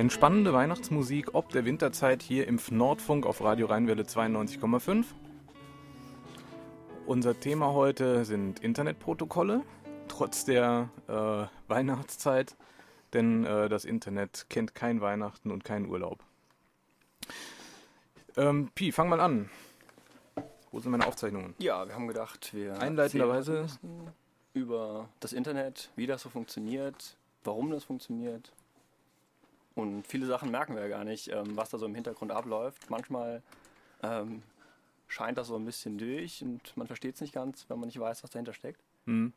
Entspannende Weihnachtsmusik ob der Winterzeit hier im Nordfunk auf Radio Rheinwelle 92,5. Unser Thema heute sind Internetprotokolle, trotz der Weihnachtszeit, denn das Internet kennt kein Weihnachten und keinen Urlaub. Pi, fang mal an. Wo sind meine Aufzeichnungen? Ja, wir haben gedacht, wir einleitenderweise über das Internet, wie das so funktioniert, warum das funktioniert. Und viele Sachen merken wir ja gar nicht, was da so im Hintergrund abläuft. Manchmal scheint das so ein bisschen durch und man versteht es nicht ganz, wenn man nicht weiß, was dahinter steckt. Mhm.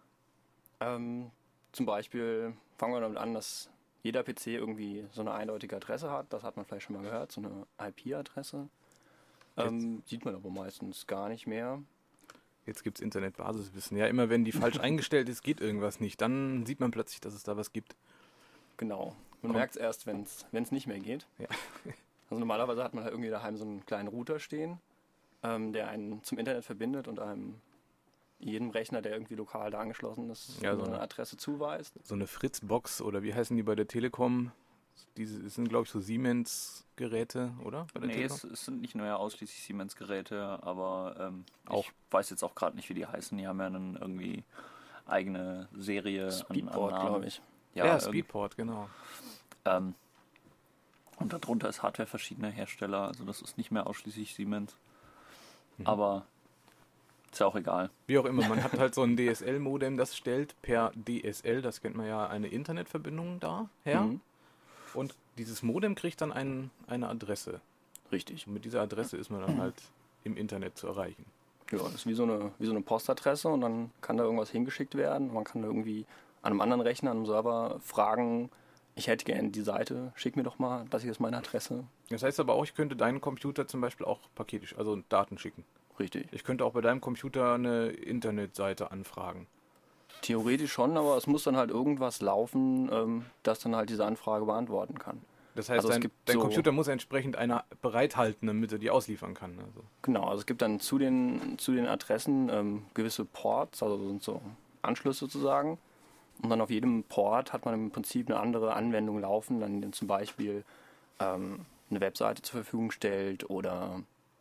Zum Beispiel fangen wir damit an, dass jeder PC irgendwie so eine eindeutige Adresse hat. Das hat man vielleicht schon mal gehört, so eine IP-Adresse. Sieht man aber meistens gar nicht mehr. Jetzt gibt es Internetbasiswissen. Ja, immer wenn die falsch eingestellt ist, geht irgendwas nicht. Dann sieht man plötzlich, dass es da was gibt. Genau. Man merkt es erst, wenn es nicht mehr geht. Ja. Also normalerweise hat man halt irgendwie daheim so einen kleinen Router stehen, der einen zum Internet verbindet und einem jedem Rechner, der irgendwie lokal da angeschlossen ist, ja, so eine Adresse zuweist. So eine Fritzbox oder wie heißen die bei der Telekom? Diese sind, glaube ich, so Siemens-Geräte, oder? Bei der Telekom? Es sind nicht nur ausschließlich Siemens-Geräte, aber auch. Ich weiß jetzt auch gerade nicht, wie die heißen. Die haben ja eine irgendwie eigene Serie Speedport, glaube ich. Ja, Speedport, genau. Und darunter ist Hardware verschiedener Hersteller, also das ist nicht mehr ausschließlich Siemens. Aber ist ja auch egal. Wie auch immer, man hat halt so ein DSL-Modem, das stellt per DSL, das kennt man ja, eine Internetverbindung da her. Mhm. Und dieses Modem kriegt dann eine Adresse. Richtig. Und mit dieser Adresse ist man dann halt im Internet zu erreichen. Ja, das ist wie so eine Postadresse und dann kann da irgendwas hingeschickt werden. Man kann da irgendwie an einem anderen Rechner, an einem Server fragen, ich hätte gerne die Seite, schick mir doch mal, das hier ist meine Adresse. Das heißt aber auch, ich könnte deinen Computer zum Beispiel auch paketisch, also Daten schicken. Richtig. Ich könnte auch bei deinem Computer eine Internetseite anfragen. Theoretisch schon, aber es muss dann halt irgendwas laufen, das dann halt diese Anfrage beantworten kann. Das heißt, also dein Computer muss entsprechend einer bereithalten, damit er die ausliefern kann. Also. Genau, also es gibt dann zu den Adressen gewisse Ports, also sind so Anschlüsse sozusagen. Und dann auf jedem Port hat man im Prinzip eine andere Anwendung laufen, dann zum Beispiel eine Webseite zur Verfügung stellt oder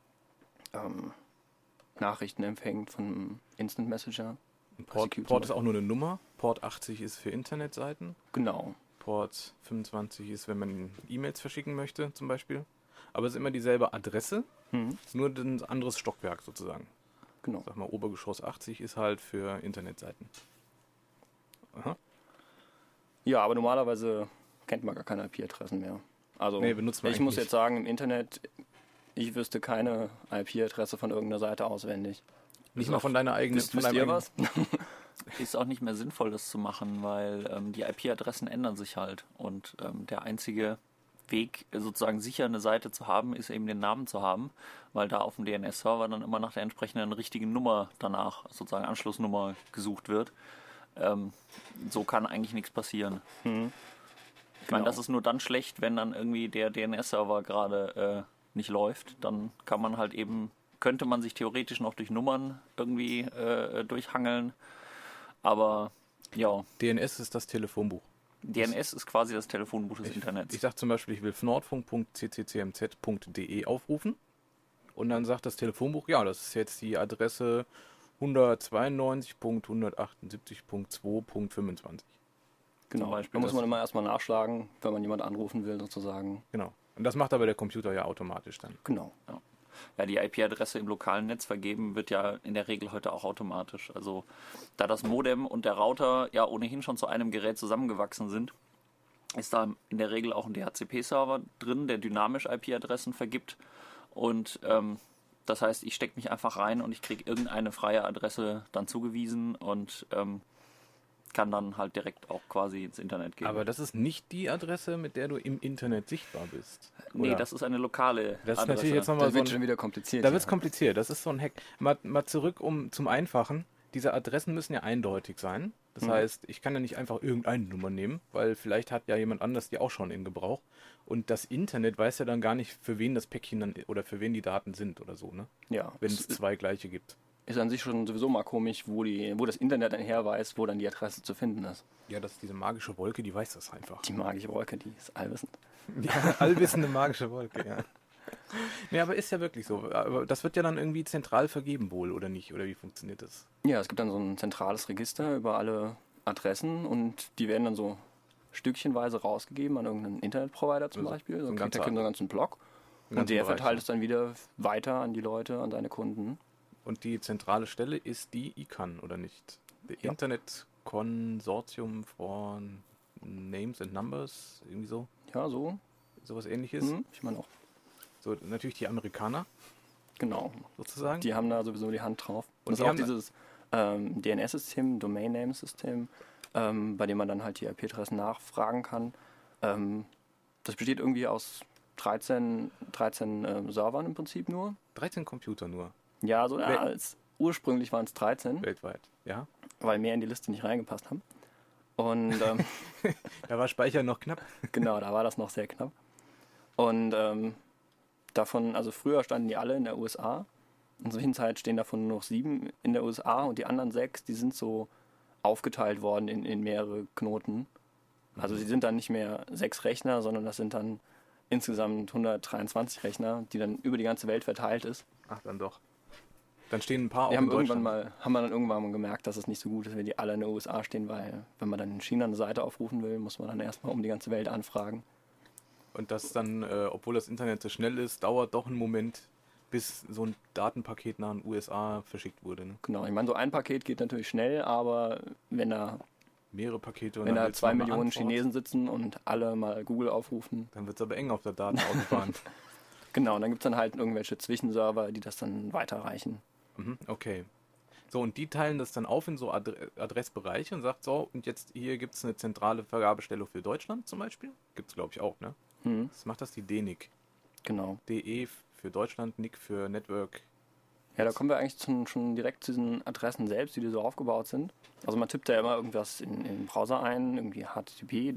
Nachrichten empfängt von Instant Messenger. Port ist auch nur eine Nummer. Port 80 ist für Internetseiten. Genau. Port 25 ist, wenn man E-Mails verschicken möchte, zum Beispiel. Aber es ist immer dieselbe Adresse, nur ein anderes Stockwerk sozusagen. Genau. Sag mal, Obergeschoss 80 ist halt für Internetseiten. Aha. Ja, aber normalerweise kennt man gar keine IP-Adressen mehr. Also nee, benutzt man ich muss nicht. jetzt sagen, im Internet, ich wüsste keine IP-Adresse von irgendeiner Seite auswendig. Nicht mal von deiner eigenen. Wisst ihr was? Ist auch nicht mehr sinnvoll, das zu machen, weil die IP-Adressen ändern sich halt. Und der einzige Weg, sozusagen sicher eine Seite zu haben, ist eben den Namen zu haben, weil da auf dem DNS-Server dann immer nach der entsprechenden richtigen Nummer danach, sozusagen Anschlussnummer, gesucht wird. So kann eigentlich nichts passieren. Ich meine, das ist nur dann schlecht, wenn dann irgendwie der DNS-Server gerade nicht läuft. Dann kann man halt eben, könnte man sich theoretisch noch durch Nummern irgendwie durchhangeln. Aber ja. DNS ist das Telefonbuch. DNS ist quasi das Telefonbuch des Internets. Ich sage zum Beispiel, ich will nordfunk.cccmz.de aufrufen und dann sagt das Telefonbuch, ja, das ist jetzt die Adresse 192.178.2.25. Genau, da muss man immer erstmal nachschlagen, wenn man jemanden anrufen will sozusagen. Genau. Und das macht aber der Computer ja automatisch dann. Genau. Ja, die IP-Adresse im lokalen Netz vergeben wird ja in der Regel heute auch automatisch. Also da das Modem und der Router ja ohnehin schon zu einem Gerät zusammengewachsen sind, ist da in der Regel auch ein DHCP-Server drin, der dynamisch IP-Adressen vergibt. Und das heißt, ich stecke mich einfach rein und ich kriege irgendeine freie Adresse dann zugewiesen und kann dann halt direkt auch quasi ins Internet gehen. Aber das ist nicht die Adresse, mit der du im Internet sichtbar bist. Nee, oder? Das ist eine lokale das ist Adresse. Natürlich jetzt nochmal das wird schon wieder kompliziert. Da wird es kompliziert, das ist so ein Hack. Mal zurück zum Einfachen. Diese Adressen müssen ja eindeutig sein. Das heißt, ich kann ja nicht einfach irgendeine Nummer nehmen, weil vielleicht hat ja jemand anders die auch schon in Gebrauch. Und das Internet weiß ja dann gar nicht, für wen das Päckchen dann oder für wen die Daten sind oder so, ne? Ja. Wenn es zwei gleiche gibt. ist an sich schon sowieso mal komisch, wo das Internet dann her weiß, wo dann die Adresse zu finden ist. Ja, das ist diese magische Wolke, die weiß das einfach. Die magische Wolke, die ist allwissend. Die allwissende magische Wolke, ja. Nee, aber ist ja wirklich so. Aber das wird ja dann irgendwie zentral vergeben wohl, oder nicht? Oder wie funktioniert das? Ja, es gibt dann so ein zentrales Register über alle Adressen und die werden dann so stückchenweise rausgegeben an irgendeinen Internetprovider zum Beispiel. So kriegt der Kind so einen ganzen Blog. Und der verteilt es dann wieder weiter an die Leute, an seine Kunden. Und die zentrale Stelle ist die ICANN, oder nicht? The Internet Consortium for Names and Numbers, irgendwie so? Ja, so. Sowas ähnliches? Ich meine auch. So, natürlich die Amerikaner. Genau. Sozusagen. Die haben da sowieso die Hand drauf. Und Und das ist auch dieses DNS-System, Domain-Name-System, bei dem man dann halt die IP-Adressen nachfragen kann. Das besteht irgendwie aus 13 Servern im Prinzip nur. 13 Computer nur. Ja, so ursprünglich waren es 13, Weltweit, ja. weil mehr in die Liste nicht reingepasst haben. Und Da war Speicher noch knapp. genau, da war das noch sehr knapp. Und davon, also früher standen die alle in der USA. Inzwischen stehen davon nur noch 7 in der USA und die anderen 6, die sind so aufgeteilt worden in mehrere Knoten. Also sie sind dann nicht mehr 6 Rechner, sondern das sind dann insgesamt 123 Rechner, die dann über die ganze Welt verteilt ist. Ach, dann doch. Dann stehen ein paar auch Wir haben in Deutschland. haben wir dann irgendwann mal gemerkt, dass es nicht so gut ist, wenn die alle in den USA stehen, weil wenn man dann in China eine Seite aufrufen will, muss man dann erstmal um die ganze Welt anfragen. Und das dann, obwohl das Internet so schnell ist, dauert doch einen Moment, bis so ein Datenpaket nach den USA verschickt wurde. Ne? Genau, ich meine, so ein Paket geht natürlich schnell, aber wenn da Mehrere Pakete. Und Wenn dann da willst du 2 mal Millionen Antwort, Chinesen sitzen und alle mal Google aufrufen. Dann wird es aber eng auf der Datenautobahn. Genau, und dann gibt es dann halt irgendwelche Zwischenserver, die das dann weiterreichen. Okay. So, und die teilen das dann auf in so Adressbereiche und sagt so, und jetzt hier gibt es eine zentrale Vergabestelle für Deutschland zum Beispiel. Gibt es, glaube ich, auch, ne? Das macht das die DNIC. Genau. DE für Deutschland, NIC für Network. Ja, da kommen wir eigentlich schon direkt zu diesen Adressen selbst, wie die so aufgebaut sind. Also man tippt ja immer irgendwas in den Browser ein, irgendwie HTTP,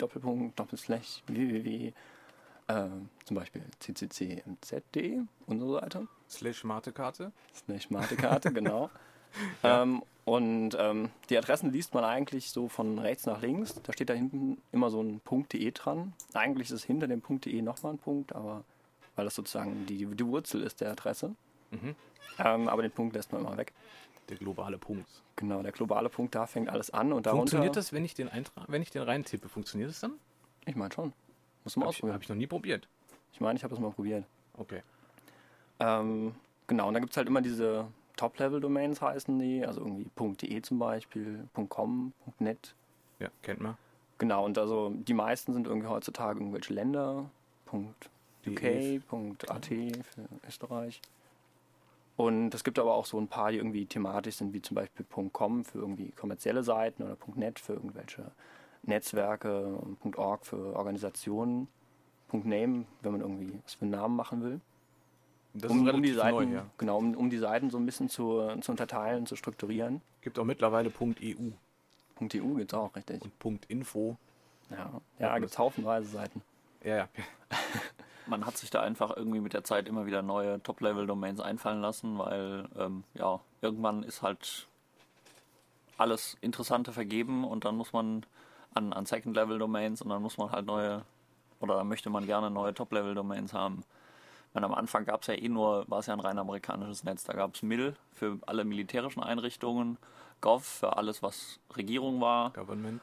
www, zum Beispiel ccc.mz.de, unsere Seite. /Matekarte. /Matekarte, genau. Ja. Die Adressen liest man eigentlich so von rechts nach links. Da steht da hinten immer so ein .de dran. Eigentlich ist es hinter dem .de nochmal ein Punkt, aber weil das sozusagen die Wurzel ist der Adresse. Aber den Punkt lässt man immer weg. Der globale Punkt. Genau, der globale Punkt, da fängt alles an und darunter... Funktioniert das, wenn ich den reintippe? Funktioniert das dann? Ich meine schon. Muss man ausprobieren. Habe ich noch nie probiert. Ich meine, ich habe es mal probiert. Okay. Genau, und da gibt es halt immer diese Top-Level-Domains heißen die, also irgendwie .de zum Beispiel, .com, .net. Ja, kennt man. Genau, und also die meisten sind irgendwie heutzutage irgendwelche Länder, .uk, .at für Österreich. Und es gibt aber auch so ein paar, die irgendwie thematisch sind, wie zum Beispiel .com für irgendwie kommerzielle Seiten oder .net für irgendwelche Netzwerke, .org für Organisationen, .name, wenn man irgendwie was für einen Namen machen will. Das ist relativ die Seiten, neu, ja. Genau, um die Seiten so ein bisschen zu unterteilen, zu strukturieren. Gibt auch mittlerweile .eu. .eu gibt es auch, richtig. Und .info. Ja, gibt es haufenweise Seiten. Ja. Man hat sich da einfach irgendwie mit der Zeit immer wieder neue Top-Level-Domains einfallen lassen, weil irgendwann ist halt alles Interessante vergeben und dann muss man an Second-Level-Domains und dann muss man halt dann möchte man gerne neue Top-Level-Domains haben. Am Anfang war es ja ein rein amerikanisches Netz. Da gab es MIL für alle militärischen Einrichtungen, Gov für alles, was Regierung war, Government.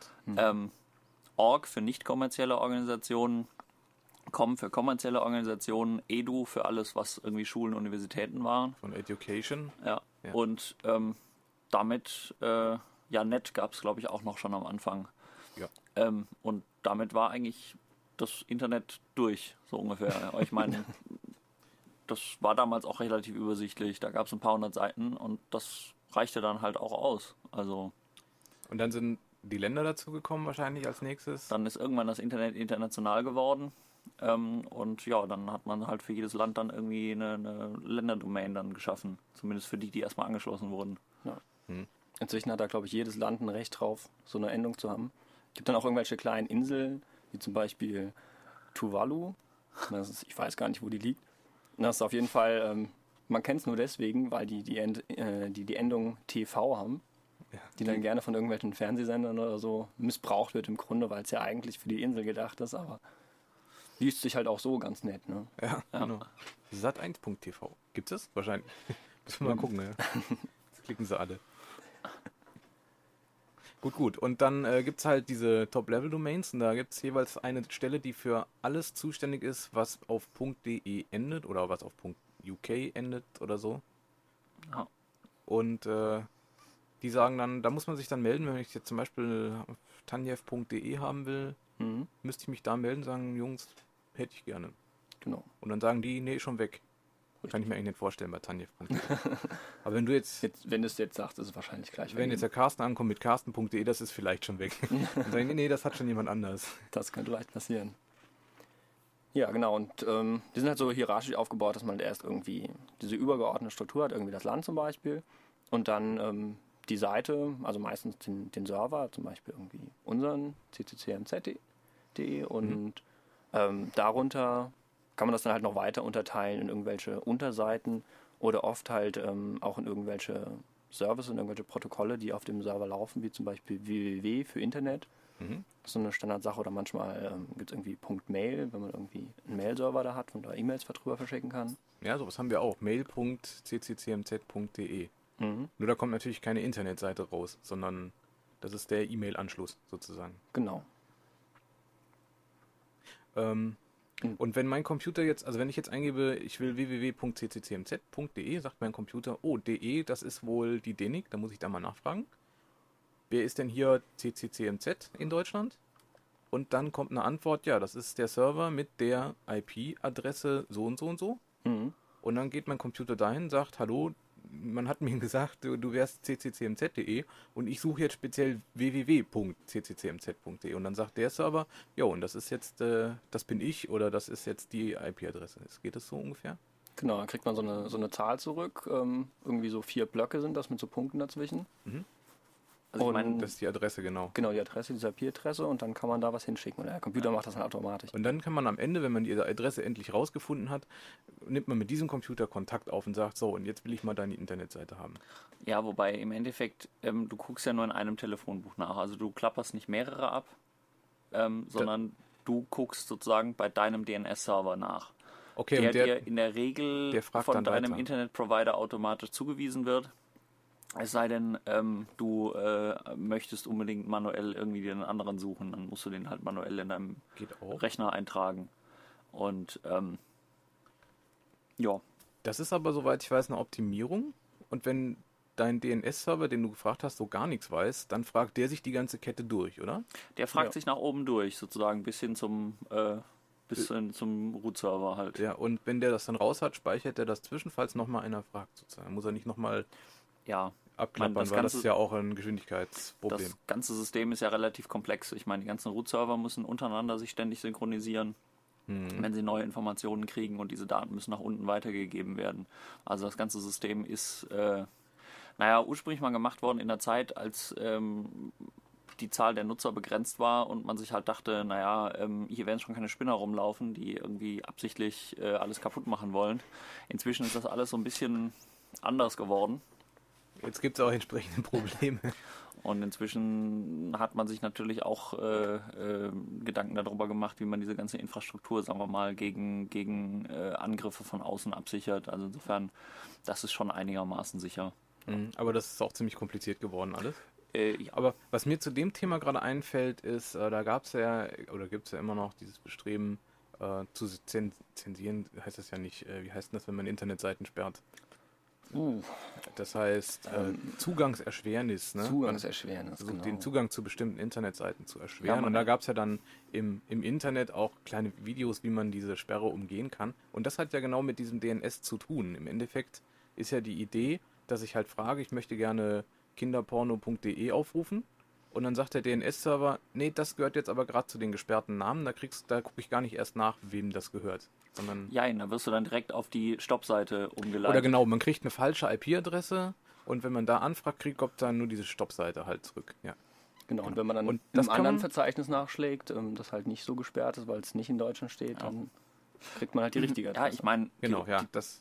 Org für nicht kommerzielle Organisationen, Com für kommerzielle Organisationen, Edu für alles, was irgendwie Schulen und Universitäten waren. Von Education. Ja. Und damit, Net gab es, glaube ich, auch noch schon am Anfang. Ja. Und damit war eigentlich das Internet durch, so ungefähr. Ich meine, das war damals auch relativ übersichtlich. Da gab es ein paar hundert Seiten und das reichte dann halt auch aus. Also. Und dann sind die Länder dazu gekommen wahrscheinlich als nächstes. Dann ist irgendwann das Internet international geworden. Und ja, dann hat man halt für jedes Land dann irgendwie eine Länderdomain dann geschaffen. Zumindest für die erstmal angeschlossen wurden. Ja. Inzwischen hat da, glaube ich, jedes Land ein Recht drauf, so eine Endung zu haben. Gibt dann auch irgendwelche kleinen Inseln, wie zum Beispiel Tuvalu. Ich weiß gar nicht, wo die liegt. Das ist auf jeden Fall Man kennt es nur deswegen, weil die Endung TV haben, Ja, die dann gerne von irgendwelchen Fernsehsendern oder so missbraucht wird im Grunde, weil es ja eigentlich für die Insel gedacht ist, aber liest sich halt auch so ganz nett, ne? Ja, genau. Sat1.tv. Gibt's das? Wahrscheinlich. Müssen wir mal gucken, ja. Jetzt klicken sie alle. Gut. Und dann gibt es halt diese Top-Level-Domains und da gibt es jeweils eine Stelle, die für alles zuständig ist, was auf .de endet oder was auf .uk endet oder so. Ja. Und die sagen dann, da muss man sich dann melden, wenn ich jetzt zum Beispiel tanjev.de haben will, Mhm. müsste ich mich da melden, sagen, Jungs, hätte ich gerne. Genau. Und dann sagen die, nee, schon weg. Kann ich mir eigentlich nicht vorstellen bei Tanjev.de. Aber wenn du jetzt, Wenn du es jetzt sagst, ist es wahrscheinlich gleich wenn jetzt der Carsten ankommt mit carsten.de, das ist vielleicht schon weg. Dann sagen die, nee, das hat schon jemand anders. Das könnte leicht passieren. Ja, genau. Und die sind halt so hierarchisch aufgebaut, dass man erst irgendwie diese übergeordnete Struktur hat, irgendwie das Land zum Beispiel. Und dann die Seite, also meistens den Server, zum Beispiel irgendwie unseren cccmz.de und darunter kann man das dann halt noch weiter unterteilen in irgendwelche Unterseiten oder oft halt auch in irgendwelche Services und irgendwelche Protokolle, die auf dem Server laufen, wie zum Beispiel www für Internet. Mhm. Das ist so eine Standardsache. Oder manchmal gibt es irgendwie .mail, wenn man irgendwie einen Mail-Server da hat und da E-Mails drüber verschicken kann. Ja, sowas haben wir auch. mail.cccmz.de. Mhm. Nur da kommt natürlich keine Internetseite raus, sondern das ist der E-Mail-Anschluss sozusagen. Genau. Und wenn mein Computer jetzt, also wenn ich jetzt eingebe, ich will www.cccmz.de, sagt mein Computer, oh, de, das ist wohl die DENIC, da muss ich da mal nachfragen. Wer ist denn hier CCCMZ in Deutschland? Und dann kommt eine Antwort, ja, das ist der Server mit der IP-Adresse so und so und so. Mhm. Und dann geht mein Computer dahin, sagt, hallo, man hat mir gesagt, du wärst cccmz.de und ich suche jetzt speziell www.cccmz.de und dann sagt der Server, ja, und das ist jetzt, das bin ich oder das ist jetzt die IP-Adresse. Geht das so ungefähr? Genau, dann kriegt man so eine Zahl zurück. Irgendwie so 4 Blöcke sind das mit so Punkten dazwischen. Also ich meine, Das ist die Adresse, genau. Genau, die Adresse, diese IP-Adresse und dann kann man da was hinschicken. Und der Computer macht das dann automatisch. Und dann kann man am Ende, wenn man diese Adresse endlich rausgefunden hat, nimmt man mit diesem Computer Kontakt auf und sagt, so, und jetzt will ich mal deine Internetseite haben. ja, wobei im Endeffekt, du guckst ja nur in einem Telefonbuch nach. Also du klapperst nicht mehrere ab, sondern du guckst sozusagen bei deinem DNS-Server nach. Okay, Der und der, dir in der Regel der fragt von dann deinem weiter. Internetprovider automatisch zugewiesen wird. Es sei denn, du möchtest unbedingt manuell irgendwie den anderen suchen, dann musst du den halt manuell in deinem geht auch. Rechner eintragen. Und ja, Das ist aber, soweit ich weiß, eine Optimierung. Und wenn dein DNS-Server, den du gefragt hast, so gar nichts weiß, dann fragt der sich die ganze Kette durch, oder? der fragt Ja. sich nach oben durch, sozusagen bis hin zum Root-Server halt. Ja, und wenn der das dann raus hat, speichert er das zwischen, falls nochmal einer fragt, sozusagen. Muss er nicht nochmal Ja, abklappern, das weil das Ganze- ist ja auch ein Geschwindigkeitsproblem. das ganze System ist ja relativ komplex. Ich meine, die ganzen Root-Server müssen untereinander sich ständig synchronisieren, wenn sie neue Informationen kriegen und diese Daten müssen nach unten weitergegeben werden. Also das ganze System ist, ursprünglich mal gemacht worden in der Zeit, als die Zahl der Nutzer begrenzt war und man sich halt dachte, hier werden schon keine Spinner rumlaufen, die irgendwie absichtlich alles kaputt machen wollen. Inzwischen ist das alles so ein bisschen anders geworden. Jetzt gibt es auch entsprechende Probleme. Und inzwischen hat man sich natürlich auch Gedanken darüber gemacht, wie man diese ganze Infrastruktur, sagen wir mal, gegen Angriffe von außen absichert. Also insofern, das ist schon einigermaßen sicher. Aber das ist auch ziemlich kompliziert geworden alles. Ja. Aber was mir zu dem Thema gerade einfällt, ist, da gab es ja, oder gibt es ja immer noch dieses Bestreben zu zensieren, heißt das ja nicht. Wie heißt denn das, wenn man Internetseiten sperrt? Das heißt Zugangserschwernis. Ne? Zugangserschwernis, Versucht genau. den Zugang zu bestimmten Internetseiten zu erschweren. Ja, und da gab es ja dann im Internet auch kleine Videos, wie man diese Sperre umgehen kann. Und das hat ja genau mit diesem DNS zu tun. Im Endeffekt ist ja die Idee, dass ich halt frage, ich möchte gerne kinderporno.de aufrufen. Und dann sagt der DNS-Server, nee, das gehört jetzt aber gerade zu den gesperrten Namen, da gucke ich gar nicht erst nach, wem das gehört. Sondern Da wirst du dann direkt auf die Stoppseite umgeleitet. oder genau, man kriegt eine falsche IP-Adresse und wenn man da anfragt, kommt dann nur diese Stoppseite halt zurück. Ja. Genau, und wenn man dann Und in das einem kann anderen man- Verzeichnis nachschlägt, das halt nicht so gesperrt ist, weil es nicht in Deutschland steht, dann kriegt man halt die richtige Ja, Adresse. ich meine, Genau, ja, das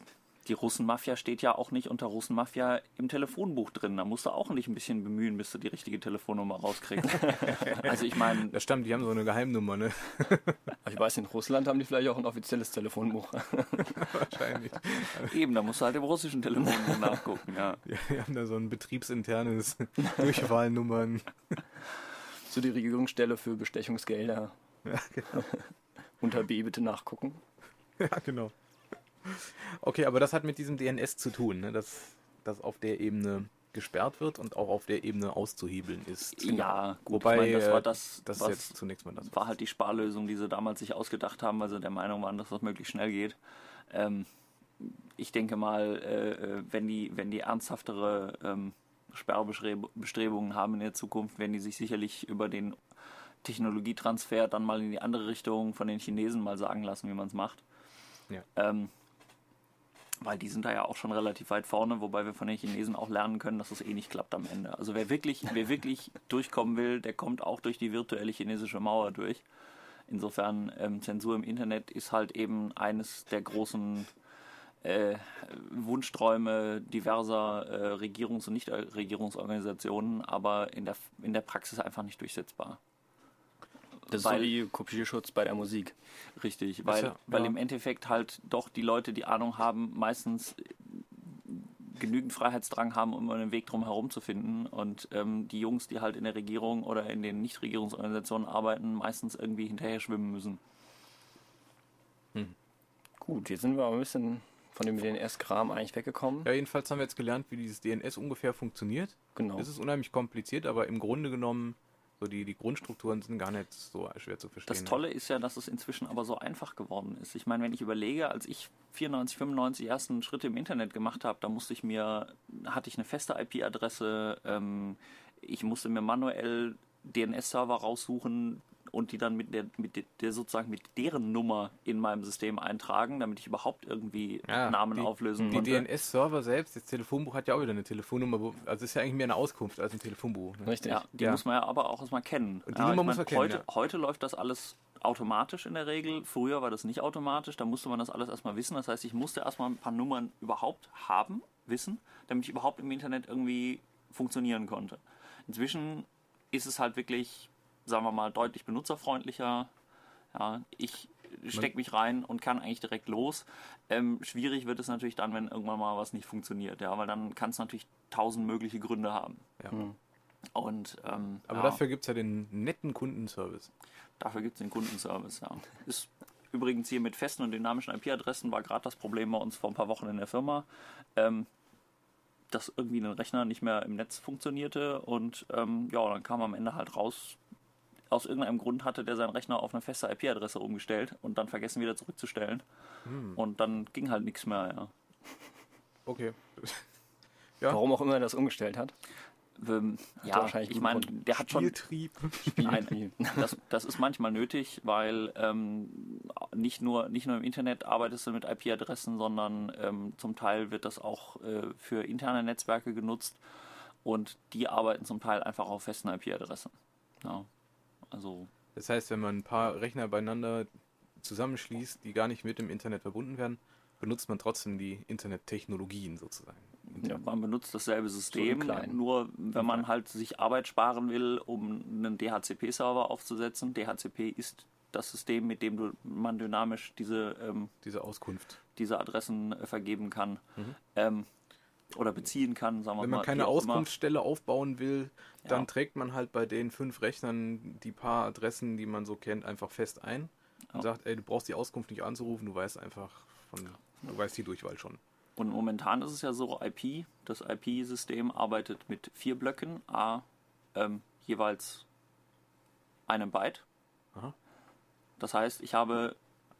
Die Russenmafia steht ja auch nicht unter Russenmafia im Telefonbuch drin. Da musst du auch nicht ein bisschen bemühen, bis du die richtige Telefonnummer rauskriegst. Also ich meine... Das stimmt, die haben so eine Geheimnummer, ne? Aber ich weiß, in Russland haben die vielleicht auch ein offizielles Telefonbuch. Wahrscheinlich. Eben, da musst du halt im russischen Telefonbuch nachgucken, ja. Ja, die haben da so ein betriebsinternes Durchwahlnummern. So die Regierungsstelle für Bestechungsgelder. Ja, genau. Unter B bitte nachgucken. Ja, genau. Okay, aber das hat mit diesem DNS zu tun, ne? Dass das auf der Ebene gesperrt wird und auch auf der Ebene auszuhebeln ist. Ja, gut, Wobei, ich meine, das war das ist was jetzt zunächst mal das. war halt die Sparlösung, die sie damals sich ausgedacht haben, weil sie der Meinung waren, dass das möglichst schnell geht. Ich denke mal, wenn die ernsthaftere Sperrbestrebungen haben in der Zukunft, werden die sich sicherlich über den Technologietransfer dann mal in die andere Richtung von den Chinesen mal sagen lassen, wie man es macht. Ja. Weil die sind da ja auch schon relativ weit vorne, wobei wir von den Chinesen auch lernen können, dass es eh nicht klappt am Ende. Also wer wirklich durchkommen will, der kommt auch durch die virtuelle chinesische Mauer durch. Insofern, Zensur im Internet ist halt eben eines der großen Wunschträume diverser Regierungs- und Nichtregierungsorganisationen, aber in der Praxis einfach nicht durchsetzbar. Das ist so wie Kopierschutz bei der Musik. Richtig, weil im Endeffekt halt doch die Leute, die Ahnung haben, meistens genügend Freiheitsdrang haben, um einen Weg drum herum zu finden. Und die Jungs, die halt in der Regierung oder in den Nichtregierungsorganisationen arbeiten, meistens irgendwie hinterher schwimmen müssen. Gut, jetzt sind wir aber ein bisschen von dem DNS-Kram eigentlich weggekommen. Ja, jedenfalls haben wir jetzt gelernt, wie dieses DNS ungefähr funktioniert. Genau. Es ist unheimlich kompliziert, aber im Grunde genommen, so die Grundstrukturen sind gar nicht so schwer zu verstehen. Das Tolle ist ja, dass es inzwischen aber so einfach geworden ist. Ich meine, wenn ich überlege, als ich 94, 95 die ersten Schritte im Internet gemacht habe, da hatte ich eine feste IP-Adresse, ich musste mir manuell DNS-Server raussuchen und die dann mit deren Nummer in meinem System eintragen, damit ich überhaupt irgendwie Namen auflösen die konnte. Die DNS-Server selbst, das Telefonbuch hat ja auch wieder eine Telefonnummer, also ist ja eigentlich mehr eine Auskunft als ein Telefonbuch. Ne? Richtig. Ja, die muss man ja aber auch erstmal kennen. Und die Nummer muss man kennen, Heute läuft das alles automatisch in der Regel. Früher war das nicht automatisch, da musste man das alles erstmal wissen. Das heißt, ich musste erstmal ein paar Nummern überhaupt wissen, damit ich überhaupt im Internet irgendwie funktionieren konnte. Inzwischen ist es halt wirklich, sagen wir mal, deutlich benutzerfreundlicher. Ja, ich stecke mich rein und kann eigentlich direkt los. Schwierig wird es natürlich dann, wenn irgendwann mal was nicht funktioniert, ja, weil dann kann es natürlich 1000 mögliche Gründe haben. Ja. Und, aber dafür gibt es ja den netten Kundenservice. Dafür gibt es den Kundenservice, ja. Ist übrigens hier mit festen und dynamischen IP-Adressen war gerade das Problem bei uns vor ein paar Wochen in der Firma, dass irgendwie ein Rechner nicht mehr im Netz funktionierte und dann kam am Ende halt raus, aus irgendeinem Grund hatte der seinen Rechner auf eine feste IP-Adresse umgestellt und dann vergessen wieder zurückzustellen. Und dann ging halt nichts mehr, ja. Okay. Ja. Warum auch immer er das umgestellt hat. Ich meine, der hat schon... Spieltrieb. Nein, das ist manchmal nötig, weil nicht nur im Internet arbeitest du mit IP-Adressen, sondern zum Teil wird das auch für interne Netzwerke genutzt und die arbeiten zum Teil einfach auf festen IP-Adressen. Ja, also... Das heißt, wenn man ein paar Rechner beieinander zusammenschließt, die gar nicht mit dem Internet verbunden werden, benutzt man trotzdem die Internettechnologien sozusagen. Ja, man benutzt dasselbe System, nur wenn man halt sich Arbeit sparen will, um einen DHCP-Server aufzusetzen. DHCP ist das System, mit dem man dynamisch diese Auskunft, diese Adressen vergeben kann oder beziehen kann. Sagen wir wenn mal, man keine Auskunftsstelle aufbauen will, dann trägt man halt bei den 5 Rechnern die paar Adressen, die man so kennt, einfach fest ein und sagt, ey, du brauchst die Auskunft nicht anzurufen, du weißt die Durchwahl schon. Und momentan ist es ja so, das IP-System arbeitet mit 4 Blöcken, jeweils einem Byte. Aha. Das heißt, ich habe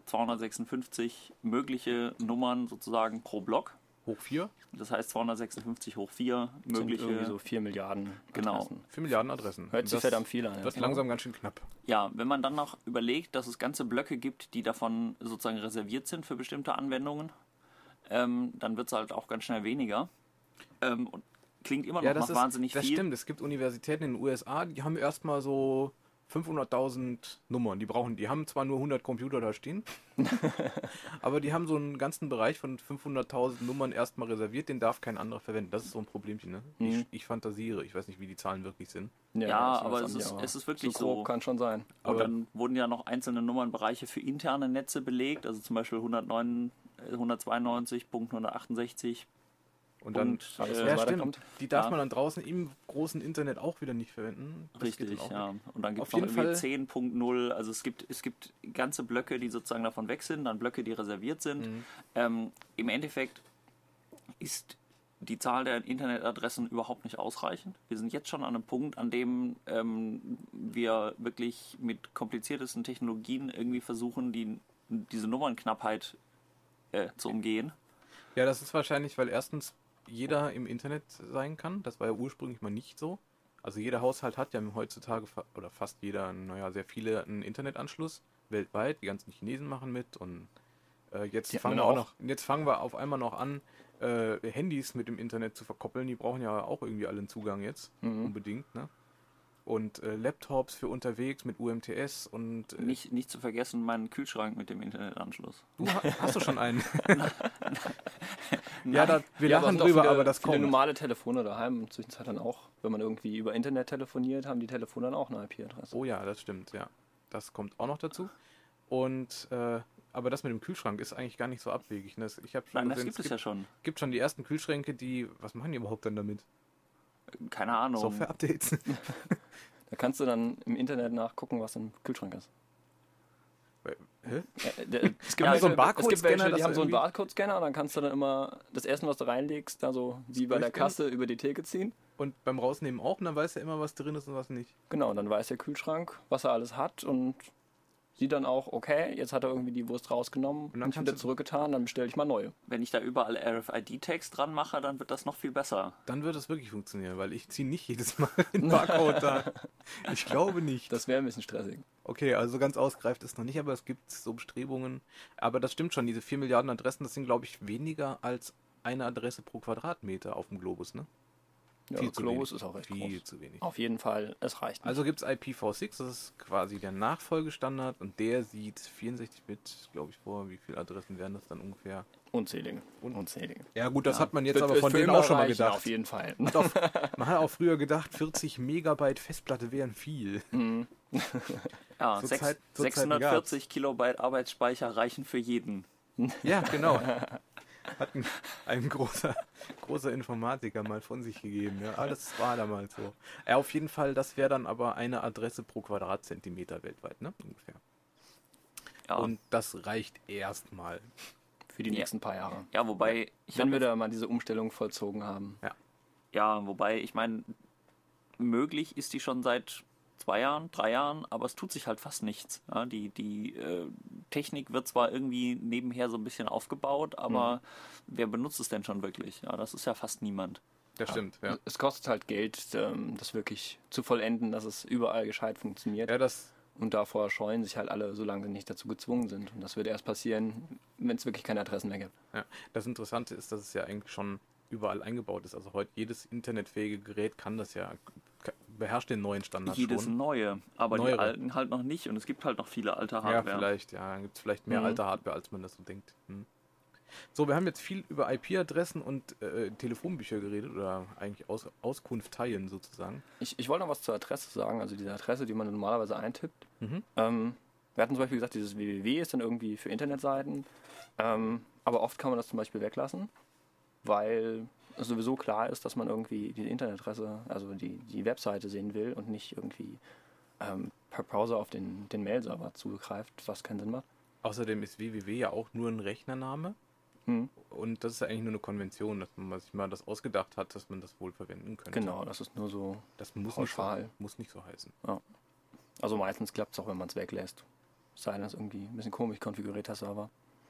256 mögliche Nummern sozusagen pro Block. Hoch 4? Das heißt 256 hoch 4 mögliche... Irgendwie so 4 Milliarden Adressen. 4 Milliarden Adressen. Hört sich verdammt viel an. Das wird langsam ganz schön knapp. Ja, wenn man dann noch überlegt, dass es ganze Blöcke gibt, die davon sozusagen reserviert sind für bestimmte Anwendungen, dann wird es halt auch ganz schnell weniger. Und klingt immer noch nach wahnsinnig viel. Das stimmt, es gibt Universitäten in den USA, die haben erstmal so 500.000 Nummern. Die haben zwar nur 100 Computer da stehen, aber die haben so einen ganzen Bereich von 500.000 Nummern erstmal reserviert, den darf kein anderer verwenden. Das ist so ein Problemchen, ne? Ich fantasiere, ich weiß nicht, wie die Zahlen wirklich sind. Ja, aber es ist wirklich so. Kann schon sein. Und dann wurden ja noch einzelne Nummernbereiche für interne Netze belegt, also zum Beispiel 192.168. Und dann, ja, stimmt, die darf man dann draußen im großen Internet auch wieder nicht verwenden. Das richtig, ja. Und dann gibt es noch irgendwie 10.0, also es gibt ganze Blöcke, die sozusagen davon weg sind, dann Blöcke, die reserviert sind. Im Endeffekt ist die Zahl der Internetadressen überhaupt nicht ausreichend. Wir sind jetzt schon an einem Punkt, an dem wir wirklich mit kompliziertesten Technologien irgendwie versuchen, diese Nummernknappheit zu umgehen. Ja, das ist wahrscheinlich, weil erstens jeder im Internet sein kann. Das war ja ursprünglich mal nicht so. Also jeder Haushalt hat ja heutzutage, oder fast jeder, sehr viele einen Internetanschluss weltweit. Die ganzen Chinesen machen mit und jetzt fangen wir auf einmal noch an, Handys mit dem Internet zu verkoppeln. Die brauchen ja auch irgendwie alle einen Zugang jetzt, unbedingt, ne? Und Laptops für unterwegs mit UMTS und... Nicht zu vergessen, meinen Kühlschrank mit dem Internetanschluss. Hast du schon einen? Wir lachen drüber, aber das kommt. Viele normale Telefone daheim zwischenzeit dann auch, wenn man irgendwie über Internet telefoniert, haben die Telefone dann auch eine IP-Adresse. Oh ja, das stimmt, ja. Das kommt auch noch dazu. Und aber das mit dem Kühlschrank ist eigentlich gar nicht so abwegig. Ne? Ich hab schon gesehen, das gibt es ja schon. Gibt schon die ersten Kühlschränke, was machen die überhaupt dann damit? Keine Ahnung. Software-Updates. Da kannst du dann im Internet nachgucken, was im Kühlschrank ist. Hä? Es gibt so einen Barcode-Scanner, die haben so einen Barcode-Scanner und dann kannst du dann immer das Erste, was du reinlegst, da so wie bei der Kasse über die Theke ziehen. Und beim Rausnehmen auch, und dann weiß er immer, was drin ist und was nicht. Genau, und dann weiß der Kühlschrank, was er alles hat und sieht dann auch, okay, jetzt hat er irgendwie die Wurst rausgenommen und dann wieder zurückgetan, dann bestelle ich mal neue. Wenn ich da überall RFID-Tags dran mache, dann wird das noch viel besser. Dann wird es wirklich funktionieren, weil ich ziehe nicht jedes Mal den Barcode da. Ich glaube nicht. Das wäre ein bisschen stressig. Okay, also ganz ausgereift ist noch nicht, aber es gibt so Bestrebungen. Aber das stimmt schon, diese 4 Milliarden Adressen, das sind, glaube ich, weniger als eine Adresse pro Quadratmeter auf dem Globus, ne? Ja, Globus ist auch recht groß. Viel zu wenig. Auf jeden Fall, es reicht nicht. Also gibt es IPv6, das ist quasi der Nachfolgestandard und der sieht 64-Bit, glaube ich, vor. Wie viele Adressen wären das dann ungefähr? Unzählige. Ja gut, das hat man jetzt aber von denen auch schon mal gedacht. Auf jeden Fall. Man hat auch früher gedacht, 40 Megabyte Festplatte wären viel. Ja, 640 Kilobyte Arbeitsspeicher reichen für jeden. Ja, genau. Hat ein großer Informatiker mal von sich gegeben. Ja, aber das war damals so. Ja, auf jeden Fall, das wäre dann aber eine Adresse pro Quadratzentimeter weltweit, ne? Ungefähr. Ja. Und das reicht erstmal. Für die nächsten paar Jahre. Ja, wobei... Wenn wir da mal diese Umstellung vollzogen haben. Ja, wobei, ich meine, möglich ist die schon seit 2 Jahren, 3 Jahren, aber es tut sich halt fast nichts. Ja, die Technik wird zwar irgendwie nebenher so ein bisschen aufgebaut, aber wer benutzt es denn schon wirklich? Ja, das ist ja fast niemand. Das stimmt, ja. Es kostet halt Geld, das wirklich zu vollenden, dass es überall gescheit funktioniert. Ja, und davor scheuen sich halt alle, solange sie nicht dazu gezwungen sind. Und das wird erst passieren, wenn es wirklich keine Adressen mehr gibt. Ja, das Interessante ist, dass es ja eigentlich schon überall eingebaut ist. Also heute jedes internetfähige Gerät kann das ja, beherrscht den neuen Standard jedes schon. Neue, aber die alten halt noch nicht. Und es gibt halt noch viele alte Hardware. Ja, dann gibt es vielleicht mehr alte Hardware, als man das so denkt. So, wir haben jetzt viel über IP-Adressen und Telefonbücher geredet oder eigentlich Auskunft teilen sozusagen. Ich wollte noch was zur Adresse sagen, also diese Adresse, die man normalerweise eintippt. Wir hatten zum Beispiel gesagt, dieses www ist dann irgendwie für Internetseiten, aber oft kann man das zum Beispiel weglassen, weil es sowieso klar ist, dass man irgendwie die Internetadresse, also die Webseite sehen will und nicht irgendwie per Browser auf den Mail-Server zugreift, was keinen Sinn macht. Außerdem ist www ja auch nur ein Rechnername. Und das ist ja eigentlich nur eine Konvention, dass man sich mal das ausgedacht hat, dass man das wohl verwenden könnte. Genau, das ist nur so das muss nicht so heißen. Ja. Also meistens klappt es auch, wenn man es weglässt. Es sei denn, es ist irgendwie ein bisschen komisch konfigurierter Server.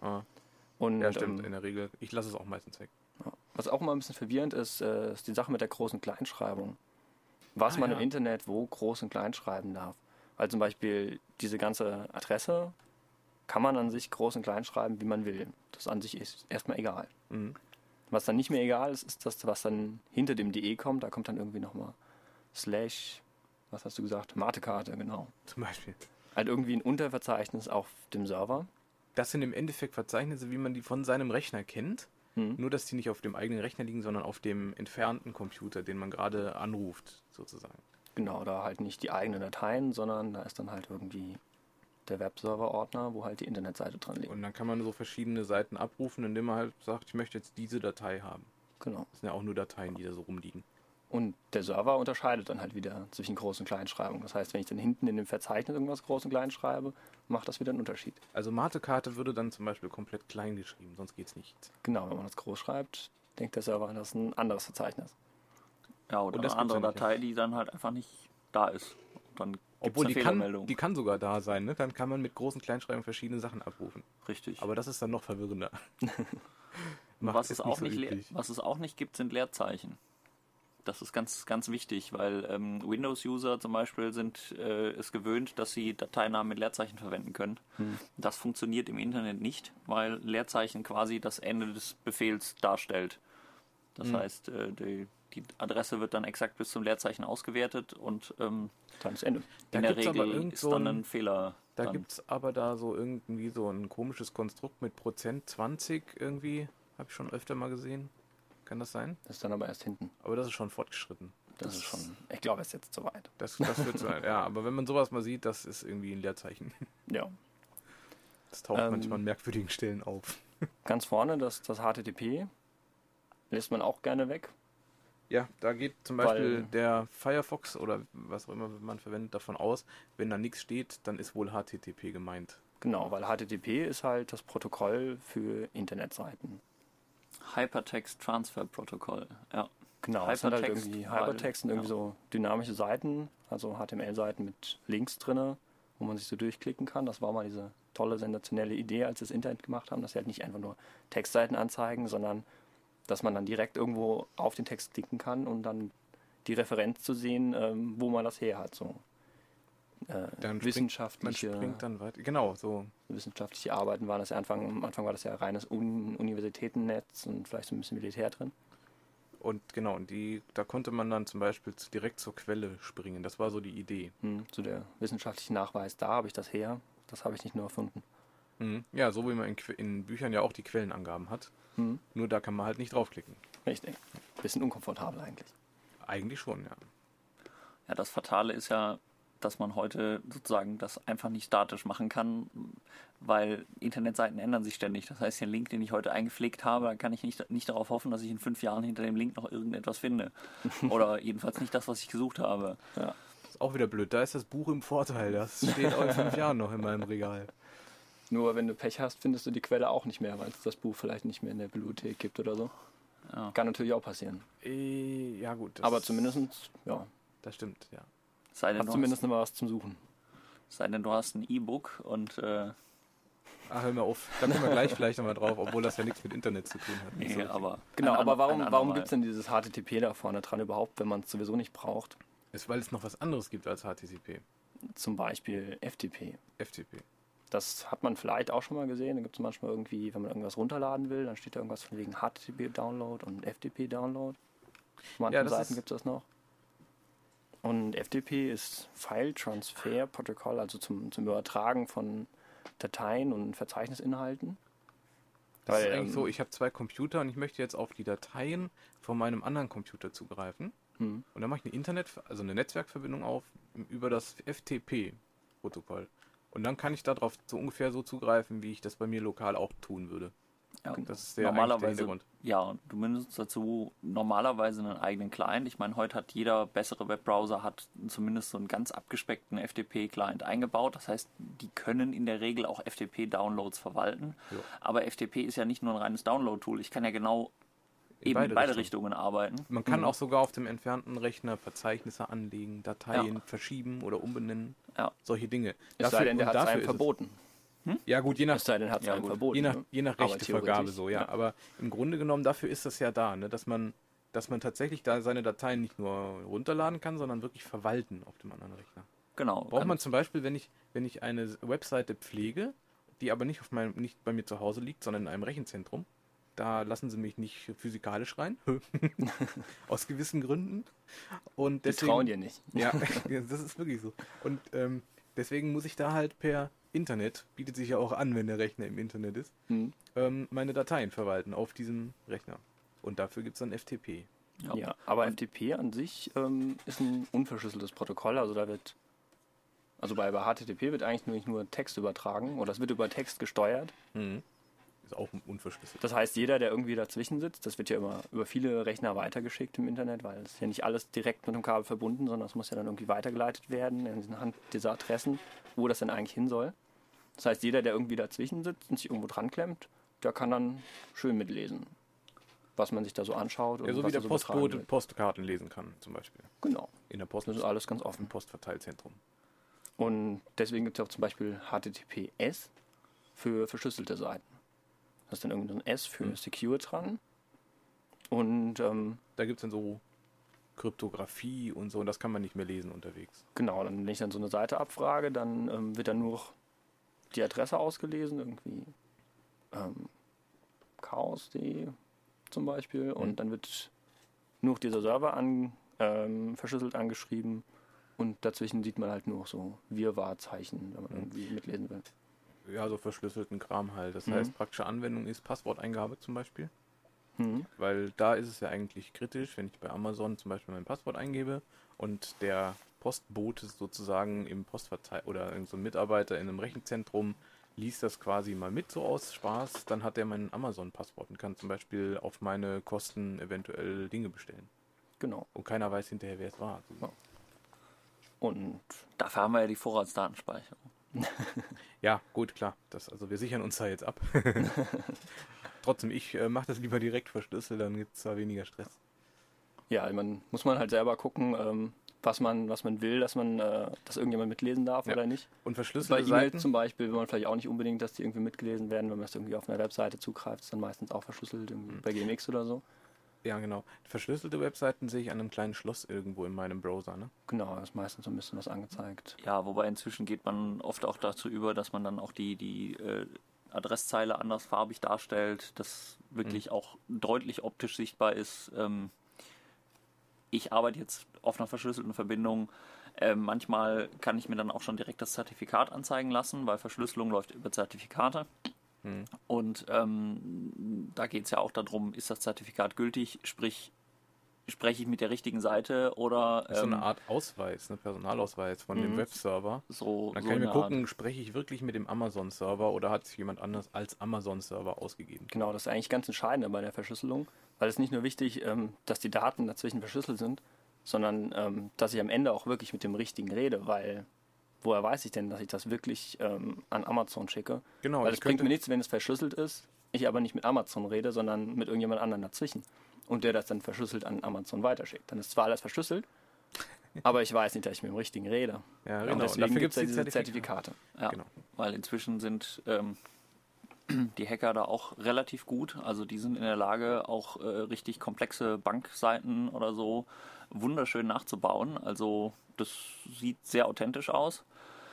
Und, ja, stimmt, in der Regel. Ich lasse es auch meistens weg. Ja. Was auch immer ein bisschen verwirrend ist, ist die Sache mit der Groß- und Kleinschreibung. Was man im Internet wo groß und klein schreiben darf. Weil zum Beispiel diese ganze Adresse kann man an sich groß und klein schreiben, wie man will. Das an sich ist erstmal egal. Was dann nicht mehr egal ist, ist das, was dann hinter dem DE kommt. Da kommt dann irgendwie nochmal / was hast du gesagt? Mate-Karte, genau. Zum Beispiel. Halt irgendwie ein Unterverzeichnis auf dem Server. Das sind im Endeffekt Verzeichnisse, wie man die von seinem Rechner kennt. Nur, dass die nicht auf dem eigenen Rechner liegen, sondern auf dem entfernten Computer, den man gerade anruft, sozusagen. Genau, da halt nicht die eigenen Dateien, sondern da ist dann halt irgendwie der Webserver-Ordner, wo halt die Internetseite dran liegt. Und dann kann man so verschiedene Seiten abrufen, indem man halt sagt, ich möchte jetzt diese Datei haben. Genau. Das sind ja auch nur Dateien, die da so rumliegen. Und der Server unterscheidet dann halt wieder zwischen Groß- und Kleinschreibung. Das heißt, wenn ich dann hinten in dem Verzeichnis irgendwas Groß und Klein schreibe, macht das wieder einen Unterschied. Also Mate-Karte würde dann zum Beispiel komplett klein geschrieben, sonst geht's nicht. Genau, wenn man das groß schreibt, denkt der Server, das ist ein anderes Verzeichnis. Ja, oder Und das eine andere gibt's ja nicht, Datei, die dann halt einfach nicht da ist. Und dann gibt's Obwohl eine die Fehlermeldung. kann sogar da sein, ne? Dann kann man mit Groß- und Kleinschreiben verschiedene Sachen abrufen. Richtig. Aber das ist dann noch verwirrender. was es auch so nicht üblich. was es auch nicht gibt, sind Leerzeichen. Das ist ganz, ganz wichtig, weil Windows-User zum Beispiel sind es gewöhnt, dass sie Dateinamen mit Leerzeichen verwenden können. Das funktioniert im Internet nicht, weil Leerzeichen quasi das Ende des Befehls darstellt. Das heißt, die Adresse wird dann exakt bis zum Leerzeichen ausgewertet und Dann ist Ende. Da in der gibt's aber Regel irgend ist so dann ein- ein Fehler. Da dran. gibt es aber da so irgendwie so ein komisches Konstrukt mit Prozent 20 irgendwie. Habe ich schon öfter mal gesehen. Kann das sein? Das ist dann aber erst hinten. Aber das ist schon fortgeschritten. Das ist schon, ich glaube, es ist jetzt soweit. Das wird sein. Ja, aber wenn man sowas mal sieht, das ist irgendwie ein Leerzeichen. Ja. Das taucht manchmal an merkwürdigen Stellen auf. Ganz vorne, das HTTP, lässt man auch gerne weg. Ja, da geht zum Beispiel Weil- der Firefox oder was auch immer man verwendet davon aus, wenn da nichts steht, dann ist wohl HTTP gemeint. Genau, weil HTTP ist halt das Protokoll für Internetseiten. Hypertext Transfer Protocol. Ja. Genau, es sind halt Hypertext, irgendwie weil- Hypertext und irgendwie ja. so dynamische Seiten, also HTML-Seiten mit Links drinne, wo man sich so durchklicken kann. Das war mal diese tolle, sensationelle Idee, als sie das Internet gemacht haben, dass sie halt nicht einfach nur Textseiten anzeigen, sondern dass man dann direkt irgendwo auf den Text klicken kann und dann die Referenz zu sehen, wo man das her hat. So Man wissenschaftliche, springt dann weiter. Genau, so. wissenschaftliche Arbeiten waren das ja am Anfang war das ja reines Universitätennetz und vielleicht so ein bisschen Militär drin. Und genau, da konnte man dann zum Beispiel direkt zur Quelle springen. Das war so die Idee. So der wissenschaftliche Nachweis, da habe ich das her. Das habe ich nicht nur erfunden. Ja, so wie man in Büchern ja auch die Quellenangaben hat. Nur da kann man halt nicht draufklicken. Richtig. Bisschen unkomfortabel eigentlich. Eigentlich schon, ja. Ja, das Fatale ist ja, dass man heute sozusagen das einfach nicht statisch machen kann, weil Internetseiten ändern sich ständig. Das heißt, den Link, den ich heute eingepflegt habe, da kann ich nicht darauf hoffen, dass ich in 5 Jahren hinter dem Link noch irgendetwas finde. Oder jedenfalls nicht das, was ich gesucht habe. Ja. Ist auch wieder blöd. Da ist das Buch im Vorteil. Das steht auch in 5 Jahren noch in meinem Regal. Nur wenn du Pech hast, findest du die Quelle auch nicht mehr, weil es das Buch vielleicht nicht mehr in der Bibliothek gibt oder so. Ja. Kann natürlich auch passieren. Ja, gut. Aber zumindest, ja, Das stimmt, ja. Sei denn, hast zumindest noch mal was zum Suchen. du hast ein E-Book und Hör mal auf. Da kommen wir gleich vielleicht nochmal drauf, obwohl das ja nichts mit Internet zu tun hat. nee, aber Genau, ein aber ein warum andermal. gibt es denn dieses HTTP da vorne dran überhaupt, wenn man es sowieso nicht braucht? Ist, weil es noch was anderes gibt als HTTP. Zum Beispiel FTP. FTP. Das hat man vielleicht auch schon mal gesehen. Da gibt es manchmal irgendwie, wenn man irgendwas runterladen will, dann steht da irgendwas von wegen HTTP-Download und FTP-Download. Auf manchen Ja, das Seiten ist- gibt es das noch. Und FTP ist File Transfer Protocol, also zum Übertragen von Dateien und Verzeichnisinhalten. Das ist Weil, eigentlich so, ich habe 2 Computer und ich möchte jetzt auf die Dateien von meinem anderen Computer zugreifen. Und dann mache ich eine Netzwerkverbindung auf über das FTP-Protokoll. Und dann kann ich darauf so ungefähr so zugreifen, wie ich das bei mir lokal auch tun würde. Ja, Das ist eigentlich der normalerweise, Hintergrund. ja, du benutzt dazu normalerweise einen eigenen Client. Ich meine, heute hat jeder bessere Webbrowser hat zumindest so einen ganz abgespeckten FTP-Client eingebaut. Das heißt, die können in der Regel auch FTP-Downloads verwalten. Ja. Aber FTP ist ja nicht nur ein reines Download-Tool. Ich kann ja genau eben in beide Richtungen arbeiten. Man kann auch sogar auf dem entfernten Rechner Verzeichnisse anlegen, Dateien verschieben oder umbenennen. Ja. Solche Dinge. es sei denn, der hat es einem ist verboten. Ja gut, je nach Es sei denn, hat es Ja, einem gut. verboten. ne? Je nach Aber Rechtevergabe theoretisch, so, ja. Aber im Grunde genommen, dafür ist das ja da, ne? Dass man tatsächlich da seine Dateien nicht nur runterladen kann, sondern wirklich verwalten auf dem anderen Rechner. Genau. Braucht man zum Beispiel, wenn ich eine Webseite pflege, die aber nicht bei mir zu Hause liegt, sondern in einem Rechenzentrum, Da lassen sie mich nicht physikalisch rein. Aus gewissen Gründen. Und Die deswegen, trauen dir nicht. Ja, das ist wirklich so. Und deswegen muss ich da halt per Internet, bietet sich ja auch an, wenn der Rechner im Internet ist, meine Dateien verwalten auf diesem Rechner. Und dafür gibt es dann FTP. Ja, aber FTP an sich ist ein unverschlüsseltes Protokoll. Also bei HTTP wird eigentlich nur Text übertragen oder es wird über Text gesteuert. Ist auch unverschlüsselt. Das heißt, jeder, der irgendwie dazwischen sitzt, das wird ja immer über viele Rechner weitergeschickt im Internet, weil es ja nicht alles direkt mit dem Kabel verbunden, sondern es muss ja dann irgendwie weitergeleitet werden anhand dieser Adressen, wo das denn eigentlich hin soll. Das heißt, jeder, der irgendwie dazwischen sitzt und sich irgendwo dran klemmt, der kann dann schön mitlesen, was man sich da so anschaut. Und Ja, so was wie der da so Postbote betragen wird. Postkarten lesen kann, zum Beispiel. Genau, In der Post, das ist alles ganz im offen. Postverteilzentrum. Und deswegen gibt es auch zum Beispiel HTTPS für verschlüsselte Seiten. Da ist dann irgendwie so ein S für Secure dran. Und Da gibt es dann so Kryptographie und so, und das kann man nicht mehr lesen unterwegs. genau, dann, wenn ich dann so eine Seite abfrage, dann wird dann nur die Adresse ausgelesen, irgendwie chaos.de zum Beispiel. Und dann wird nur dieser Server verschlüsselt angeschrieben. Und dazwischen sieht man halt nur so Wirrwarr-Zeichen, wenn man irgendwie mitlesen will. Ja, so verschlüsselten Kram halt. Das heißt, praktische Anwendung ist Passworteingabe zum Beispiel. Weil da ist es ja eigentlich kritisch, wenn ich bei Amazon zum Beispiel mein Passwort eingebe und der Postbote sozusagen im oder irgend so ein Mitarbeiter in einem Rechenzentrum liest das quasi mal mit, so aus Spaß, dann hat er mein Amazon-Passwort und kann zum Beispiel auf meine Kosten eventuell Dinge bestellen. Genau. Und keiner weiß hinterher, wer es war. Ja. Und Dafür haben wir ja die Vorratsdatenspeicherung. Ja, gut, klar. Also wir sichern uns da jetzt ab. Trotzdem, ich mache das lieber direkt verschlüsselt, dann gibt es da weniger Stress. ja, muss man halt selber gucken, was man will, dass irgendjemand mitlesen darf oder nicht. Und Bei verschlüsselte E-Mails Seiten, zum Beispiel will man vielleicht auch nicht unbedingt, dass die irgendwie mitgelesen werden, wenn man das irgendwie auf einer Webseite zugreift, ist dann meistens auch verschlüsselt, irgendwie bei GMX oder so. ja genau, verschlüsselte Webseiten sehe ich an einem kleinen Schloss irgendwo in meinem Browser, ne? Genau, da ist meistens so ein bisschen was angezeigt. Ja, wobei inzwischen geht man oft auch dazu über, dass man dann auch die Adresszeile andersfarbig darstellt, dass wirklich auch deutlich optisch sichtbar ist. Ich arbeite jetzt auf einer verschlüsselten Verbindung. Manchmal kann ich mir dann auch schon direkt das Zertifikat anzeigen lassen, weil Verschlüsselung läuft über Zertifikate. Und da geht es ja auch darum, ist das Zertifikat gültig, sprich, spreche ich mit der richtigen Seite oder... Das ist so eine Art Ausweis, ne, Personalausweis von dem Webserver. So, Dann so kann ich mir eine gucken, spreche ich wirklich mit dem Amazon-Server oder hat sich jemand anders als Amazon-Server ausgegeben? Genau, das ist eigentlich ganz entscheidend bei der Verschlüsselung, weil es nicht nur wichtig, dass die Daten dazwischen verschlüsselt sind, sondern dass ich am Ende auch wirklich mit dem Richtigen rede, weil woher weiß ich denn, dass ich das wirklich an Amazon schicke? Genau, Weil das es bringt könnte- mir nichts, wenn es verschlüsselt ist, ich aber nicht mit Amazon rede, sondern mit irgendjemand anderem dazwischen. Und der das dann verschlüsselt an Amazon weiterschickt. Dann ist zwar alles verschlüsselt, aber ich weiß nicht, dass ich mit dem Richtigen rede. Ja, Und genau. Und deswegen dafür gibt gibt's es ja die diese Zertifikate. Zertifikate. Ja, Genau. weil inzwischen sind die Hacker da auch relativ gut. Also die sind in der Lage, auch richtig komplexe Bankseiten oder so wunderschön nachzubauen. Also das sieht sehr authentisch aus.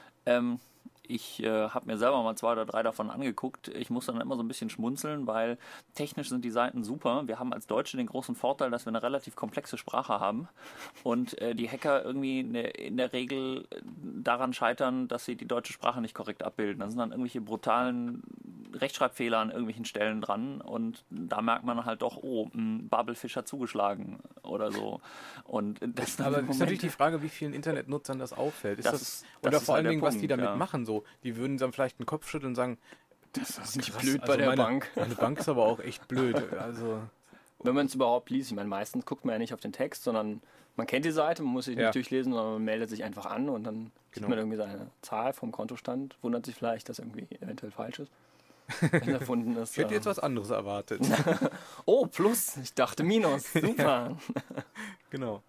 Ich habe mir selber mal 2 oder 3 davon angeguckt. Ich muss dann immer so ein bisschen schmunzeln, weil technisch sind die Seiten super. Wir haben als Deutsche den großen Vorteil, dass wir eine relativ komplexe Sprache haben und die Hacker irgendwie in der Regel daran scheitern, dass sie die deutsche Sprache nicht korrekt abbilden. Da sind dann irgendwelche brutalen Rechtschreibfehler an irgendwelchen Stellen dran und da merkt man halt doch, ein Babelfisch hat zugeschlagen oder so. Und das Aber ist natürlich die Frage, wie vielen Internetnutzern das auffällt. Ist Das das, ist- oder das ist vor halt allen der Dingen, was die Punkt, damit ja. machen. So, die würden dann vielleicht den Kopf schütteln und sagen, das ist nicht krass. blöd bei der meine, Bank. Meine Bank ist aber auch echt blöd. Also, Wenn man es überhaupt liest, ich meine, meistens guckt man ja nicht auf den Text, sondern man kennt die Seite, man muss sie Ja. nicht durchlesen, sondern man meldet sich einfach an und dann sieht Genau. man irgendwie seine Zahl vom Kontostand, wundert sich vielleicht, dass irgendwie eventuell falsch ist. Wenn erfunden ist. ich hätte jetzt was anderes erwartet. Oh, plus, ich dachte Minus, super. Genau.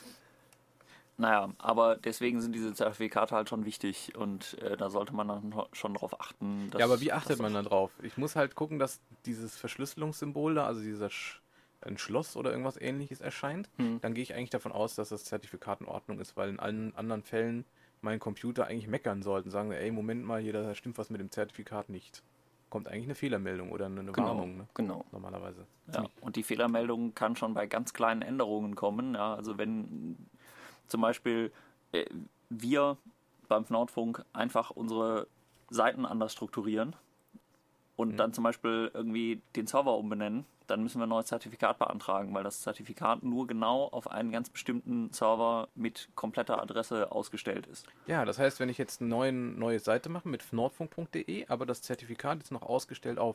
Naja, aber deswegen sind diese Zertifikate halt schon wichtig und da sollte man dann schon drauf achten. Dass, Ja, aber wie achtet dass man da drauf? Ich muss halt gucken, dass dieses Verschlüsselungssymbol da, also ein Schloss oder irgendwas ähnliches erscheint. Dann gehe ich eigentlich davon aus, dass das Zertifikat in Ordnung ist, weil in allen anderen Fällen mein Computer eigentlich meckern sollte und sagen, ey, Moment mal, hier, da stimmt was mit dem Zertifikat nicht. kommt eigentlich eine Fehlermeldung oder eine Genau, Warnung, ne? genau. Normalerweise. Ja, und die Fehlermeldung kann schon bei ganz kleinen Änderungen kommen. Ja, also wenn zum Beispiel wir beim Nordfunk einfach unsere Seiten anders strukturieren und dann zum Beispiel irgendwie den Server umbenennen, dann müssen wir ein neues Zertifikat beantragen, weil das Zertifikat nur genau auf einen ganz bestimmten Server mit kompletter Adresse ausgestellt ist. Ja, das heißt, wenn ich jetzt eine neue Seite mache mit fnordfunk.de, aber das Zertifikat ist noch ausgestellt auf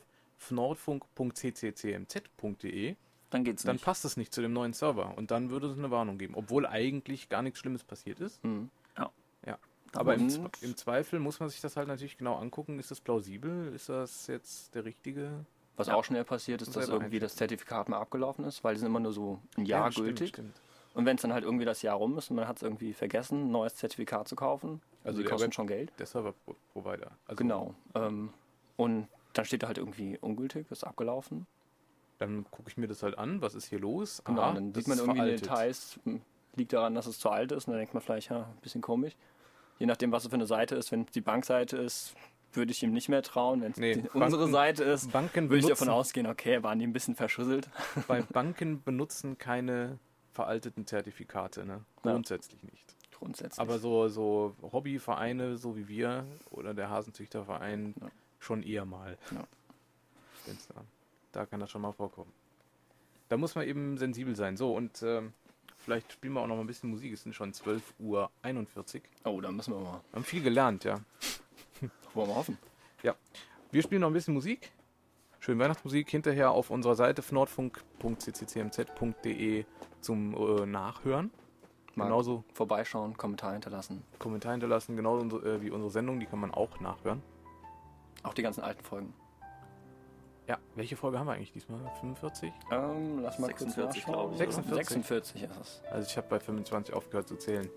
fnordfunk.cccmz.de, Dann geht's dann nicht. passt es nicht zu dem neuen Server und dann würde es eine Warnung geben, obwohl eigentlich gar nichts Schlimmes passiert ist. Mhm. Ja. Ja. Aber im Und- Zweifel muss man sich das halt natürlich genau angucken. Ist das plausibel? Ist das jetzt der richtige? Was Ja. auch schnell passiert, ist, dass Selber irgendwie das Zertifikat mal abgelaufen ist, weil die sind immer nur so ein Jahr gültig. Stimmt. Und wenn es dann halt irgendwie das Jahr rum ist und man hat es irgendwie vergessen, ein neues Zertifikat zu kaufen, also die der kosten schon Geld. Der Server-Provider. Also Genau. Und dann steht da halt irgendwie ungültig, ist abgelaufen. Dann gucke ich mir das halt an, was ist hier los? Genau, Ah, dann das sieht man ist irgendwie in den veraltet. Details, liegt daran, dass es zu alt ist. Und dann denkt man vielleicht, ja, ein bisschen komisch. Je nachdem, was es für eine Seite ist. Wenn es die Bankseite ist, würde ich ihm nicht mehr trauen. Wenn es unsere Seite ist, Banken würde ich davon benutzen- ausgehen, okay, waren die ein bisschen verschusselt. Bei Banken benutzen keine veralteten Zertifikate, ne? Ja. Grundsätzlich nicht. Grundsätzlich. Aber so Hobbyvereine, so wie wir oder der Hasenzüchterverein, Ja. schon eher mal. Ja. Wenn's da kann das schon mal vorkommen. Da muss man eben sensibel sein. So, und vielleicht spielen wir auch noch mal ein bisschen Musik. Es sind schon 12:41 Uhr. Oh, da müssen wir mal. Wir haben viel gelernt, ja. Wollen wir hoffen. Wir spielen noch ein bisschen Musik. Schön Weihnachtsmusik hinterher auf unserer Seite fnordfunk.cccmz.de zum Nachhören. Mal Genauso vorbeischauen, Kommentar hinterlassen. Kommentar hinterlassen, genauso wie unsere Sendung, die kann man auch nachhören. Auch die ganzen alten Folgen. Ja, welche Folge haben wir eigentlich diesmal? 45? Lass mal 46, kurz glaube ich, nachschauen. 46. 46 ist es. Also ich habe bei 25 aufgehört zu zählen.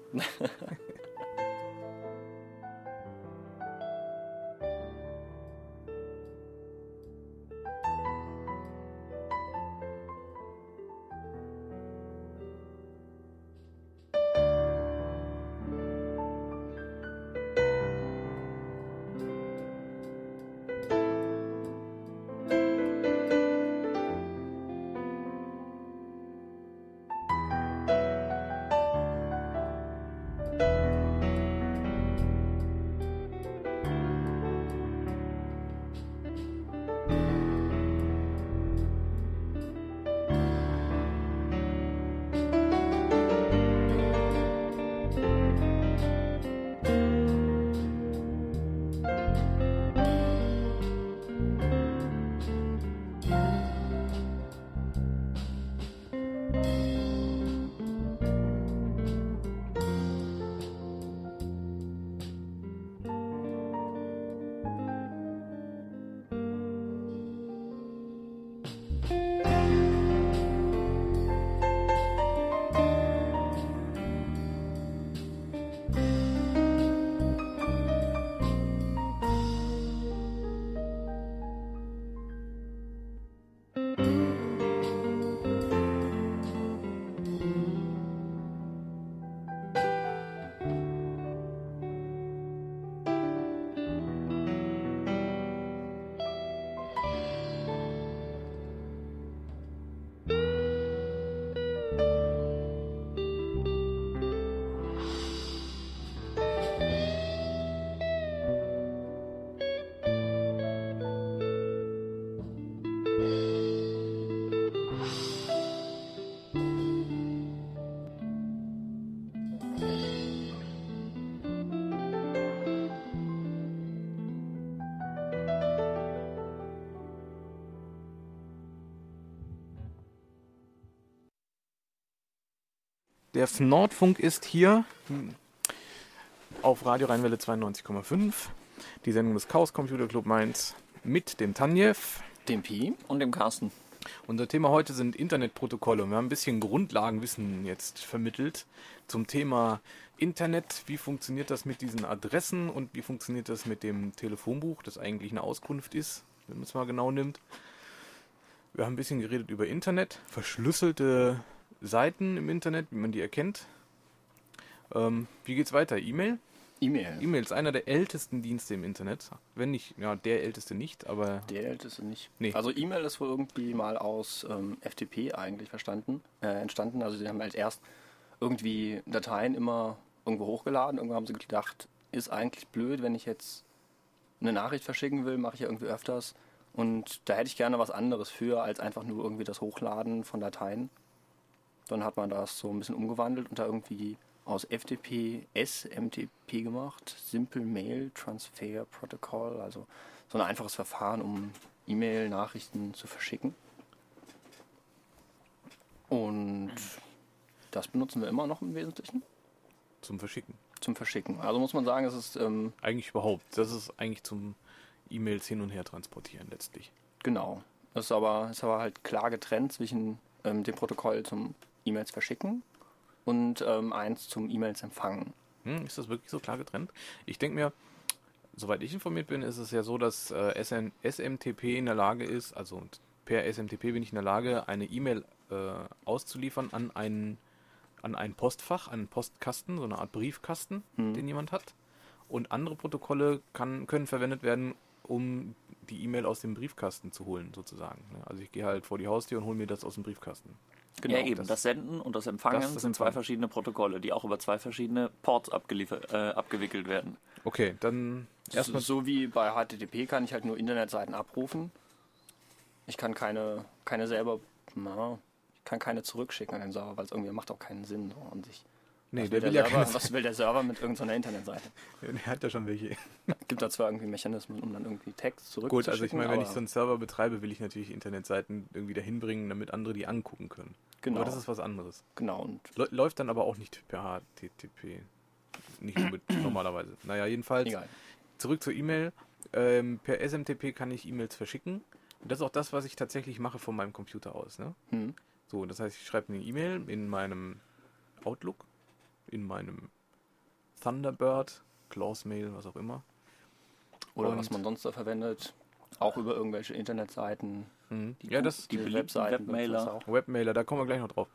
Der Nordfunk ist hier auf Radio Rheinwelle 92,5. Die Sendung des Chaos Computer Club Mainz mit dem Tanjev. Dem Pi. Und dem Carsten. Unser Thema heute sind Internetprotokolle. Wir haben ein bisschen Grundlagenwissen jetzt vermittelt zum Thema Internet. Wie funktioniert das mit diesen Adressen und wie funktioniert das mit dem Telefonbuch, das eigentlich eine Auskunft ist, wenn man es mal genau nimmt. Wir haben ein bisschen geredet über Internet, verschlüsselte Seiten im Internet, wie man die erkennt. Wie geht's weiter? E-Mail? E-Mail. E-Mail ist einer der ältesten Dienste im Internet. Wenn nicht, ja, der älteste nicht, aber Der älteste nicht. Nee. Also E-Mail ist wohl irgendwie mal aus FTP eigentlich entstanden. Also sie haben halt erst irgendwie Dateien immer irgendwo hochgeladen. Irgendwann haben sie gedacht, ist eigentlich blöd, wenn ich jetzt eine Nachricht verschicken will, mache ich ja irgendwie öfters. Und da hätte ich gerne was anderes für, als einfach nur irgendwie das Hochladen von Dateien. Dann hat man das so ein bisschen umgewandelt und da irgendwie aus FTP SMTP gemacht. Simple Mail Transfer Protocol. Also so ein einfaches Verfahren, um E-Mail-Nachrichten zu verschicken. Und das benutzen wir immer noch im Wesentlichen zum Verschicken. zum Verschicken. Also muss man sagen, es ist Eigentlich überhaupt. Das ist eigentlich zum E-Mails hin und her transportieren letztlich. genau. Es ist aber halt klar getrennt zwischen dem Protokoll zum E-Mails verschicken und eins zum E-Mails empfangen. Ist das wirklich so klar getrennt? Ich denke mir, soweit ich informiert bin, ist es ja so, dass SMTP in der Lage ist, also per SMTP bin ich in der Lage, eine E-Mail auszuliefern an ein Postfach, einen Postkasten, so eine Art Briefkasten, den jemand hat. Und andere Protokolle können verwendet werden, um die E-Mail aus dem Briefkasten zu holen, sozusagen. Also ich gehe halt vor die Haustür und hole mir das aus dem Briefkasten. Genau. Ja, eben. Das Senden und das Empfangen das sind zwei Empfangen. verschiedene Protokolle, die auch über zwei verschiedene Ports abgewickelt werden. Okay, dann erstmal So wie bei HTTP kann ich halt nur Internetseiten abrufen. Ich kann keine selber, ich kann keine zurückschicken an den Server, weil es irgendwie macht auch keinen Sinn so an sich. Nee, Was der will will ja Server, keine. was will der Server mit irgendeiner Internetseite? Der hat ja schon welche. Gibt da zwar irgendwie Mechanismen, um dann irgendwie Text zurückzuschicken. Gut, also ich meine, wenn ich aber so einen Server betreibe, will ich natürlich Internetseiten irgendwie dahin bringen, damit andere die angucken können. Genau. Aber das ist was anderes. Genau, und Läuft dann aber auch nicht per HTTP. Nicht nur mit normalerweise. Naja, jedenfalls, egal. zurück zur E-Mail. Per SMTP kann ich E-Mails verschicken. Und das ist auch das, was ich tatsächlich mache von meinem Computer aus. Ne? So, das heißt, ich schreibe eine E-Mail in meinem Outlook, in meinem Thunderbird, Claws-Mail, was auch immer. Oder Und- was man sonst da verwendet. Auch über irgendwelche Internetseiten. Ja, das die beliebten Webmailer. benutzt das auch. Webmailer, da kommen wir gleich noch drauf.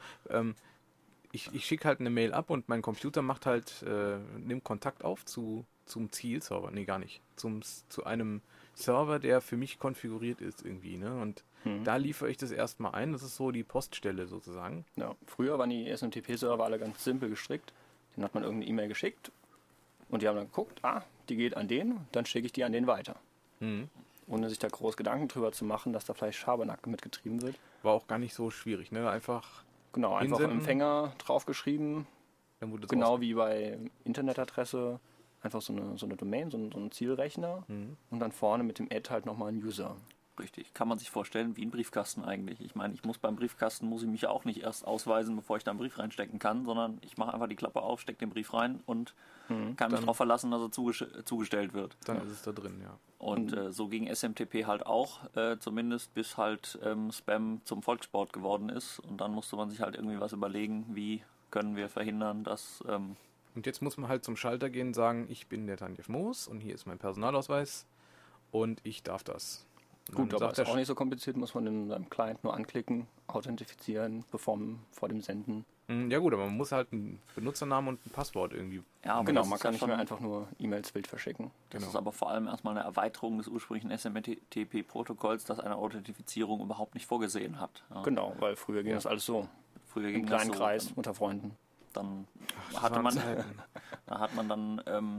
Ich schicke halt eine Mail ab und mein Computer macht halt, nimmt Kontakt auf zum Zielserver. Nee, gar nicht. Zu einem Server, der für mich konfiguriert ist irgendwie. Ne? Und da liefere ich das erstmal ein. Das ist so die Poststelle sozusagen. Ja, früher waren die SMTP-Server alle ganz simpel gestrickt. Den hat man irgendeine E-Mail geschickt und die haben dann geguckt, die geht an den, dann schicke ich die an den weiter. Ohne sich da groß Gedanken drüber zu machen, dass da vielleicht Schabernack mitgetrieben wird. War auch gar nicht so schwierig. Ne? Einfach, Genau, einfach Hinsenden. Empfänger draufgeschrieben, dann wurde es genau wie bei Internetadresse, einfach so eine Domain, so ein Zielrechner und dann vorne mit dem Add halt nochmal ein User. Richtig, kann man sich vorstellen, wie ein Briefkasten eigentlich. Ich meine, beim Briefkasten muss ich mich auch nicht erst ausweisen, bevor ich da einen Brief reinstecken kann, sondern ich mache einfach die Klappe auf, stecke den Brief rein und kann mich darauf verlassen, dass er zugestellt wird. Dann ist es da drin, ja. Und so ging SMTP halt auch, zumindest bis halt Spam zum Volkssport geworden ist. Und dann musste man sich halt irgendwie was überlegen, wie können wir verhindern, dass... Und jetzt muss man halt zum Schalter gehen und sagen, ich bin der Tanjev Moos und hier ist mein Personalausweis und ich darf das. Und Gut, dann aber sagt ist der auch nicht so kompliziert, muss man in seinem Client nur anklicken, authentifizieren, vor dem Senden. Ja gut, aber man muss halt einen Benutzernamen und ein Passwort irgendwie. ja, aber Genau, das man ist kann ja nicht schon, mehr einfach nur E-Mails wild verschicken. Das Genau. ist aber vor allem erstmal eine Erweiterung des ursprünglichen SMTP-Protokolls, das eine Authentifizierung überhaupt nicht vorgesehen hat. Ja. Genau, weil früher ging das alles so. Früher Im ging kleinen das so, Kreis, unter Freunden. Dann Das hatte waren man, Zeiten. da hat man dann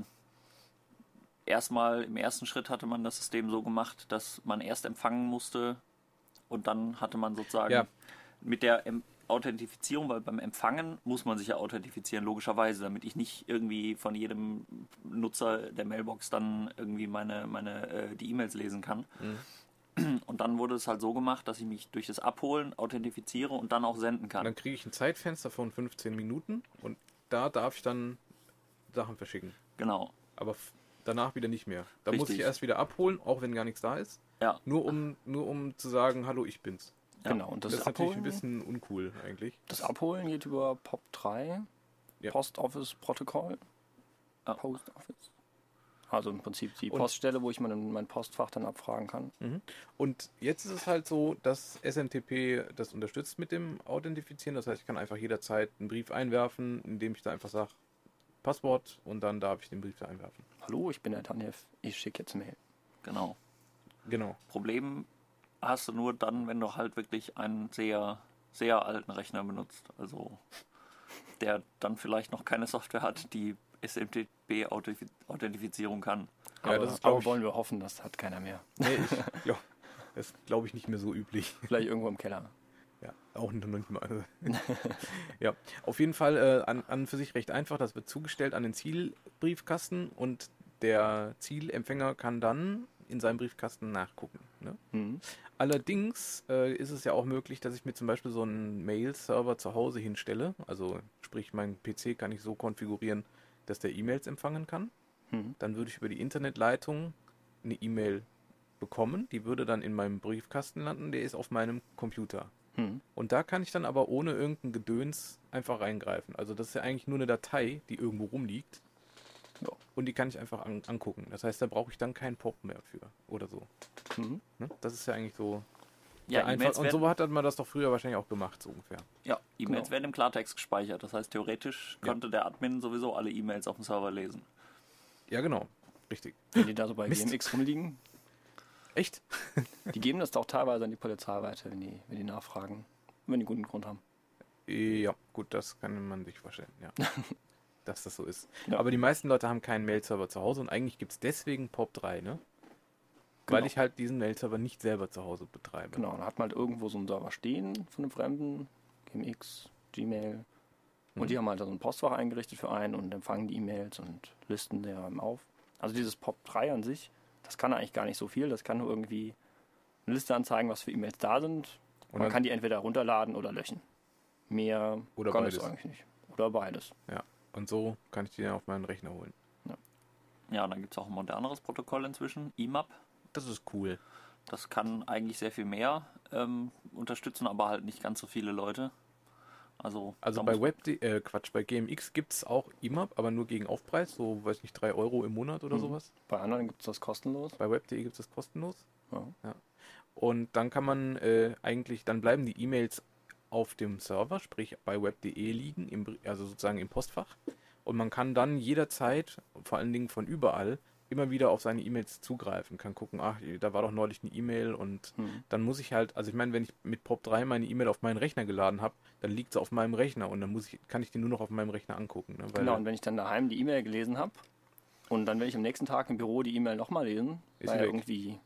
erstmal im ersten Schritt hatte man das System so gemacht, dass man erst empfangen musste und dann hatte man sozusagen Ja. mit der Authentifizierung, weil beim Empfangen muss man sich ja authentifizieren, logischerweise, damit ich nicht irgendwie von jedem Nutzer der Mailbox dann irgendwie die E-Mails lesen kann. Und dann wurde es halt so gemacht, dass ich mich durch das Abholen authentifiziere und dann auch senden kann. Dann kriege ich ein Zeitfenster von 15 Minuten und da darf ich dann Sachen verschicken. Genau. Aber danach wieder nicht mehr. Da muss Richtig. ich erst wieder abholen, auch wenn gar nichts da ist. Ja. Nur um zu sagen, hallo, ich bin's. Ja. Genau, und Das das ist natürlich ein Abholen, bisschen uncool eigentlich. das Abholen geht über POP3, Ja. Post Office Protokoll. Ja. Post Office. Also im Prinzip die Und- Poststelle, wo ich mein Postfach dann abfragen kann. Und jetzt ist es halt so, dass SMTP das unterstützt mit dem Authentifizieren. Das heißt, ich kann einfach jederzeit einen Brief einwerfen, indem ich da einfach sage, Passwort und dann darf ich den Brief da einwerfen. Hallo, ich bin der Tanjev, ich schicke jetzt Mail. Genau. Genau. Problem hast du nur dann, wenn du halt wirklich einen sehr, sehr alten Rechner benutzt. Also der dann vielleicht noch keine Software hat, die SMTP-Authentifizierung kann. Ja, Aber, das ist, glaub aber ich- wollen wir hoffen, das hat keiner mehr. Nee, ja, das ist, glaube ich, nicht mehr so üblich. Vielleicht irgendwo im Keller. Ja, auch noch nicht mal. Also. Ja, auf jeden Fall an und für sich recht einfach. Das wird zugestellt an den Zielbriefkasten und der Zielempfänger kann dann in seinem Briefkasten nachgucken. Ne? Mhm. Allerdings ist es ja auch möglich, dass ich mir zum Beispiel so einen Mail-Server zu Hause hinstelle. Also sprich, mein PC kann ich so konfigurieren, dass der E-Mails empfangen kann. Mhm. Dann würde ich über die Internetleitung eine E-Mail bekommen. Die würde dann in meinem Briefkasten landen. Der ist auf meinem Computer. Mhm. Und da kann ich dann aber ohne irgendein Gedöns einfach reingreifen. Also das ist ja eigentlich nur eine Datei, die irgendwo rumliegt. Ja. Und die kann ich einfach angucken. Das heißt, da brauche ich dann keinen POP mehr für oder so. Mhm. Ne? Das ist ja eigentlich so Ja, einfach. E-Mails Und werden, so hat man das doch früher wahrscheinlich auch gemacht, so ungefähr. ja, E-Mails Genau. werden im Klartext gespeichert. Das heißt, theoretisch Ja. könnte der Admin sowieso alle E-Mails auf dem Server lesen. Ja, genau. Richtig. Wenn die da so bei Mist. GMX rumliegen, Echt? die geben das doch teilweise an die Polizei weiter, wenn die nachfragen. Wenn die guten Grund haben. Ja, gut, das kann man sich vorstellen, ja. Dass das so ist. Ja. Aber die meisten Leute haben keinen Mail-Server zu Hause und eigentlich gibt es deswegen POP3, ne? Weil Genau. ich halt diesen Mail-Server nicht selber zu Hause betreibe. Genau, dann hat man halt irgendwo so einen Server stehen von einem Fremden, GMX, Gmail. Und die haben halt so ein Postfach eingerichtet für einen und empfangen die E-Mails und listen der auf. Also dieses POP3 an sich, das kann eigentlich gar nicht so viel. Das kann nur irgendwie eine Liste anzeigen, was für E-Mails da sind. Und Man dann- kann die entweder runterladen oder löschen. Mehr Oder kann es beides. eigentlich nicht. Oder beides. Ja. Und so kann ich die dann auf meinen Rechner holen. Ja, und dann gibt es auch ein moderneres Protokoll inzwischen, IMAP. Das ist cool. Das kann eigentlich sehr viel mehr unterstützen, aber halt nicht ganz so viele Leute. Also Also da bei muss- bei GMX gibt es auch IMAP, aber nur gegen Aufpreis, so, weiß nicht, 3 Euro im Monat oder Mhm. sowas. Bei anderen gibt es das kostenlos. Bei web.de gibt es das kostenlos. Ja. Und dann kann man dann bleiben die E-Mails auf dem Server, sprich bei web.de liegen, also sozusagen im Postfach. Und man kann dann jederzeit, vor allen Dingen von überall, immer wieder auf seine E-Mails zugreifen. Kann gucken, ach, da war doch neulich eine E-Mail und Mhm. dann muss ich halt, also ich meine, wenn ich mit POP3 meine E-Mail auf meinen Rechner geladen habe, dann liegt sie auf meinem Rechner und dann kann ich die nur noch auf meinem Rechner angucken. Ne? Weil Genau, und wenn ich dann daheim die E-Mail gelesen habe und dann will ich am nächsten Tag im Büro die E-Mail nochmal lesen, Ist weil sie weg. irgendwie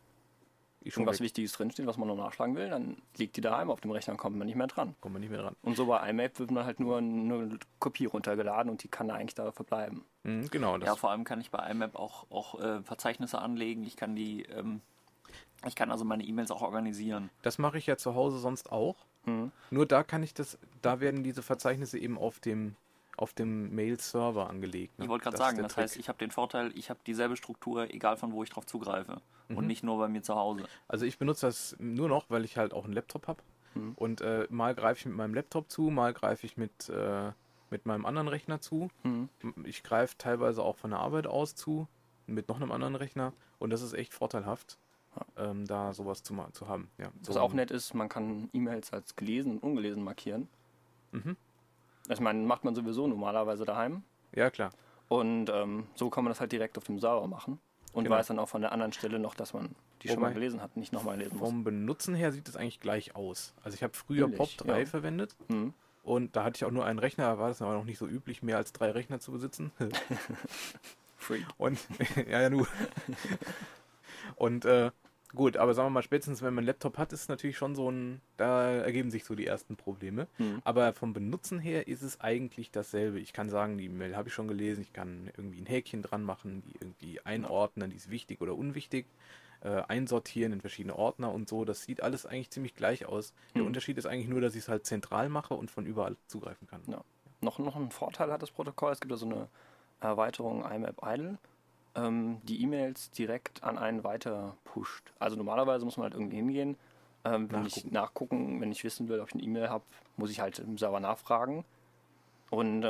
ich schon irgendwas weg, Wichtiges drinsteht, was man noch nachschlagen will, dann liegt die daheim auf dem Rechner und kommt man nicht mehr dran. kommt man nicht mehr dran. Und so bei IMAP wird man halt nur eine Kopie runtergeladen und die kann da eigentlich da verbleiben. Mhm, genau, das Ja, vor allem kann ich bei IMAP auch Verzeichnisse anlegen. Ich kann ich kann also meine E-Mails auch organisieren. Das mache ich ja zu Hause sonst auch. Mhm. Nur da da werden diese Verzeichnisse eben auf dem Mail-Server angelegt. Ne? Ich wollte gerade Das ist sagen, der das heißt, Trick. ich habe den Vorteil, ich habe dieselbe Struktur, egal von wo ich drauf zugreife. Mhm. Und nicht nur bei mir zu Hause. Also ich benutze das nur noch, weil ich halt auch einen Laptop habe. Mhm. Und mal greife ich mit meinem Laptop zu, mal greife ich mit meinem anderen Rechner zu. Mhm. Ich greife teilweise auch von der Arbeit aus zu, mit noch einem anderen Rechner. Und das ist echt vorteilhaft, da sowas zu haben. Ja, Was auch nett ist, man kann E-Mails als gelesen und ungelesen markieren. Mhm. Das macht man sowieso normalerweise daheim. Ja, klar. Und so kann man das halt direkt auf dem Server machen. Und Genau. weiß dann auch von der anderen Stelle noch, dass man die schon mal Wobei- gelesen hat, nicht nochmal lesen muss. Vom Benutzen her sieht es eigentlich gleich aus. Also ich habe früher Ähnlich, POP3 ja. verwendet. Mhm. Und da hatte ich auch nur einen Rechner, da war das aber noch nicht so üblich, mehr als 3 Rechner zu besitzen. Freak. Und ja, nu. Und gut, aber sagen wir mal, spätestens wenn man einen Laptop hat, ist es natürlich schon so da ergeben sich so die ersten Probleme. Mhm. Aber vom Benutzen her ist es eigentlich dasselbe. Ich kann sagen, die Mail habe ich schon gelesen, ich kann irgendwie ein Häkchen dran machen, die irgendwie einordnen, die ist wichtig oder unwichtig, einsortieren in verschiedene Ordner und so. Das sieht alles eigentlich ziemlich gleich aus. Der Mhm. Unterschied ist eigentlich nur, dass ich es halt zentral mache und von überall zugreifen kann. Ja. Noch einen Vorteil hat das Protokoll. Es gibt ja so eine Erweiterung IMAP Idle, die E-Mails direkt an einen weiter pusht. Also normalerweise muss man halt irgendwie hingehen. Wenn ich nachgucken, wenn ich wissen will, ob ich eine E-Mail habe, muss ich halt im Server nachfragen. Und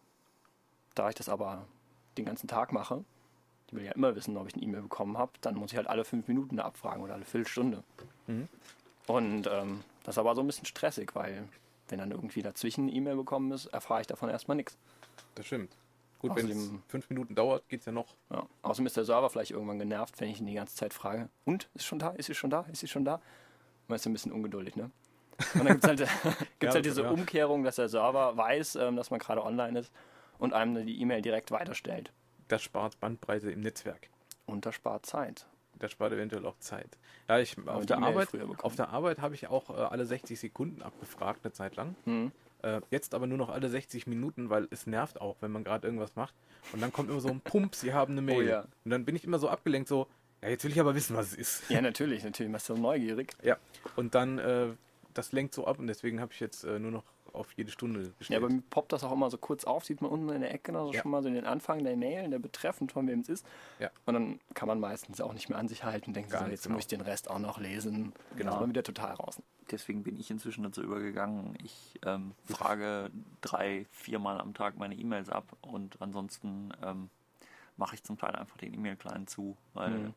da ich das aber den ganzen Tag mache, ich will ja immer wissen, ob ich eine E-Mail bekommen habe, dann muss ich halt alle 5 Minuten da abfragen oder alle Viertelstunde. Mhm. Und das ist aber so ein bisschen stressig, weil wenn dann irgendwie dazwischen eine E-Mail bekommen ist, erfahre ich davon erstmal nichts. Das stimmt. Gut, wenn es Außerdem- 5 Minuten dauert, geht's ja noch. Ja. Außerdem ist der Server vielleicht irgendwann genervt, wenn ich ihn die ganze Zeit frage. Und? Ist schon da? Ist sie schon da? Ist sie schon da? Man ist ein bisschen ungeduldig, ne? Und dann gibt es halt, Ja, halt diese ja. Umkehrung, dass der Server weiß, dass man gerade online ist und einem die E-Mail direkt weiterstellt. Das spart Bandbreite im Netzwerk. Und das spart Zeit. Das spart eventuell auch Zeit. Ja, Aber die E-Mail früher bekommen. auf der Arbeit habe ich auch alle 60 Sekunden abgefragt, eine Zeit lang. Mhm. Jetzt aber nur noch alle 60 Minuten, weil es nervt auch, wenn man gerade irgendwas macht. Und dann kommt immer so ein Pump, Sie haben eine Mail. Oh ja. Und dann bin ich immer so abgelenkt, so, ja, jetzt will ich aber wissen, was es ist. Ja, natürlich. Man ist so neugierig. Ja. Und dann, das lenkt so ab und deswegen habe ich jetzt nur noch auf jede Stunde Ja, gestellt. aber mir poppt das auch immer so kurz auf, sieht man unten in der Ecke noch so Ja. schon mal so den Anfang der Mail, der betreffend von wem es ist. Ja. Und dann kann man meistens auch nicht mehr an sich halten und denkt Gar so, nicht, jetzt genau. muss ich den Rest auch noch lesen. Genau. Dann ist man wieder total raus. Deswegen bin ich inzwischen dazu übergegangen, ich frage 3-4 Mal am Tag meine E-Mails ab und ansonsten mache ich zum Teil einfach den E-Mail-Client zu, weil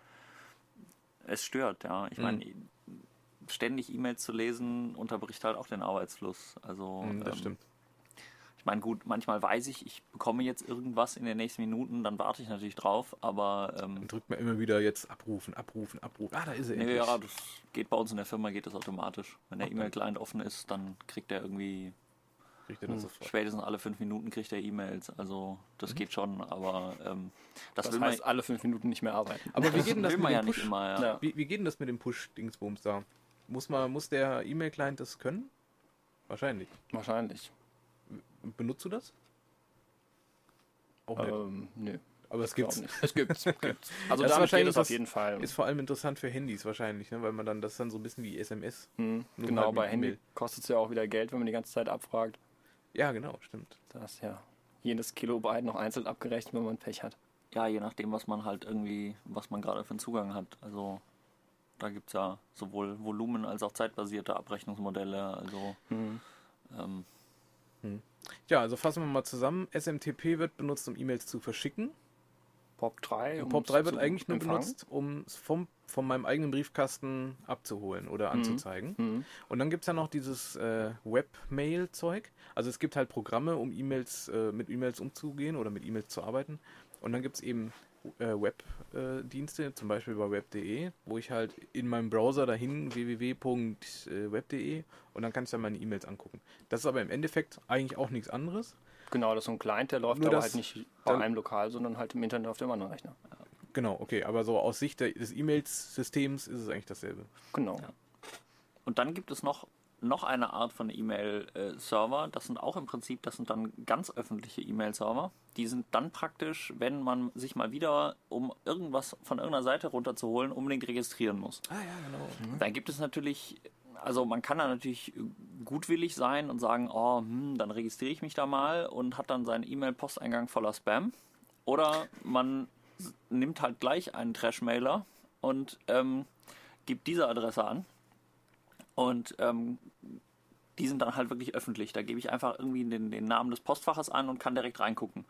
es stört, ja. Ich meine, ständig E-Mails zu lesen unterbricht halt auch den Arbeitsfluss. Also Das stimmt. ich meine, gut, manchmal weiß ich bekomme jetzt irgendwas in den nächsten Minuten, dann warte ich natürlich drauf, aber Dann drückt man immer wieder jetzt abrufen. Ah, da ist er endlich. ja, das geht bei uns in der Firma geht das automatisch. Wenn der E-Mail-Client offen ist, dann kriegt er irgendwie Kriegt er das sofort. spätestens alle 5 Minuten kriegt er E-Mails. Also das geht schon, aber das Das will heißt, alle 5 Minuten nicht mehr arbeiten. Aber wie geht denn das will mit man dem ja nicht Push? immer. Ja. Ja. Wie geht denn das mit dem Push-Dingsbums da? Muss der E-Mail-Client das können? Wahrscheinlich. Wahrscheinlich. Benutzt du das? Auch nicht. Nö. Aber es Glaub gibt's. nicht. Es gibt's. Also Das ist damit geht wahrscheinlich es auf das- jeden Fall. Ist vor allem interessant für Handys wahrscheinlich, ne? Weil man dann das dann so ein bisschen wie SMS. Nur Genau, halt bei mit Handy E-Mail. kostet es ja auch wieder Geld, wenn man die ganze Zeit abfragt. Ja, genau, stimmt. Da ist ja jedes Kilobyte noch einzeln abgerechnet, wenn man Pech hat. Ja, je nachdem, was man halt irgendwie, was man gerade für einen Zugang hat. Also da gibt es ja sowohl Volumen- als auch zeitbasierte Abrechnungsmodelle. Also Ja, also fassen wir mal zusammen. SMTP wird benutzt, um E-Mails zu verschicken. POP3. POP3 wird zu eigentlich nur empfangen. benutzt, um es von meinem eigenen Briefkasten abzuholen oder anzuzeigen. Und dann gibt es ja noch dieses Webmail-Zeug. Also es gibt halt Programme, um mit E-Mails umzugehen oder mit E-Mails zu arbeiten. Und dann gibt es eben Webdienste, zum Beispiel bei web.de, wo ich halt in meinem Browser dahin www.web.de und dann kann ich dann meine E-Mails angucken. Das ist aber im Endeffekt eigentlich auch nichts anderes. Genau, das ist so ein Client, der läuft Nur aber das- halt nicht bei dann- einem Lokal, sondern halt im Internet auf dem anderen Rechner. Genau, okay, aber so aus Sicht des E-Mails-Systems ist es eigentlich dasselbe. Genau. und dann gibt es noch eine Art von E-Mail-Server. Das sind auch im Prinzip, das sind dann ganz öffentliche E-Mail-Server. Die sind dann praktisch, wenn man sich mal wieder, um irgendwas von irgendeiner Seite runterzuholen, unbedingt registrieren muss. Ah ja, genau. Da gibt es natürlich, also man kann da natürlich gutwillig sein und sagen, dann registriere ich mich da mal und hat dann seinen E-Mail-Posteingang voller Spam. Oder man nimmt halt gleich einen Trash-Mailer und gibt diese Adresse an. Und die sind dann halt wirklich öffentlich. Da gebe ich einfach irgendwie den Namen des Postfaches an und kann direkt reingucken.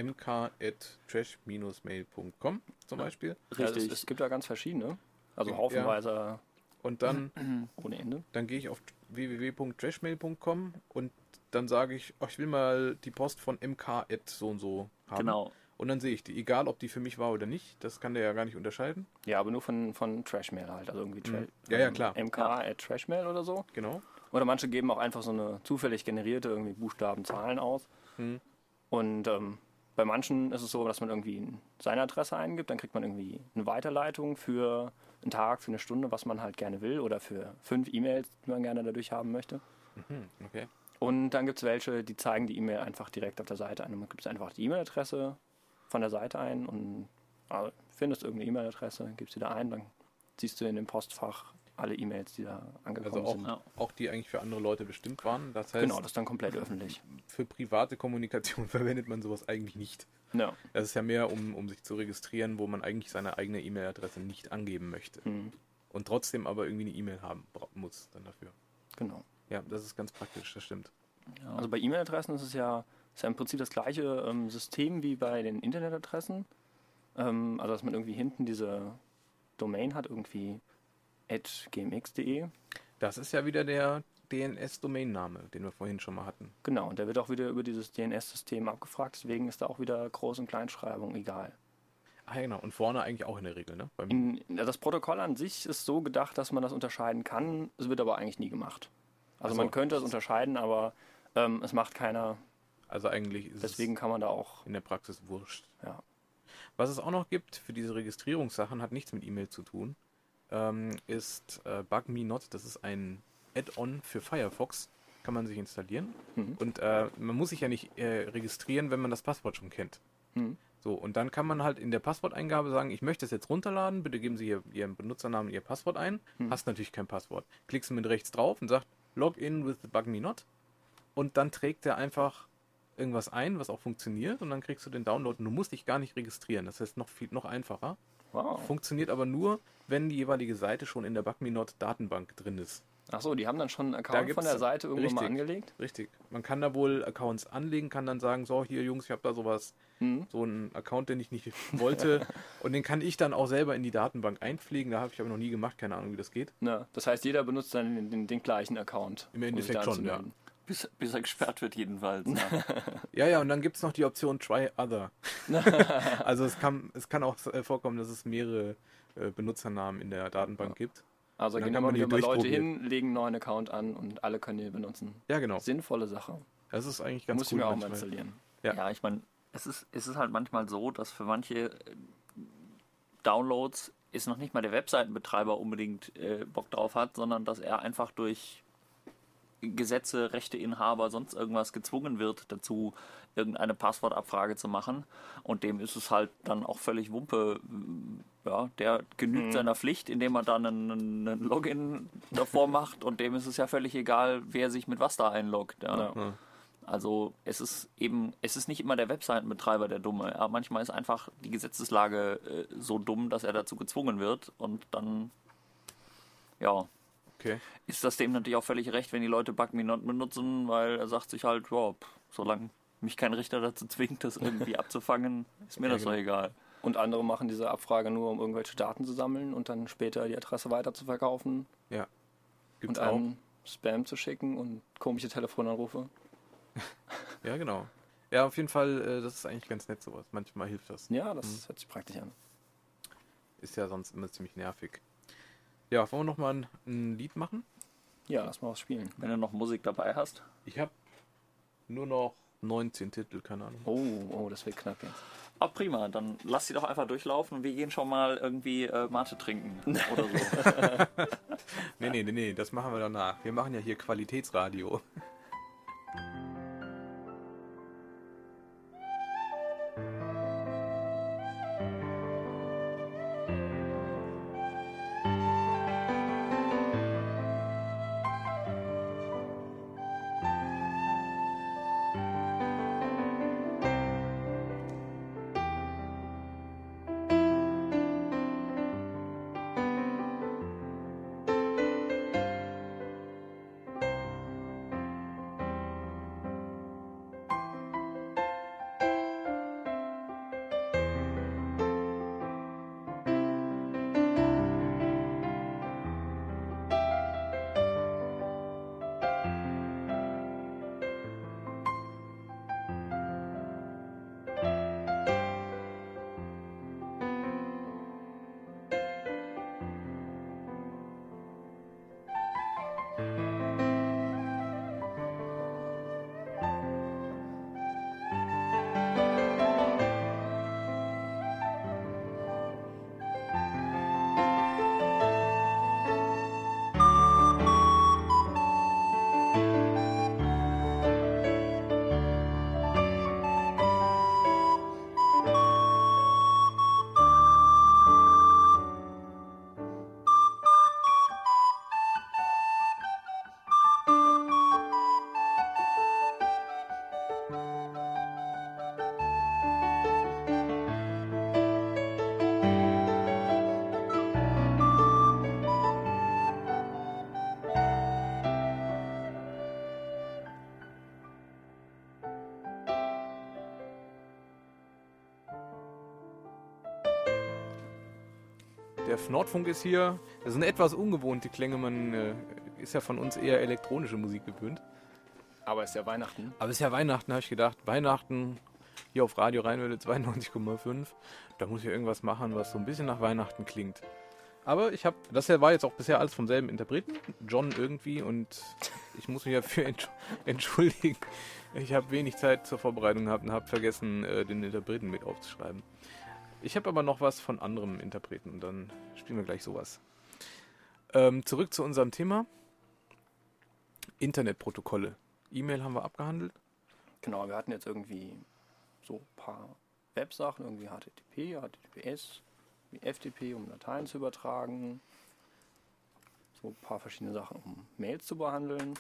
mk@trash-mail.com zum Beispiel. Ja, Richtig. es gibt da ganz verschiedene. Also Ja. haufenweise Und dann, ohne Ende. dann gehe ich auf www.trashmail.com und dann sage ich, ich will mal die Post von mk@ so und so haben. Genau. Und dann sehe ich die, egal ob die für mich war oder nicht, das kann der ja gar nicht unterscheiden. Ja, aber nur von Trashmail halt. Also irgendwie Ja, klar. mk@trashmail oder so. Genau. Oder manche geben auch einfach so eine zufällig generierte irgendwie Buchstaben, Zahlen aus. Und bei manchen ist es so, dass man irgendwie seine Adresse eingibt, dann kriegt man irgendwie eine Weiterleitung für einen Tag, für eine Stunde, was man halt gerne will, oder für 5 E-Mails, die man gerne dadurch haben möchte. Okay. Und dann gibt es welche, die zeigen die E-Mail einfach direkt auf der Seite an. Man gibt einfach die E-Mail-Adresse von der Seite ein und findest irgendeine E-Mail-Adresse, gibst sie da ein, dann siehst du in dem Postfach alle E-Mails, die da angekommen Also sind. auch die eigentlich für andere Leute bestimmt waren. Das heißt, Genau, das ist dann komplett öffentlich. für private Kommunikation verwendet man sowas eigentlich nicht. Ja. Das ist ja mehr, um sich zu registrieren, wo man eigentlich seine eigene E-Mail-Adresse nicht angeben möchte. Und trotzdem aber irgendwie eine E-Mail haben muss dann dafür. Genau. Ja, das ist ganz praktisch, das stimmt. Also bei E-Mail-Adressen ist ja im Prinzip das gleiche System wie bei den Internetadressen. Also dass man irgendwie hinten diese Domain hat, irgendwie @gmx.de. Das ist ja wieder der DNS-Domainname, den wir vorhin schon mal hatten. Genau, und der wird auch wieder über dieses DNS-System abgefragt, deswegen ist da auch wieder Groß- und Kleinschreibung egal. Ah ja, genau. Und vorne eigentlich auch in der Regel, ne? Das Protokoll an sich ist so gedacht, dass man das unterscheiden kann, es wird aber eigentlich nie gemacht. Also Ach so. man könnte es unterscheiden, aber es macht keiner, Also eigentlich ist deswegen kann man da auch, es in der Praxis wurscht. ja. Was es auch noch gibt für diese Registrierungssachen, hat nichts mit E-Mail zu tun, ist BugMeNot. Das ist ein Add-on für Firefox. Kann man sich installieren. Mhm. Und man muss sich ja nicht registrieren, wenn man das Passwort schon kennt. Mhm. So, und dann kann man halt in der Passworteingabe sagen, ich möchte es jetzt runterladen, bitte geben Sie hier Ihren Benutzernamen und Ihr Passwort ein. Hast natürlich kein Passwort. Klickst du mit rechts drauf und sagst, Login with BugMeNot. Und dann trägt er einfach irgendwas ein, was auch funktioniert, und dann kriegst du den Download und du musst dich gar nicht registrieren. Das heißt noch einfacher. Wow. Funktioniert aber nur, wenn die jeweilige Seite schon in der BugMeNot-Datenbank drin ist. Achso, die haben dann schon einen Da Account gibt's- von der Seite irgendwann mal richtig. angelegt? Richtig. Man kann da wohl Accounts anlegen, kann dann sagen, so hier Jungs, ich habe da sowas, so einen Account, den ich nicht wollte, und den kann ich dann auch selber in die Datenbank einpflegen. Da habe ich aber noch nie gemacht, keine Ahnung, wie das geht. Na, das heißt, jeder benutzt dann den gleichen Account. Im um sich Endeffekt da schon, anzumelden. Bis er gesperrt wird jedenfalls. Ja, ja, und dann gibt es noch die Option Try Other. Also es kann auch vorkommen, dass es mehrere Benutzernamen in der Datenbank gibt. Also Und dann gehen kann immer man die wieder mal Leute durchprobieren. hin, legen einen neuen Account an und alle können den benutzen. Ja, genau. Sinnvolle Sache. Das ist eigentlich ganz Muss ich cool mir auch mal manchmal. installieren. Ja. Ja, ich meine, es ist halt manchmal so, dass für manche Downloads ist noch nicht mal der Webseitenbetreiber unbedingt Bock drauf hat, sondern dass er einfach durch Gesetze, Rechteinhaber, sonst irgendwas gezwungen wird dazu, irgendeine Passwortabfrage zu machen. Und dem ist es halt dann auch völlig Wumpe. Ja, der genügt seiner Pflicht, indem er dann einen Login davor macht, und dem ist es ja völlig egal, wer sich mit was da einloggt. Ja. Ja. Also es ist nicht immer der Webseitenbetreiber der Dumme. Ja, manchmal ist einfach die Gesetzeslage so dumm, dass er dazu gezwungen wird, und dann ja, Okay. ist das dem natürlich auch völlig recht, wenn die Leute BugMeNot benutzen, weil er sagt sich halt, ja, solange mich kein Richter dazu zwingt, das irgendwie abzufangen, ist mir Ja, das doch genau. egal. Und andere machen diese Abfrage nur, um irgendwelche Daten zu sammeln und dann später die Adresse weiter zu verkaufen Ja. Gibt's und auch. einen Spam zu schicken und komische Telefonanrufe. Ja, genau. Ja, auf jeden Fall, das ist eigentlich ganz nett sowas. Manchmal hilft das. Ja, das hört sich praktisch an. Ist ja sonst immer ziemlich nervig. Ja, wollen wir nochmal ein Lied machen? Ja, lass mal was spielen. Wenn du noch Musik dabei hast. Ich habe nur noch 19 Titel, keine Ahnung. Oh, das wird knapp jetzt. Ah, prima, dann lass sie doch einfach durchlaufen und wir gehen schon mal irgendwie Mate trinken oder so. Nee, das machen wir danach. Wir machen ja hier Qualitätsradio. Der Nordfunk ist hier. Das sind etwas ungewohnte Klänge. Man ist ja von uns eher elektronische Musik gewöhnt. Aber es ist ja Weihnachten. Aber es ist ja Weihnachten, habe ich gedacht. Weihnachten hier auf Radio Rheinwelle 92,5. Da muss ich ja irgendwas machen, was so ein bisschen nach Weihnachten klingt. Aber das war jetzt auch bisher alles vom selben Interpreten, John irgendwie, und ich muss mich dafür entschuldigen. Ich habe wenig Zeit zur Vorbereitung gehabt und habe vergessen, den Interpreten mit aufzuschreiben. Ich habe aber noch was von anderem Interpreten und dann spielen wir gleich sowas. Zurück zu unserem Thema. Internetprotokolle. E-Mail haben wir abgehandelt. Genau, wir hatten jetzt irgendwie so ein paar Websachen, irgendwie HTTP, HTTPS, wie FTP, um Dateien zu übertragen. So ein paar verschiedene Sachen, um Mails zu behandeln.